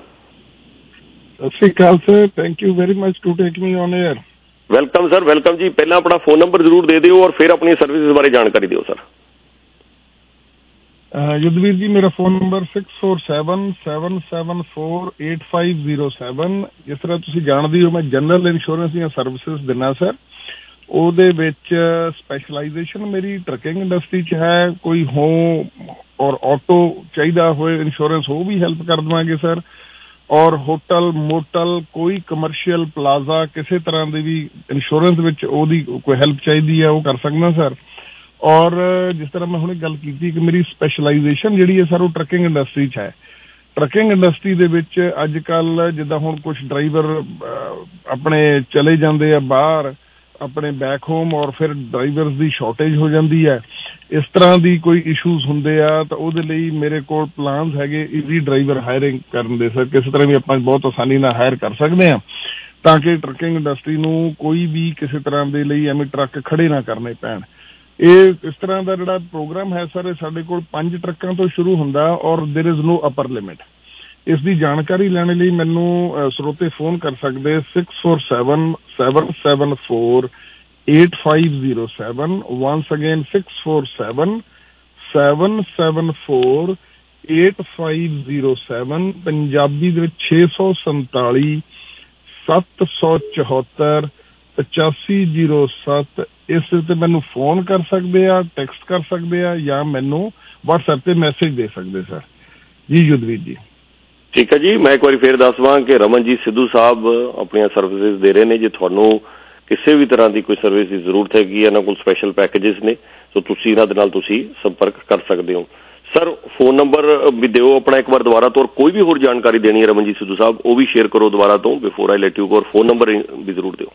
Sat Sri Akal sir, thank you very much to take me on air. Welcome sir, welcome ਜੀ। ਪਹਿਲਾਂ ਆਪਣਾ ਫੋਨ ਨੰਬਰ ਜ਼ਰੂਰ ਦੇ ਦਿਓ ਔਰ ਫਿਰ ਆਪਣੀ ਸਰਵਿਸਿਜ਼ ਬਾਰੇ ਜਾਣਕਾਰੀ ਦਿਓ ਸਰ। ਯੁੱਧਵੀਰ ਜੀ ਮੇਰਾ phone number six four seven seven seven four eight five zero seven. ਜਿਸ ਤਰ੍ਹਾਂ ਤੁਸੀਂ ਜਾਣਦੇ ਹੋ ਮੈਂ ਜਨਰਲ ਇੰਸ਼ੋਰੈਂਸ ਦੀਆਂ ਸਰਵਿਸਿਜ਼ ਦਿੰਦਾ ਸਰ। ਉਹਦੇ ਵਿੱਚ ਸਪੈਸ਼ਲਾਈਜੇਸ਼ਨ ਮੇਰੀ ਟਰੱਕਿੰਗ ਇੰਡਸਟਰੀ 'ਚ ਹੈ। ਕੋਈ ਹੋਮ ਔਰ ਆਟੋ ਚਾਹੀਦਾ ਹੋਏ ਇੰਸ਼ੋਰੈਂਸ ਉਹ ਵੀ ਹੈਲਪ ਕਰ ਦੇਵਾਂਗੇ ਸਰ। ਔਰ ਹੋਟਲ ਮੋਟਲ ਕੋਈ ਕਮਰਸ਼ੀਅਲ ਪਲਾਜ਼ਾ ਕਿਸੇ ਤਰ੍ਹਾਂ ਦੀ ਵੀ ਇੰਸ਼ੋਰੈਂਸ ਵਿੱਚ ਉਹਦੀ ਕੋਈ ਹੈਲਪ ਚਾਹੀਦੀ ਹੈ ਉਹ ਕਰ ਸਕਦਾ ਸਰ। ਔਰ ਜਿਸ ਤਰ੍ਹਾਂ ਮੈਂ ਹੁਣੇ ਗੱਲ ਕੀਤੀ ਕਿ ਮੇਰੀ ਸਪੈਸ਼ਲਾਈਜੇਸ਼ਨ ਜਿਹੜੀ ਹੈ ਸਰ ਉਹ ਟਰੱਕਿੰਗ ਇੰਡਸਟਰੀ 'ਚ ਹੈ। ਟਰੱਕਿੰਗ ਇੰਡਸਟਰੀ ਦੇ ਵਿੱਚ ਅੱਜ ਕੱਲ੍ਹ ਜਿੱਦਾਂ ਹੁਣ ਕੁਛ ਡਰਾਈਵਰ ਆਪਣੇ ਚਲੇ ਜਾਂਦੇ ਆ ਬਾਹਰ ਆਪਣੇ ਬੈਕ ਹੋਮ ਔਰ ਫਿਰ ਡਰਾਈਵਰਸ ਦੀ ਸ਼ਾਰਟੇਜ ਹੋ ਜਾਂਦੀ ਹੈ। ਇਸ ਤਰ੍ਹਾਂ ਦੀ ਕੋਈ ਇਸ਼ੂਜ਼ ਹੁੰਦੇ ਆ ਤਾਂ ਉਹਦੇ ਲਈ ਮੇਰੇ ਕੋਲ ਪਲਾਨਸ ਹੈਗੇ ਈਜ਼ੀ ਡਰਾਈਵਰ ਹਾਇਰਿੰਗ ਕਰਨ ਦੇ ਸਰ। ਕਿਸੇ ਤਰ੍ਹਾਂ ਵੀ ਆਪਾਂ ਬਹੁਤ ਆਸਾਨੀ ਨਾਲ ਹਾਇਰ ਕਰ ਸਕਦੇ ਹਾਂ ਤਾਂ ਕਿ ਟਰੱਕਿੰਗ ਇੰਡਸਟਰੀ ਨੂੰ ਕੋਈ ਵੀ ਕਿਸੇ ਤਰ੍ਹਾਂ ਦੇ ਲਈ ਐਵੇਂ ਟਰੱਕ ਖੜੇ ਨਾ ਕਰਨੇ ਪੈਣ। ਇਹ ਇਸ ਤਰ੍ਹਾਂ ਦਾ ਜਿਹੜਾ ਪ੍ਰੋਗਰਾਮ ਹੈ ਸਰ ਸਾਡੇ ਕੋਲ ਪੰਜ ਟਰੱਕਾਂ ਤੋਂ ਸ਼ੁਰੂ ਹੁੰਦਾ ਔਰ there is no upper limit. ਇਸ ਦੀ ਜਾਣਕਾਰੀ ਲੈਣ ਲਈ ਮੈਨੂੰ ਸਰੋਤੇ ਫੋਨ ਕਰ ਸਕਦੇ six four seven seven seven four eight five zero seven. Once again six four seven seven seven four eight five zero seven. Punjabi ਦੇ ਵਿੱਚ ਛੇ ਸੌ ਸੰਤਾਲੀ ਸੱਤ ਸੌ ਚੁਹੱਤਰ ਪਚਾਸੀ ਜ਼ੀਰੋ ਸੱਤ। ਇਸ ਉੱਤੇ ਮੈਨੂੰ ਫੋਨ ਕਰ ਸਕਦੇ ਆ, ਟੈਕਸਟ ਕਰ ਸਕਦੇ ਆ ਜਾਂ ਮੈਨੂੰ ਵਟਸਐਪ ਤੇ ਮੈਸੇਜ ਦੇ ਸਕਦੇ ਸਰ ਜੀ। ਯੁੱਧਵੀਰ ਜੀ ਠੀਕ ਹੈ ਜੀ। ਮੈਂ ਇੱਕ ਵਾਰੀ ਫੇਰ ਦੱਸਵਾਂ ਕਿ ਰਮਨਜੀਤ ਸਿੱਧੂ ਸਾਹਿਬ ਆਪਣੀਆਂ ਸਰਵਿਸਿਜ਼ ਦੇ ਰਹੇ ਨੇ। ਜੇ ਤੁਹਾਨੂੰ ਕਿਸੇ ਵੀ ਤਰ੍ਹਾਂ ਦੀ ਕੋਈ ਸਰਵਿਸ ਦੀ ਜ਼ਰੂਰਤ ਹੈਗੀ, ਇਹਨਾਂ ਕੋਲ ਸਪੈਸ਼ਲ ਪੈਕੇਜਸ ਨੇ, ਸੋ ਤੁਸੀਂ ਇਹਨਾਂ ਦੇ ਨਾਲ ਤੁਸੀਂ ਸੰਪਰਕ ਕਰ ਸਕਦੇ ਹੋ ਸਰ। ਫੋਨ ਨੰਬਰ ਵੀ ਦਿਓ ਆਪਣਾ ਇੱਕ ਵਾਰ ਦੁਬਾਰਾ ਤੋਂ। ਕੋਈ ਵੀ ਹੋਰ ਜਾਣਕਾਰੀ ਦੇਣੀ ਹੈ ਰਮਨਜੀਤ ਸਿੱਧੂ ਸਾਹਿਬ ਉਹ ਵੀ ਸ਼ੇਅਰ ਕਰੋ ਦੁਬਾਰਾ ਤੋਂ before I let you go. Phone number ਵੀ ਜ਼ਰੂਰ ਦਿਓ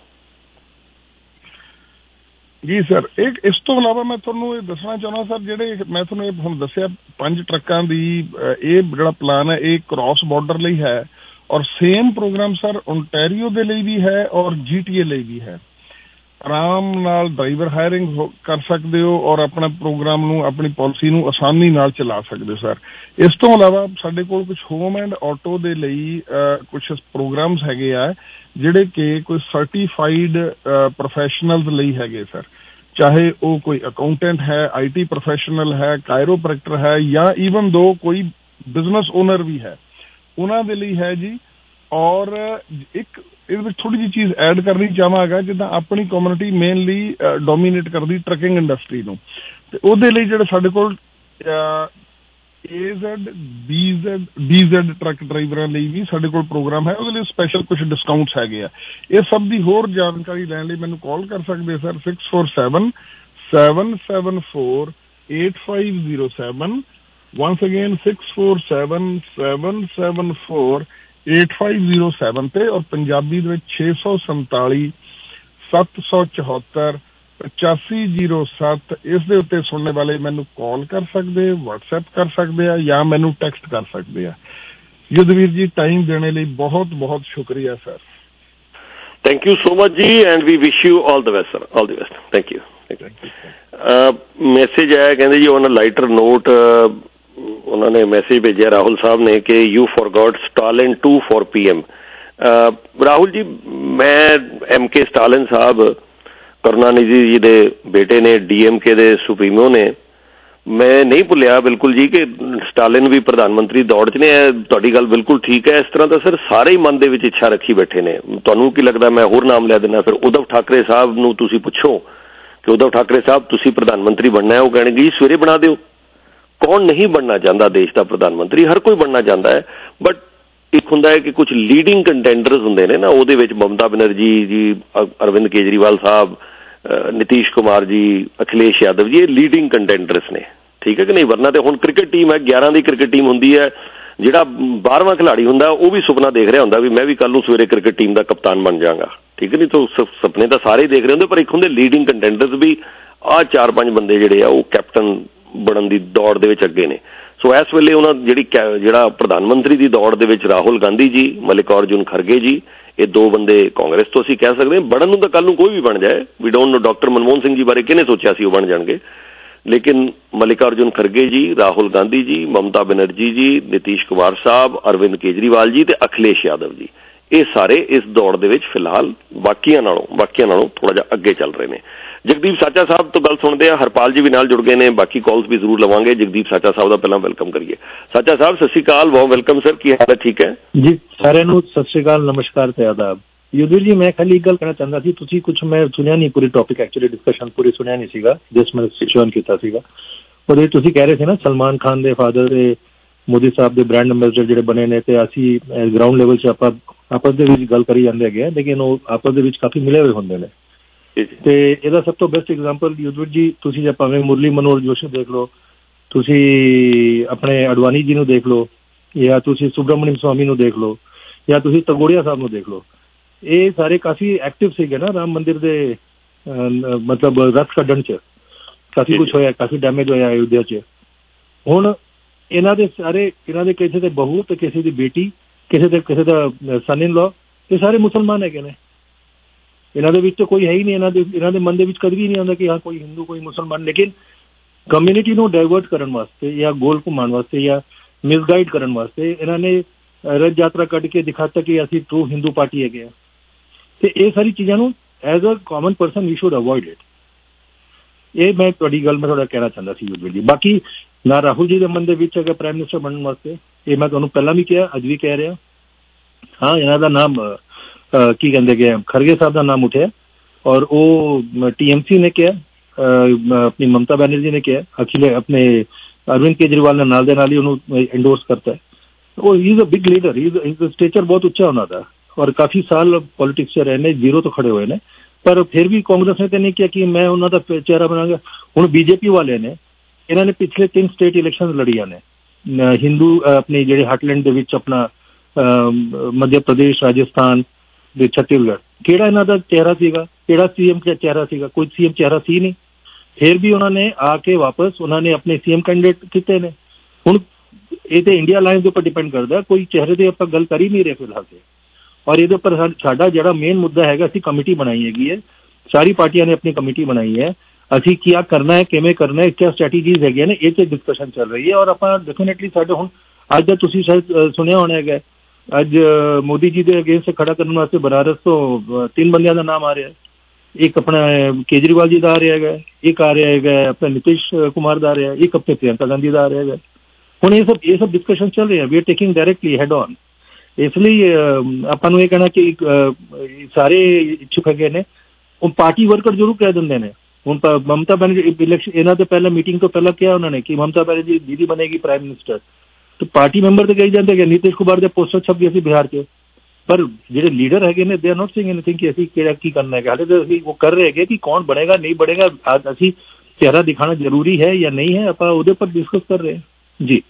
ਜੀ ਸਰ। ਇੱਕ ਇਸ ਤੋਂ ਇਲਾਵਾ ਮੈਂ ਤੁਹਾਨੂੰ ਇਹ ਦੱਸਣਾ ਚਾਹੁੰਦਾ ਸਰ ਜਿਹੜੇ ਮੈਂ ਤੁਹਾਨੂੰ ਇਹ ਹੁਣ ਦੱਸਿਆ ਪੰਜ ਟਰੱਕਾਂ ਦੀ ਇਹ ਜਿਹੜਾ ਪਲਾਨ ਹੈ ਇਹ ਕ੍ਰਾਸ ਬਾਰਡਰ ਲਈ ਹੈ ਔਰ ਸੇਮ ਪ੍ਰੋਗਰਾਮ ਸਰ ਓਨਟਾਰੀਓ ਦੇ ਲਈ ਵੀ ਹੈ ਔਰ ਜੀ ਟੀ ਏ ਲਈ ਵੀ ਹੈ। ਆਰਾਮ ਨਾਲ ਡਰਾਈਵਰ ਹਾਇਰਿੰਗ ਕਰ ਸਕਦੇ ਹੋ ਔਰ ਆਪਣਾ ਪ੍ਰੋਗਰਾਮ ਨੂੰ ਆਪਣੀ ਪਾਲਿਸੀ ਨੂੰ ਆਸਾਨੀ ਨਾਲ ਚਲਾ ਸਕਦੇ ਹੋ ਸਰ। ਇਸ ਤੋਂ ਇਲਾਵਾ ਸਾਡੇ ਕੋਲ ਕੁਛ ਹੋਮ ਐਂਡ ਆਟੋ ਦੇ ਲਈ ਕੁਛ ਪ੍ਰੋਗਰਾਮਸ ਹੈਗੇ ਆ ਜਿਹੜੇ ਕਿ ਕੋਈ ਸਰਟੀਫਾਈਡ ਪ੍ਰੋਫੈਸ਼ਨਲਸ ਲਈ ਹੈਗੇ ਸਰ। ਚਾਹੇ ਉਹ ਕੋਈ ਅਕਾਊਂਟੈਂਟ ਹੈ, ਆਈ ਟੀ ਪ੍ਰੋਫੈਸ਼ਨਲ ਹੈ, ਕਾਇਰੋਪ੍ਰੈਕਟਰ ਹੈ ਜਾਂ ਈਵਨ ਦੋ ਕੋਈ ਬਿਜ਼ਨਸ ਓਨਰ ਵੀ ਹੈ ਉਹਨਾਂ ਦੇ ਲਈ ਹੈ ਜੀ। ਔਰ ਇੱਕ ਇਹਦੇ ਵਿੱਚ ਥੋੜ੍ਹੀ ਜਿਹੀ ਚੀਜ਼ ਐਡ ਕਰਨੀ ਚਾਹਾਂਗਾ ਜਿੱਦਾਂ ਆਪਣੀ ਕਮਿਊਨਿਟੀ ਮੇਨਲੀ ਡੋਮੀਨੇਟ ਕਰਦੀ ਟਰੱਕਿੰਗ ਇੰਡਸਟਰੀ ਨੂੰ ਤੇ ਉਹਦੇ ਲਈ ਜਿਹੜੇ ਸਾਡੇ ਕੋਲ A Z B Z D Z truck ਡਰਾਈਵਰਾਂ ਲਈ ਵੀ ਸਾਡੇ ਕੋਲ ਪ੍ਰੋਗਰਾਮ ਹੈ, ਉਹਦੇ ਲਈ ਸਪੈਸ਼ਲ ਕੁਝ ਡਿਸਕਾਊਂਟਸ ਹੈਗੇ ਆ। ਇਹ ਸਭ ਦੀ ਹੋਰ ਜਾਣਕਾਰੀ ਲੈਣ ਲਈ ਮੈਨੂੰ ਕਾਲ ਕਰ ਸਕਦੇ sir six four seven seven seven four eight five zero seven. once again six four seven seven seven four eight five zero seven ਤੇ ਔਰ ਪੰਜਾਬੀ ਦੇ ਵਿੱਚ ਛੇ ਸੌ ਸੰਤਾਲੀ ਸੱਤ ਸੌ ਚੁਹੱਤਰ ਪਚਾਸੀ ਜ਼ੀਰੋ ਸੱਤ। ਇਸ ਦੇ ਉੱਤੇ ਸੁਣਨੇ ਵਾਲੇ ਮੈਨੂੰ ਕਾਲ ਕਰ ਸਕਦੇ, ਵਟਸਐਪ ਕਰ ਸਕਦੇ ਆ ਜਾਂ ਮੈਨੂੰ ਟੈਕਸਟ ਕਰ ਸਕਦੇ ਆ। ਯੁੱਧਵੀਰ ਜੀ ਟਾਈਮ ਦੇਣੇ ਲਈ ਬਹੁਤ ਬਹੁਤ ਸ਼ੁਕਰੀਆ sir. Thank you so much ਜੀ and we wish you all the best sir, all the best. Thank you. Message ਆਇਆ, ਕਹਿੰਦੇ ਜੀ ਔਨ ਅ ਲਾਈਟਰ ਨੋਟ ਉਹਨਾਂ ਨੇ ਮੈਸੇਜ ਭੇਜਿਆ ਰਾਹੁਲ ਸਾਹਿਬ ਨੇ ਕਿ you forgot Stalin too for P M. Rahul ji, ਮੈਂ ਐਮ ਕੇ ਸਟਾਲਿਨ ਸਾਹਿਬ ਕਰੁਣਾਨਿਧੀ ਜੀ ਦੇ ਬੇਟੇ ਨੇ, ਡੀ ਐਮ ਕੇ ਦੇ ਸੁਪਰੀਮੋ ਨੇ, ਮੈਂ ਨਹੀਂ ਭੁੱਲਿਆ ਬਿਲਕੁਲ ਜੀ ਕਿ ਸਟਾਲਿਨ ਵੀ ਪ੍ਰਧਾਨ ਮੰਤਰੀ ਦੌੜ 'ਚ ਨੇ। ਤੁਹਾਡੀ ਗੱਲ ਬਿਲਕੁਲ ਠੀਕ ਹੈ। ਇਸ ਤਰ੍ਹਾਂ ਤਾਂ ਸਰ ਸਾਰੇ ਹੀ ਮਨ ਦੇ ਵਿੱਚ ਇੱਛਾ ਰੱਖੀ ਬੈਠੇ ਨੇ। ਤੁਹਾਨੂੰ ਕੀ ਲੱਗਦਾ, ਮੈਂ ਹੋਰ ਨਾਮ ਲੈ ਦਿੰਦਾ ਫਿਰ, ਉਧਵ ਠਾਕਰੇ ਸਾਹਿਬ ਨੂੰ ਤੁਸੀਂ ਪੁੱਛੋ ਕਿ ਉਧਵ ਠਾਕਰੇ ਸਾਹਿਬ ਤੁਸੀਂ ਪ੍ਰਧਾਨ ਮੰਤਰੀ ਬਣਨਾ ਹੈ, ਉਹ ਕਹਿਣਗੇ ਜੀ ਸਵੇਰੇ ਬਣਾ ਦਿਓ। ਕੌਣ ਨਹੀਂ ਬਣਨਾ ਚਾਹੁੰਦਾ ਦੇਸ਼ ਦਾ ਪ੍ਰਧਾਨ ਮੰਤਰੀ? ਹਰ ਕੋਈ ਬਣਨਾ ਚਾਹੁੰਦਾ ਹੈ, ਬਟ ਇੱਕ ਹੁੰਦਾ ਹੈ ਕਿ ਕੁਝ ਲੀਡਿੰਗ ਕੰਟੈਂਡਰਸ ਹੁੰਦੇ ਨੇ ਨਾ, ਉਹਦੇ ਵਿੱਚ ਮਮਤਾ ਬੈਨਰਜੀ ਜੀ, ਅਰਵਿੰਦ ਕੇਜਰੀਵਾਲ ਸਾਹਿਬ, ਨਿਤੀਸ਼ ਕੁਮਾਰ ਜੀ, ਅਖਿਲੇਸ਼ ਯਾਦਵ ਜੀ, ਇਹ ਲੀਡਿੰਗ ਕੰਟੈਂਡਰਸ ਨੇ, ਠੀਕ ਹੈ ਕਿ ਨਹੀਂ? ਵਰਨਾ ਤੇ ਹੁਣ ਕ੍ਰਿਕਟ ਟੀਮ ਹੈ, ਗਿਆਰਾਂ ਦੀ ਕ੍ਰਿਕਟ ਟੀਮ ਹੁੰਦੀ ਹੈ, ਜਿਹੜਾ ਬਾਰਵਾਂ ਖਿਲਾੜੀ ਹੁੰਦਾ ਉਹ ਵੀ ਸੁਪਨਾ ਦੇਖ ਰਿਹਾ ਹੁੰਦਾ ਵੀ ਮੈਂ ਵੀ ਕੱਲ ਨੂੰ ਸਵੇਰੇ ਕ੍ਰਿਕਟ ਟੀਮ ਦਾ ਕਪਤਾਨ ਬਣ ਜਾਵਾਂਗਾ, ਠੀਕ ਹੈ ਨਹੀਂ? ਤਾਂ ਸੁਪਨੇ ਤਾਂ ਸਾਰੇ ਦੇਖ ਰਹੇ ਹੁੰਦੇ, ਪਰ ਇੱਕ ਹੁੰਦੇ ਲੀਡਿੰਗ ਕੰਟੈਂਡਰਸ ਵੀ। ਆਹ ਚਾਰ ਪੰਜ ਬੰਦੇ ਜਿਹੜੇ ਆ ਉਹ ਕੈਪਟਨ ਬਣਨ ਦੀ ਦੌੜ ਦੇ ਵਿੱਚ ਅੱਗੇ ਨੇ। ਸੋ ਇਸ ਵੇਲੇ ਉਹਨਾਂ ਜਿਹੜੀ ਜਿਹੜਾ ਪ੍ਰਧਾਨ ਮੰਤਰੀ ਦੀ ਦੌੜ ਦੇ ਵਿੱਚ ਰਾਹੁਲ ਗਾਂਧੀ ਜੀ, ਮਲਿਕਾਰਜੁਨ ਖੜਗੇ ਜੀ, ਇਹ ਦੋ ਬੰਦੇ ਕਾਂਗਰਸ ਤੋਂ ਅਸੀਂ ਕਹਿ ਸਕਦੇ ਹਾਂ। ਬਣਨ ਨੂੰ ਤਾਂ ਕੱਲ ਨੂੰ ਕੋਈ ਵੀ ਬਣ ਜਾਏ, we don't know doctor Manmohan Singh ji ਬਾਰੇ ਕਿਹਨੇ ਸੋਚਿਆ ਸੀ ਉਹ ਬਣ ਜਾਣਗੇ, ਲੇਕਿਨ ਮਲਿਕਾਰਜੁਨ ਖੜਗੇ ਜੀ, ਰਾਹੁਲ ਗਾਂਧੀ ਜੀ, ਮਮਤਾ ਬੈਨਰਜੀ ਜੀ, ਨਿਤੀਸ਼ ਕੁਮਾਰ ਸਾਹਿਬ, ਅਰਵਿੰਦ ਕੇਜਰੀਵਾਲ ਜੀ ਤੇ ਅਖਿਲੇਸ਼ ਯਾਦਵ ਜੀ, ਇਹ ਸਾਰੇ ਇਸ ਦੌੜ ਦੇ ਵਿੱਚ ਫਿਲਹਾਲ ਬਾਕੀਆਂ ਨਾਲੋਂ ਬਾਕੀਆਂ ਨਾਲੋਂ ਥੋੜਾ ਜਿਹਾ ਅੱਗੇ ਚੱਲ ਰਹੇ ਨੇ। ਜਗਦੀਪ ਸਾਚਾ ਸਾਹਿਬ ਤੋਂ ਗੱਲ ਸੁਣਦੇ ਆ। ਹਰਪਾਲ ਜੀ ਵੀ ਨਾਲ ਜੁੜ ਗਏ ਨੇ, ਬਾਕੀ ਕਾਲਸ ਵੀ ਜ਼ਰੂਰ ਲਵਾਂਗੇ। ਜਗਦੀਪ ਸਾਚਾ ਸਾਹਿਬ ਦਾ ਪਹਿਲਾਂ ਵੈਲਕਮ ਕਰੀਏ। ਸਾਚਾ ਸਾਹਿਬ ਸਤਿ ਸ਼੍ਰੀ ਅਕਾਲ, ਬਹੁਤ ਵੈਲਕਮ ਸਰ, ਕੀ ਹਾਲ ਹੈ? ਠੀਕ ਹੈ ਜੀ, ਸਾਰਿਆਂ ਨੂੰ ਸਤਿ ਸ਼੍ਰੀ ਅਕਾਲ, ਨਮਸਕਾਰ ਤੇ ਆਦਾਬ। ਯੁੱਧਵੀਰ ਜੀ, ਮੈਂ ਖਾਲੀ ਇੱਕ ਗੱਲ ਕਹਿਣਾ ਚਾਹੁੰਦਾ ਸੀ, ਤੁਸੀਂ ਕੁਝ ਮੈਂ ਸੁਣਿਆ ਨਹੀਂ, ਪੂਰੀ ਟੌਪਿਕ ਐਕਚੁਅਲੀ ਡਿਸਕਸ਼ਨ ਪੂਰੀ ਸੁਣਿਆ ਨਹੀਂ ਸੀਗਾ ਜਿਸ ਮੈਂ ਜੁਆਇਨ ਕੀਤਾ ਸੀਗਾ। ਉਹਦੇ ਤੁਸੀਂ ਕਹਿ ਰਹੇ ਸੀ ਨਾ ਸਲਮਾਨ ਖਾਨ ਦੇ ਫਾਦਰ ਦੇ ਮੋਦੀ ਸਾਹਿਬ ਦੇ ਬ੍ਰਾਂਡ ਅੰਬੈਸਡਰ ਜਿਹੜੇ ਬਣੇ ਨੇ, ਤੇ ਅਸੀਂ ਗਰਾਊਂਡ ਲੈਵਲ 'ਚ ਆਪਾਂ ਆਪਸ ਦੇ ਵਿੱਚ ਗੱਲ ਕਰੀ ਜਾਂਦੇ ਹੈਗੇ, ਲੇਕਿਨ ਉਹ ਆਪਸ ਦੇ ਵਿੱਚ ਕਾਫੀ ਮਿਲੇ ਹੋਏ ਹੁੰਦੇ ਨੇ। ਤੇ ਇਹਦਾ ਸਭ ਤੋਂ ਬੈਸਟ ਐਗਜ਼ਾਮਪਲ ਯੁੱਧਵੀਰ ਜੀ, ਤੁਸੀਂ ਜੇ ਭਾਵੇਂ ਮੁਰਲੀ ਮਨੋਹਰ ਜੋਸ਼ੀ ਦੇਖ ਲਓ, ਤੁਸੀਂ ਆਪਣੇ ਅਡਵਾਨੀ ਜੀ ਨੂੰ ਦੇਖ ਲਓ, ਜਾਂ ਤੁਸੀਂ ਸੁਬਰਾਮਣੀਅਮ ਸਵਾਮੀ ਨੂੰ ਦੇਖ ਲਓ, ਜਾਂ ਤੁਸੀਂ ਤਗੋੜੀਆ ਸਾਹਿਬ ਨੂੰ ਦੇਖ ਲਓ, ਇਹ ਸਾਰੇ ਕਾਫੀ ਐਕਟਿਵ ਸੀਗੇ ਨਾ ਰਾਮ ਮੰਦਿਰ ਦੇ ਮਤਲਬ ਰੱਥ ਕੱਢਣ 'ਚ। ਕਾਫੀ ਕੁਛ ਹੋਇਆ, ਕਾਫੀ ਡੈਮੇਜ ਹੋਇਆ ਅਯੁੱਧਿਆ 'ਚ। ਹੁਣ ਇਹਨਾਂ ਦੇ ਸਾਰੇ, ਇਹਨਾਂ ਦੇ ਕਿਸੇ ਦੇ ਬਹੂ ਤੇ ਕਿਸੇ ਦੀ ਬੇਟੀ, ਕਿਸੇ ਦੇ ਕਿਸੇ ਦਾ ਸਨ ਇਨ ਲਾ, ਇਹ ਸਾਰੇ ਮੁਸਲਮਾਨ ਹੈਗੇ ਨੇ। ਇਹਨਾਂ ਦੇ ਵਿੱਚ ਕੋਈ ਹੈ ਹੀ ਨਹੀਂ, ਇਹਨਾਂ ਦੇ ਇਹਨਾਂ ਦੇ ਮਨ ਦੇ ਵਿੱਚ ਕਦੇ ਵੀ ਨਹੀਂ ਆਉਂਦਾ ਕਿ ਹਾਂ ਕੋਈ ਹਿੰਦੂ ਕੋਈ ਮੁਸਲਮਾਨ। ਲੇਕਿਨ ਕਮਿਊਨਿਟੀ ਨੂੰ ਡਾਇਵਰਟ ਕਰਨ ਵਾਸਤੇ ਜਾਂ ਗੋਲ ਘੁਮਾਉਣ ਵਾਸਤੇ ਜਾਂ ਮਿਸਗਾਈਡ ਕਰਨ ਵਾਸਤੇ ਇਹਨਾਂ ਨੇ ਰਥ ਯਾਤਰਾ ਕੱਢ ਕੇ ਦਿਖਾਤਾ ਕਿ ਅਸੀਂ ਟਰੂ ਹਿੰਦੂ ਪਾਰਟੀ ਹੈਗੇ ਆ। ਤੇ ਇਹ ਸਾਰੀ ਚੀਜ਼ਾਂ ਨੂੰ as a common person we should avoid it. ਇਹ ਮੈਂ ਤੁਹਾਡੀ ਗੱਲ ਮੈਂ ਤੁਹਾਡਾ ਕਹਿਣਾ ਚਾਹੁੰਦਾ ਸੀ ਯੁੱਧਵੀਰ ਜੀ। ਬਾਕੀ ਨਾ ਰਾਹੁਲ ਜੀ ਦੇ ਮਨ ਦੇ ਵਿੱਚ ਹੈਗਾ ਪ੍ਰਾਈਮ ਮਿਨਿਸਟਰ ਬਣਨ ਵਾਸਤੇ, ਇਹ ਮੈਂ ਤੁਹਾਨੂੰ ਪਹਿਲਾਂ ਵੀ ਕਿਹਾ, ਅੱਜ ਵੀ ਕਹਿ ਰਿਹਾ। ਹਾਂ, ਇਹਨਾਂ ਦਾ ਨਾਮ ਕੀ ਕਹਿੰਦੇ ਗਏ, ਖਰਗੇ ਸਾਹਿਬ ਦਾ ਨਾਮ ਉੱਠਿਆ, ਔਰ ਉਹ ਟੀ ਐਮ ਸੀ ਨੇ ਕਿਹਾ, ਆਪਣੀ ਮਮਤਾ ਬੈਨਰਜੀ ਨੇ ਕਿਹਾ, ਅਖਿਲੇ ਆਪਣੇ ਅਰਵਿੰਦ ਕੇਜਰੀਵਾਲ ਨੇ ਨਾਲ ਦੇ ਨਾਲ ਹੀ ਉਹਨੂੰ ਇੰਡੋਰਸ ਕਰਤਾ। ਉਹ he is a big leader, he is stature ਬਹੁਤ ਉੱਚਾ ਉਹਨਾਂ ਦਾ, ਔਰ ਕਾਫੀ ਸਾਲ ਪੋਲੀਟਿਕਸ 'ਚ ਰਹੇ ਨੇ, ਜ਼ੀਰੋ ਤੋਂ ਖੜੇ ਹੋਏ ਨੇ। ਪਰ ਫਿਰ ਵੀ ਕਾਂਗਰਸ ਨੇ ਤਾਂ ਨਹੀਂ ਕਿਹਾ ਕਿ ਮੈਂ ਉਹਨਾਂ ਦਾ ਚਿਹਰਾ ਬਣਾਂਗਾ। ਹੁਣ ਬੀਜੇਪੀ ਵਾਲੇ ਨੇ, ਇਹਨਾਂ ਨੇ ਪਿਛਲੇ ਤਿੰਨ ਸਟੇਟ ਇਲੈਕਸ਼ਨ ਲੜੀਆਂ ਨੇ, ਹਿੰਦੂ ਆਪਣੀ ਜਿਹੜੇ ਹਾਰਟਲੈਂਡ ਦੇ ਵਿੱਚ ਆਪਣਾ ਮੱਧ ਪ੍ਰਦੇਸ਼, ਰਾਜਸਥਾਨ ਤੇ ਛੱਤੀਸਗੜ੍ਹ। ਕਿਹੜਾ ਇਹਨਾਂ ਦਾ ਚਿਹਰਾ ਸੀਗਾ? ਕਿਹੜਾ ਸੀਐਮ ਚਿਹਰਾ ਸੀਗਾ? ਕੋਈ ਸੀਐਮ ਚਿਹਰਾ ਸੀ ਨਹੀਂ। ਫਿਰ ਵੀ ਉਹਨਾਂ ਨੇ ਆ ਕੇ ਵਾਪਸ ਉਹਨਾਂ ਨੇ ਆਪਣੇ ਸੀਐਮ ਕੈਂਡੀਡੇਟ ਕੀਤੇ ਨੇ। ਹੁਣ ਇਹ ਤੇ ਇੰਡੀਆ ਅਲਾਇੰਸ ਦੇ ਉੱਪਰ ਡਿਪੈਂਡ ਕਰਦਾ, ਕੋਈ ਚਿਹਰੇ ਦੀ ਆਪਾਂ ਗੱਲ ਕਰ ਹੀ ਨਹੀਂ ਰਹੇ ਫਿਲਹਾਲ ਤੇ। ਔਰ ਇਹਦੇ ਉੱਪਰ ਸਾਡਾ ਜਿਹੜਾ ਮੇਨ ਮੁੱਦਾ ਹੈਗਾ, ਅਸੀਂ ਕਮੇਟੀ ਬਣਾਈ ਹੈਗੀ ਹੈ, ਸਾਰੀ ਪਾਰਟੀਆਂ ਨੇ ਆਪਣੀ ਕਮੇਟੀ ਬਣਾਈ ਹੈ, ਅਸੀਂ ਕੀ ਕਰਨਾ ਹੈ, ਕਿਵੇਂ ਕਰਨਾ ਹੈ, ਕਿਆ ਸਟ੍ਰੈਟੇਜੀਜ਼ ਹੈਗੀਆਂ ਨੇ, ਇਹ 'ਤੇ ਡਿਸਕਸ਼ਨ ਚੱਲ ਰਹੀ ਹੈ। ਔਰ ਆਪਾਂ ਡੈਫੀਨੇਟਲੀ ਸਾਡੇ ਹੁਣ ਅੱਜ ਦਾ ਤੁਸੀਂ ਸ਼ਾਇਦ ਸੁਣਿਆ ਹੋਣਾ ਹੈਗਾ, ਅੱਜ ਮੋਦੀ ਜੀ ਦੇ ਅਗੇਂਸਟ ਖੜਾ ਕਰਨ ਵਾਸਤੇ ਬਨਾਰਸ ਤੋਂ ਤਿੰਨ ਬੰਦਿਆਂ ਦਾ ਨਾਮ ਆ ਰਿਹਾ। ਇੱਕ ਆਪਣਾ ਕੇਜਰੀਵਾਲ ਜੀ ਦਾ ਆ ਰਿਹਾ ਹੈਗਾ, ਇੱਕ ਆ ਰਿਹਾ ਹੈਗਾ ਆਪਣਾ ਨਿਤਿਸ਼ ਕੁਮਾਰ ਦਾ ਆ ਰਿਹਾ, ਇੱਕ ਆਪਣੇ ਪ੍ਰਿਯੰਕਾ ਗਾਂਧੀ ਦਾ ਆ ਰਿਹਾ ਹੈਗਾ। ਹੁਣ ਇਹ ਸਭ ਇਹ ਸਭ ਡਿਸਕਸ਼ਨ ਚੱਲ ਰਹੇ ਆ, we are taking directly head on. ਇਸ ਲਈ ਆਪਾਂ ਨੂੰ ਇਹ ਕਹਿਣਾ ਕਿ ਸਾਰੇ ਇੱਛੁਕ ਹੈਗੇ ਨੇ, ਉਹ ਪਾਰਟੀ ਵਰਕਰ ਜ਼ਰੂਰ ਕਹਿ ਦਿੰਦੇ ਨੇ ਹੁਣ ਮਮਤਾ ਬੈਨਰਜੀ ਇਲੈਕਸ਼ਨ ਇਹਨਾਂ ਤੋਂ ਪਹਿਲਾਂ ਮੀਟਿੰਗ ਤੋਂ ਪਹਿਲਾਂ ਕਿਹਾ ਉਹਨਾਂ ਨੇ ਕਿ ਮਮਤਾ ਬੈਨਰਜੀ ਦੀਦੀ ਬਣੇਗੀ ਪ੍ਰਾਈਮ ਮਿਨਿਸਟਰ, ਤੇ ਪਾਰਟੀ ਮੈਂਬਰ ਤੇ ਕਹੀ ਜਾਂਦੇ ਕਿ ਨੀਤਿਸ਼ ਕੁਮਾਰ ਦੇ ਪੋਸਟਰ ਛਪ ਗਏ ਸੀ ਬਿਹਾਰ 'ਚ, ਪਰ ਜਿਹੜੇ ਲੀਡਰ ਹੈਗੇ ਨੇ they are note saying anything ਕਿ ਅਸੀਂ ਕਿਹੜਾ ਕੀ ਕਰਨਾ ਹੈਗਾ। ਹਾਲੇ ਤਾਂ ਅਸੀਂ ਉਹ ਕਰ ਰਹੇ ਹੈਗੇ ਕਿ ਕੌਣ ਬਣੇਗਾ ਨਹੀਂ ਬਣੇਗਾ, ਅਸੀਂ ਚਿਹਰਾ ਦਿਖਾਣਾ ਜ਼ਰੂਰੀ ਹੈ ਜਾਂ ਨਹੀਂ ਹੈ, ਆਪਾਂ ਉਹਦੇ ਉੱਪਰ ਡਿਸਕਸ ਕਰ ਰਹੇ ਹਾਂ। ਜੀ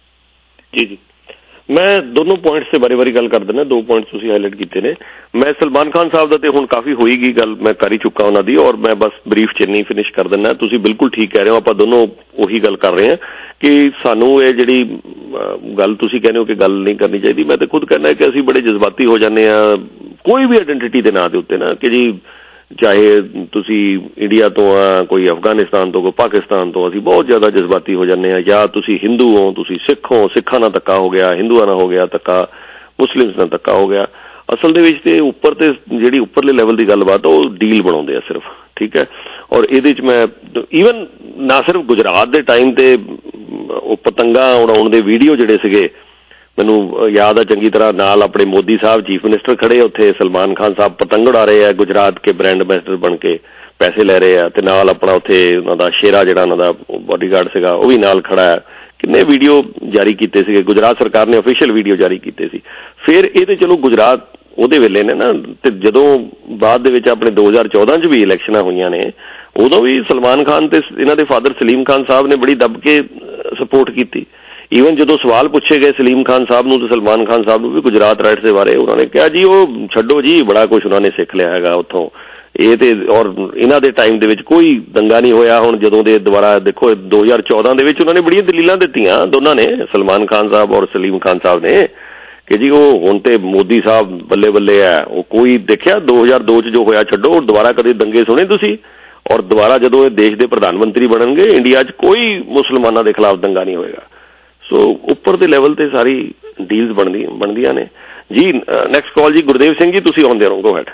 ਜੀ ਜੀ ਮੈਂ ਦੋਨੋਂ ਪੁਆਇੰਟਸ ਤੇ ਬਾਰੇ ਬਾਰੀ ਗੱਲ ਕਰ ਦਿੰਦਾ। ਦੋ ਪੁਆਇੰਟਸ ਤੁਸੀਂ ਹਾਈਲਾਈਟ ਕੀਤੇ ਨੇ। ਮੈਂ ਸਲਮਾਨ ਖਾਨ ਸਾਹਿਬ ਦਾ ਤੇ ਹੁਣ ਕਾਫੀ ਹੋਏਗੀ ਗੱਲ, ਮੈਂ ਕਰ ਹੀ ਚੁੱਕਾ ਉਹਨਾਂ ਦੀ, ਔਰ ਮੈਂ ਬਸ ਬਰੀਫ 'ਚ ਨਹੀਂ ਫਿਨਿਸ਼ ਕਰ ਦਿੰਦਾ। ਤੁਸੀਂ ਬਿਲਕੁਲ ਠੀਕ ਕਹਿ ਰਹੇ ਹੋ, ਆਪਾਂ ਦੋਨੋਂ ਉਹੀ ਗੱਲ ਕਰ ਰਹੇ ਹਾਂ ਕਿ ਸਾਨੂੰ ਇਹ ਜਿਹੜੀ ਗੱਲ ਤੁਸੀਂ ਕਹਿੰਦੇ ਹੋ ਕਿ ਗੱਲ ਨਹੀਂ ਕਰਨੀ ਚਾਹੀਦੀ, ਮੈਂ ਤਾਂ ਖੁਦ ਕਹਿੰਦਾ ਕਿ ਅਸੀਂ ਬੜੇ ਜਜ਼ਬਾਤੀ ਹੋ ਜਾਂਦੇ ਹਾਂ ਕੋਈ ਵੀ ਆਇਡੈਂਟੀਟੀ ਦੇ ਨਾਂ ਦੇ ਉੱਤੇ ਨਾ, ਕਿ ਜੀ ਚਾਹੇ ਤੁਸੀਂ ਇੰਡੀਆ ਤੋਂ ਆ, ਕੋਈ ਅਫਗਾਨਿਸਤਾਨ ਤੋਂ, ਕੋਈ ਪਾਕਿਸਤਾਨ ਤੋਂ, ਅਸੀਂ ਬਹੁਤ ਜ਼ਿਆਦਾ ਜਜ਼ਬਾਤੀ ਹੋ ਜਾਂਦੇ ਹਾਂ। ਜਾਂ ਤੁਸੀਂ ਹਿੰਦੂ ਹੋ, ਤੁਸੀਂ ਸਿੱਖ ਹੋ, ਸਿੱਖਾਂ ਨਾਲ ਧੱਕਾ ਹੋ ਗਿਆ, ਹਿੰਦੂਆਂ ਨਾਲ ਹੋ ਗਿਆ ਧੱਕਾ, ਮੁਸਲਿਮਸ ਨਾਲ ਧੱਕਾ ਹੋ ਗਿਆ। ਅਸਲ ਦੇ ਵਿੱਚ ਤੇ ਉੱਪਰ ਤੇ ਜਿਹੜੀ ਉੱਪਰਲੇ ਲੈਵਲ ਦੀ ਗੱਲਬਾਤ ਉਹ ਡੀਲ ਬਣਾਉਂਦੇ ਆ ਸਿਰਫ, ਠੀਕ ਹੈ। ਔਰ ਇਹਦੇ 'ਚ ਮੈਂ ਈਵਨ ਨਾ ਸਿਰਫ ਗੁਜਰਾਤ ਦੇ ਟਾਈਮ ਤੇ ਉਹ ਪਤੰਗਾ ਉਡਾਉਣ ਦੇ ਵੀਡੀਓ ਜਿਹੜੇ ਸੀਗੇ, ਮੈਨੂੰ ਯਾਦ ਆ ਚੰਗੀ ਤਰ੍ਹਾਂ, ਨਾਲ ਆਪਣੇ ਮੋਦੀ ਸਾਹਿਬ ਚੀਫ ਮਿਨਿਸਟਰ ਖੜੇ ਉੱਥੇ, ਸਲਮਾਨ ਖਾਨ ਸਾਹਿਬ ਪਤੰਗ ਉਡਾ ਰਹੇ ਆ ਗੁਜਰਾਤ ਕੇ ਬ੍ਰਾਂਡ ਐਂਬੈਸਡਰ ਬਣ ਕੇ, ਪੈਸੇ ਲੈ ਰਹੇ ਆ, ਤੇ ਨਾਲ ਆਪਣਾ ਉੱਥੇ ਉਹਨਾਂ ਦਾ ਸ਼ੇਰਾ ਜਿਹੜਾ ਉਹਨਾਂ ਦਾ ਬਾਡੀਗਾਰਡ ਸੀਗਾ ਉਹ ਵੀ ਨਾਲ ਖੜਾ ਹੈ। ਕਿੰਨੇ ਵੀਡੀਓ ਜਾਰੀ ਕੀਤੇ ਸੀਗੇ, ਗੁਜਰਾਤ ਸਰਕਾਰ ਨੇ ਅਫੀਸ਼ੀਅਲ ਵੀਡੀਓ ਜਾਰੀ ਕੀਤੇ ਸੀ। ਫਿਰ ਇਹ ਤੇ ਚਲੋ ਗੁਜਰਾਤ ਉਹਦੇ ਵੇਲੇ ਨੇ ਨਾ, ਤੇ ਜਦੋਂ ਬਾਅਦ ਦੇ ਵਿੱਚ ਆਪਣੇ ਦੋ ਹਜ਼ਾਰ ਚੌਦਾਂ 'ਚ ਵੀ ਇਲੈਕਸ਼ਨਾਂ ਹੋਈਆਂ ਨੇ, ਉਦੋਂ ਵੀ ਸਲਮਾਨ ਖਾਨ ਤੇ ਇਹਨਾਂ ਦੇ ਫਾਦਰ ਸਲੀਮ ਖਾਨ ਸਾਹਿਬ ਨੇ ਬੜੀ ਦੱਬ ਕੇ ਸਪੋਰਟ ਕੀਤੀ। ਈਵਨ ਜਦੋਂ ਸਵਾਲ ਪੁੱਛੇ ਗਏ ਸਲੀਮ ਖਾਨ ਸਾਹਿਬ ਨੂੰ ਤੇ ਸਲਮਾਨ ਖਾਨ ਸਾਹਿਬ ਨੂੰ ਵੀ ਗੁਜਰਾਤ ਰਾਈਟਸ ਦੇ ਬਾਰੇ, ਉਹਨਾਂ ਨੇ ਕਿਹਾ ਜੀ ਉਹ ਛੱਡੋ ਜੀ, ਬੜਾ ਕੁਛ ਉਹਨਾਂ ਨੇ ਸਿੱਖ ਲਿਆ ਹੈਗਾ ਉੱਥੋਂ, ਇਹ ਤੇ ਔਰ ਇਹਨਾਂ ਦੇ ਟਾਈਮ ਦੇ ਵਿੱਚ ਕੋਈ ਦੰਗਾ ਨਹੀਂ ਹੋਇਆ। ਹੁਣ ਜਦੋਂ ਦੇ ਦੁਬਾਰਾ ਦੇਖੋ ਦੋ ਹਜ਼ਾਰ ਚੌਦਾਂ ਦੇ ਵਿੱਚ ਉਹਨਾਂ ਨੇ ਬੜੀਆਂ ਦਲੀਲਾਂ ਦਿੱਤੀਆਂ ਦੋਨਾਂ ਨੇ, ਸਲਮਾਨ ਖਾਨ ਸਾਹਿਬ ਔਰ ਸਲੀਮ ਖਾਨ ਸਾਹਿਬ ਨੇ, ਕਿ ਜੀ ਉਹ ਹੁਣ ਤੇ ਮੋਦੀ ਸਾਹਿਬ ਬੱਲੇ ਬੱਲੇ ਹੈ। ਉਹ ਕੋਈ ਦੇਖਿਆ ਦੋ ਹਜ਼ਾਰ ਦੋ 'ਚ ਜੋ ਹੋਇਆ ਛੱਡੋ, ਦੁਬਾਰਾ ਕਦੇ ਦੰਗੇ ਸੁਣੇ ਤੁਸੀਂ? ਔਰ ਦੁਬਾਰਾ ਜਦੋਂ ਇਹ ਦੇਸ਼ ਦੇ ਪ੍ਰਧਾਨ ਮੰਤਰੀ ਬਣਨਗੇ ਇੰਡੀਆ 'ਚ ਕੋਈ ਮੁਸਲਮਾਨਾਂ ਦੇ ਖਿਲਾਫ ਦੰਗਾ ਨਹੀਂ ਹੋਏਗਾ। ਸੋ ਉੱਪਰ ਦੇ ਲੈਵਲ ਤੇ ਸਾਰੀ ਡੀਲਸ ਬਣਦੀ ਬਣਦੀਆਂ ਨੇ ਜੀ। ਨੈਕਸਟ ਕਾਲ ਜੀ ਗੁਰਦੇਵ ਸਿੰਘ ਜੀ, ਤੁਸੀਂ ਆਉਂਦੇ ਰਹੋ, ਗੋ ਹੈਡ।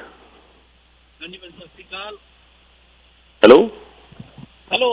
ਹਾਂਜੀ Sat Sri Akal. Hello hello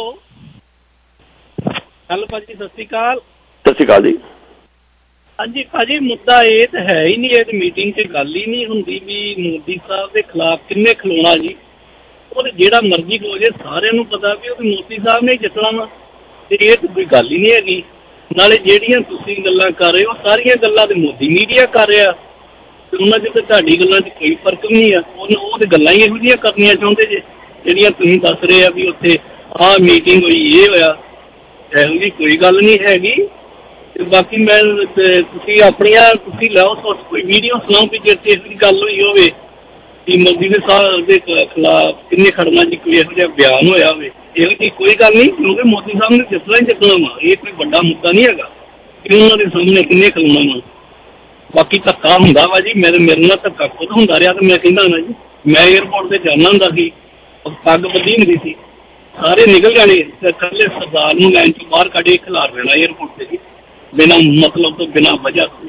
hello ਭਾਜੀ ਸਤਿ ਸ਼੍ਰੀ ਅਕਾਲ। ਸਤਿ ਸ਼੍ਰੀ ਅਕਾਲ ਜੀ। ਹਾਂਜੀ ਭਾਜੀ ਮੁੱਦਾ ਇਹ ਤਾਂ ਹੈ ਹੀ ਨਹੀਂ, ਇਹ ਮੀਟਿੰਗ 'ਚ ਗੱਲ ਹੀ ਨਹੀਂ ਹੁੰਦੀ ਵੀ ਮੋਦੀ ਸਾਹਿਬ ਦੇ ਖਿਲਾਫ ਕਿੰਨੇ ਖਲੋਣਾ ਜੀ। ਉਹ ਜਿਹੜਾ ਮਰਜ਼ੀ ਖਲੋ ਜੇ, ਸਾਰਿਆਂ ਨੂੰ ਪਤਾ ਵੀ ਉਹ ਮੋਦੀ ਸਾਹਿਬ ਨੇ ਜਿੱਤਣਾ ਵਾ, ਤੇ ਇਹ ਤਾਂ ਕੋਈ ਗੱਲ ਹੀ ਨਹੀਂ ਹੈਗੀ। ਨਾਲੇ ਜਿਹੜੀਆਂ ਤੁਸੀਂ ਗੱਲਾਂ ਕਰ ਰਹੇ ਹੋ ਸਾਰੀਆਂ ਗੱਲਾਂ ਤੇ ਮੋਦੀ ਮੀਡੀਆ ਕਰ ਰਿਹਾ, ਤੇ ਉਹਨਾਂ 'ਚ ਤਾਂ ਤੁਹਾਡੀ ਗੱਲਾਂ 'ਚ ਕੋਈ ਫਰਕ ਵੀ ਨਹੀਂ ਆ। ਉਹਨੂੰ ਉਹ ਤੇ ਗੱਲਾਂ ਹੀ ਇਹੋ ਜਿਹੀਆਂ ਕਰਨੀਆਂ ਚਾਹੁੰਦੇ ਜੇ ਜਿਹੜੀਆਂ ਤੁਸੀਂ ਦੱਸ ਰਹੇ ਆ ਵੀ ਉੱਥੇ ਆਹ ਮੀਟਿੰਗ ਹੋਈ, ਇਹ ਹੋਇਆ। ਇਹੋ ਜਿਹੀ ਕੋਈ ਗੱਲ ਨਹੀਂ ਹੈਗੀ। ਤੇ ਬਾਕੀ ਮੈਂ ਤੁਸੀਂ ਆਪਣੀਆਂ ਤੁਸੀਂ ਲਿਆਓ ਸੋਚ ਕੋਈ ਵੀਡੀਓ ਸੁਣਾਓ ਵੀ ਜੇ ਇਸ ਦੀ ਗੱਲ ਹੋਈ ਹੋਵੇ ਕਿ ਮੋਦੀ ਦੇ ਸਾਹਿਬ ਦੇ ਖਿਲਾਫ ਕਿੰਨੇ ਖੜਨਾ ਜੀ, ਕੋਈ ਇਹੋ ਜਿਹਾ ਬਿਆਨ ਹੋਇਆ ਹੋਵੇ। ਇਹੋ ਜਿਹੀ ਕੋਈ ਗੱਲ ਨਹੀਂ, ਕਿਉਂਕਿ ਮੋਦੀ ਸਾਹਿਬ ਨੇ ਜਿੱਤਣਾ ਹੀ ਜਿੱਤਣਾ ਵਾ, ਇਹ ਕੋਈ ਵੱਡਾ ਮੁੱਦਾ ਨਹੀਂ ਹੈਗਾ ਕਿ ਉਹਨਾਂ ਦੇ ਸਾਹਮਣੇ ਕਿੰਨੇ ਖਲੋਣਾ ਵਾ। ਬਾਕੀ ਧੱਕਾ ਹੁੰਦਾ ਵਾ ਜੀ, ਮੇਰੇ ਮੇਰੇ ਨਾਲ ਧੱਕਾ ਖੁਦ ਹੁੰਦਾ ਰਿਹਾ, ਤੇ ਮੈਂ ਕਹਿੰਦਾ ਨਾ ਜੀ, ਮੈਂ ਏਅਰਪੋਰਟ ਤੇ ਜਾਣਾ ਹੁੰਦਾ ਸੀ, ਪੱਗ ਬੱਧੀ ਹੁੰਦੀ ਸੀ, ਸਾਰੇ ਨਿਕਲ ਜਾਣੇ, ਇਕੱਲੇ ਸਰਦਾਰ ਨੂੰ ਲਾਈਨ ਤੋਂ ਬਾਹਰ ਕੱਢ ਕੇ ਖਿਲਾਰ ਦੇਣਾ ਏਅਰਪੋਰਟ ਤੇ ਜੀ, ਬਿਨਾਂ ਮਤਲਬ ਤੋਂ, ਬਿਨਾਂ ਵਜ੍ਹਾ ਤੋਂ।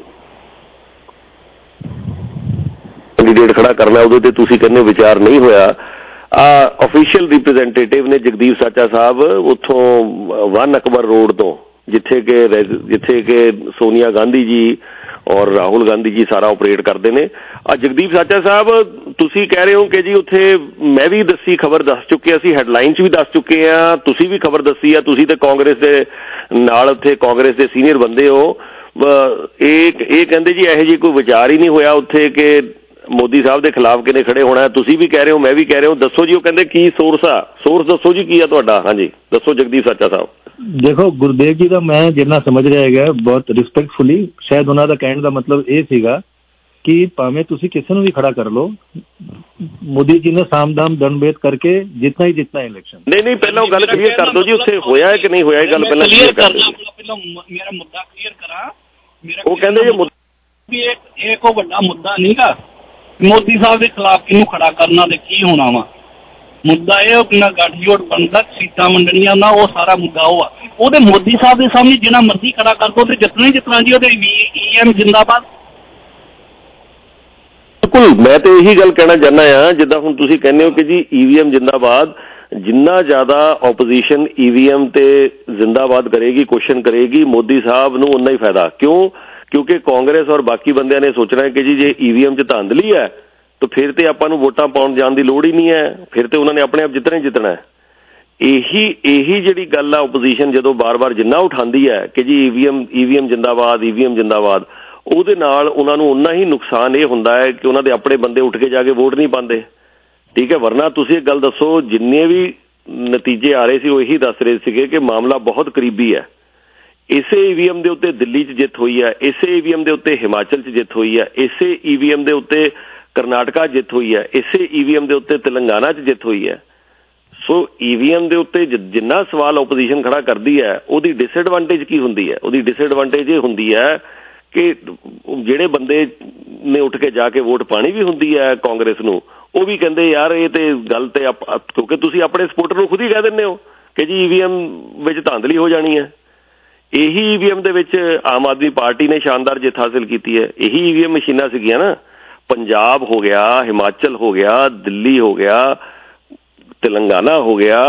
ਕੈਂਡੀਡੇਟ ਖੜਾ ਕਰਨਾ ਉਹਦੇ ਤੇ ਤੁਸੀਂ ਕਹਿੰਦੇ ਵਿਚਾਰ ਨਹੀਂ ਹੋਇਆ। ਅਫੀਸ਼ੀਅਲ ਰਿਪਰੈਜ਼ੈਂਟੇਟਿਵ ਨੇ ਜਗਦੀਪ ਸਾਚਾ ਸਾਹਿਬ ਉੱਥੋਂ ਵਨ ਅਕਬਰ ਰੋਡ ਤੋਂ, ਜਿੱਥੇ ਕਿ ਜਿੱਥੇ ਕਿ ਸੋਨੀਆ ਗਾਂਧੀ ਜੀ ਔਰ ਰਾਹੁਲ ਗਾਂਧੀ ਜੀ ਸਾਰਾ ਆਪਰੇਟ ਕਰਦੇ ਨੇ। ਆ ਜਗਦੀਪ ਸਾਚਾ ਸਾਹਿਬ ਤੁਸੀਂ ਕਹਿ ਰਹੇ ਹੋ ਕਿ ਜੀ ਉੱਥੇ ਮੈਂ ਵੀ ਦੱਸੀ ਖਬਰ ਦੱਸ ਚੁੱਕੇ, ਅਸੀਂ ਹੈਡਲਾਈਨ 'ਚ ਵੀ ਦੱਸ ਚੁੱਕੇ ਹਾਂ, ਤੁਸੀਂ ਵੀ ਖਬਰ ਦੱਸੀ ਆ, ਤੁਸੀਂ ਤੇ ਕਾਂਗਰਸ ਦੇ ਨਾਲ ਉੱਥੇ ਕਾਂਗਰਸ ਦੇ ਸੀਨੀਅਰ ਬੰਦੇ ਹੋ। ਇਹ ਇਹ ਕਹਿੰਦੇ ਜੀ ਇਹੋ ਜਿਹੀ ਕੋਈ ਵਿਚਾਰ ਹੀ ਨਹੀਂ ਹੋਇਆ ਉੱਥੇ ਕਿ ਮੋਦੀ ਸਾਹਿਬ ਦੇ ਖਿਲਾਫ ਕਿਨੇ ਖੜੇ ਹੋਣਾ। ਤੁਸੀਂ ਵੀ ਕਹਿ ਰਹੇ ਹੋ, ਮੈਂ ਵੀ ਕਹਿ ਰਿਹਾ, ਦੱਸੋ ਜੀ। ਉਹ ਕਹਿੰਦੇ ਕੀ ਸੋਰਸ ਆ, ਸੋਰਸ ਦੱਸੋ ਜੀ ਕੀ ਆ ਤੁਹਾਡਾ। ਹਾਂਜੀ ਦੱਸੋ ਜਗਦੀਪ ਸਾਚਾ ਸਾਹਿਬ। ਦੇਖੋ ਗੁਰਦੇਵ ਜੀ ਦਾ ਮੈਂ ਜਿੰਨਾ ਸਮਝ ਰਿਹਾ ਹੈਗਾ ਬਹੁਤ ਰਿਸਪੈਕਟਫੁਲੀ, ਸ਼ਾਇਦ ਉਹਨਾਂ ਦਾ ਕਹਿਣ ਦਾ ਮਤਲਬ ਇਹ ਸੀਗਾ ਕਿ ਭਾਵੇਂ ਤੁਸੀਂ ਕਿਸੇ ਨੂੰ ਵੀ ਖੜਾ ਕਰ ਲਓ, ਮੋਦੀ ਜੀ ਨੇ ਸਾਮਦਾਮ ਦੰਡਭੇਦ ਕਰਕੇ ਜਿੱਤਣਾ ਹੀ ਜਿੱਤਣਾ ਇਲੈਕਸ਼ਨ। ਨਹੀਂ ਨਹੀਂ ਪਹਿਲਾਂ ਉਹ ਗੱਲ ਕਲੀਅਰ ਕਰ ਦਿਓ ਜੀ, ਉੱਥੇ ਹੋਇਆ ਹੈ ਕਿ ਨਹੀਂ ਹੋਇਆ, ਇਹ ਗੱਲ ਪਹਿਲਾਂ ਕਲੀਅਰ ਕਰ ਦਿਓ। ਪਹਿਲਾਂ ਮੇਰਾ ਮੁੱਦਾ ਕਲੀਅਰ ਕਰਾਂ। ਉਹ ਕਹਿੰਦੇ ਜੀ ਇਹ ਕੋਈ ਵੱਡਾ ਮੁੱਦਾ ਨਹੀਂਗਾ ਮੋਦੀ ਸਾਹਿਬ ਦੇ ਖਿਲਾਫ ਕਿਹਨੂੰ ਖੜਾ ਕਰਨਾ ਤੇ ਕੀ ਹੋਣਾ ਵਾ। ਮੁੱਦਾ ਇਹ ਕਿੰਨਾ ਗੱਠਜੋੜ ਬਣਦਾ, ਸੀਟਾਂ ਵੰਡਣੀਆਂ ਨਾ, ਉਹ ਸਾਰਾ ਮੁੱਦਾ ਉਹ ਆ। ਉਹਦੇ ਮੋਦੀ ਸਾਹਿਬ ਦੇ ਸਾਹਮਣੇ ਜਿੰਨਾ ਮਰਜ਼ੀ ਖੜਾ ਕਰ ਦੋ ਤੇ ਜਿੱਤਣਾ ਹੀ ਜਿੱਤਣਾ ਜੀ। ਉਹਦੇ ਈ ਐਮ ਜਿੰਦਾਬਾਦ। ਬਿਲਕੁਲ, ਮੈਂ ਤੇ ਇਹੀ ਗੱਲ ਕਹਿਣਾ ਚਾਹੁੰਦਾ ਹਾਂ, ਜਿੱਦਾਂ ਹੁਣ ਤੁਸੀਂ ਕਹਿੰਦੇ ਹੋ ਕਿ ਜੀ ਈ ਵੀ ਐਮ ਜਿੰਦਾਬਾਦ, ਜਿੰਨਾ ਜ਼ਿਆਦਾ ਓਪੋਜੀਸ਼ਨ ਈ ਵੀ ਐਮ ਤੇ ਜਿੰਦਾਬਾਦ ਕਰੇਗੀ, ਕੁਐਸਚਨ ਕਰੇਗੀ, ਮੋਦੀ ਸਾਹਿਬ ਨੂੰ ਉਨਾ ਹੀ ਫਾਇਦਾ। ਕਿਉਂ? ਕਿਉਂਕਿ ਕਾਂਗਰਸ ਔਰ ਬਾਕੀ ਬੰਦਿਆਂ ਨੇ ਸੋਚਣਾ ਹੈ ਕਿ ਜੀ ਜੇ ਈ ਵੀ ਐਮ 'ਚ ਧਾਂਦਲੀ ਹੈ ਤਾਂ ਫਿਰ ਤੇ ਆਪਾਂ ਨੂੰ ਵੋਟਾਂ ਪਾਉਣ ਜਾਣ ਦੀ ਲੋੜ ਹੀ ਨਹੀਂ ਹੈ, ਫਿਰ ਤੇ ਉਹਨਾਂ ਨੇ ਆਪਣੇ ਆਪ ਜਿੱਤਣਾ ਹੀ ਜਿੱਤਣਾ ਹੈ। ਇਹੀ ਇਹੀ ਜਿਹੜੀ ਗੱਲ ਆ ਓਪੋਜੀਸ਼ਨ ਜਦੋਂ ਬਾਰ-ਬਾਰ ਜਿੰਨਾ ਉਠਾਉਂਦੀ ਹੈ ਕਿ ਜੀ ਈਵੀਐਮ ਈਵੀਐਮ ਜਿੰਦਾਬਾਦ ਈਵੀਐਮ ਜਿੰਦਾਬਾਦ, ਉਹਦੇ ਨਾਲ ਉਹਨਾਂ ਨੂੰ ਉਨਾ ਹੀ ਨੁਕਸਾਨ ਇਹ ਹੁੰਦਾ ਹੈ ਕਿ ਉਹਨਾਂ ਦੇ ਆਪਣੇ ਬੰਦੇ ਉੱਠ ਕੇ ਜਾ ਕੇ ਵੋਟ ਨਹੀਂ ਪਾਉਂਦੇ। ਠੀਕ ਹੈ, ਵਰਨਾ ਤੁਸੀਂ ਇੱਕ ਗੱਲ ਦੱਸੋ, ਜਿੰਨੇ ਵੀ ਨਤੀਜੇ ਆ ਰਹੇ ਸੀ ਉਹ ਇਹੀ ਦੱਸ ਰਹੇ ਸੀਗੇ ਕਿ ਮਾਮਲਾ ਬਹੁਤ ਕਰੀਬੀ ਹੈ। ਇਸੇ ਈਵੀਐਮ ਦੇ ਉੱਤੇ ਦਿੱਲੀ 'ਚ ਜਿੱਤ ਹੋਈ ਹੈ, ਇਸੇ ਈਵੀਐਮ ਦੇ ਉੱਤੇ ਹਿਮਾਚਲ 'ਚ ਜਿੱਤ ਹੋਈ ਹੈ, ਇਸੇ ਈਵੀਐਮ ਦੇ ਉੱਤੇ ਕਰਨਾਟਕਾ ਜਿੱਤ ਹੋਈ ਹੈ, ਇਸੇ ਈਵੀਐਮ ਦੇ ਉੱਤੇ ਤੇਲੰਗਾਨਾ 'ਚ ਜਿੱਤ ਹੋਈ ਹੈ। ਸੋ ਈਵੀਐਮ ਦੇ ਉੱਤੇ ਜਿੰਨਾ ਸਵਾਲ ਓਪੋਜੀਸ਼ਨ ਖੜਾ ਕਰਦੀ ਹੈ ਉਹਦੀ ਡਿਸਐਡਵਾਂਟੇਜ ਕੀ ਹੁੰਦੀ ਹੈ? ਉਹਦੀ ਡਿਸਐਡਵਾਂਟੇਜ ਇਹ ਹੁੰਦੀ ਹੈ ਕਿ ਜਿਹੜੇ ਬੰਦੇ ਨੇ ਉੱਠ ਕੇ ਜਾ ਕੇ ਵੋਟ ਪਾਣੀ ਵੀ ਹੁੰਦੀ ਹੈ ਕਾਂਗਰਸ ਨੂੰ, ਉਹ ਵੀ ਕਹਿੰਦੇ ਯਾਰ ਇਹ ਤੇ ਗੱਲ ਤੇ, ਕਿਉਂਕਿ ਤੁਸੀਂ ਆਪਣੇ ਸਪੋਰਟਰ ਨੂੰ ਖੁਦ ਹੀ ਕਹਿ ਦਿੰਦੇ ਹੋ ਕਿ ਜੀ ਈਵੀਐਮ ਵਿੱਚ ਧਾਂਦਲੀ ਹੋ ਜਾਣੀ ਹੈ। ਇਹੀ ਈਵੀਐਮ ਦੇ ਵਿੱਚ ਆਮ ਆਦਮੀ ਪਾਰਟੀ ਨੇ ਸ਼ਾਨਦਾਰ ਜਿੱਤ ਹਾਸਿਲ ਕੀਤੀ ਹੈ। ਇਹੀ ਈਵੀਐਮ ਮਸ਼ੀਨਾਂ ਸੀਗੀਆਂ ਨਾ। ਪੰਜਾਬ ਹੋ ਗਿਆ, ਹਿਮਾਚਲ ਹੋ ਗਿਆ, ਦਿੱਲੀ ਹੋ ਗਿਆ, ਤੇਲੰਗਾਨਾ ਹੋ ਗਿਆ,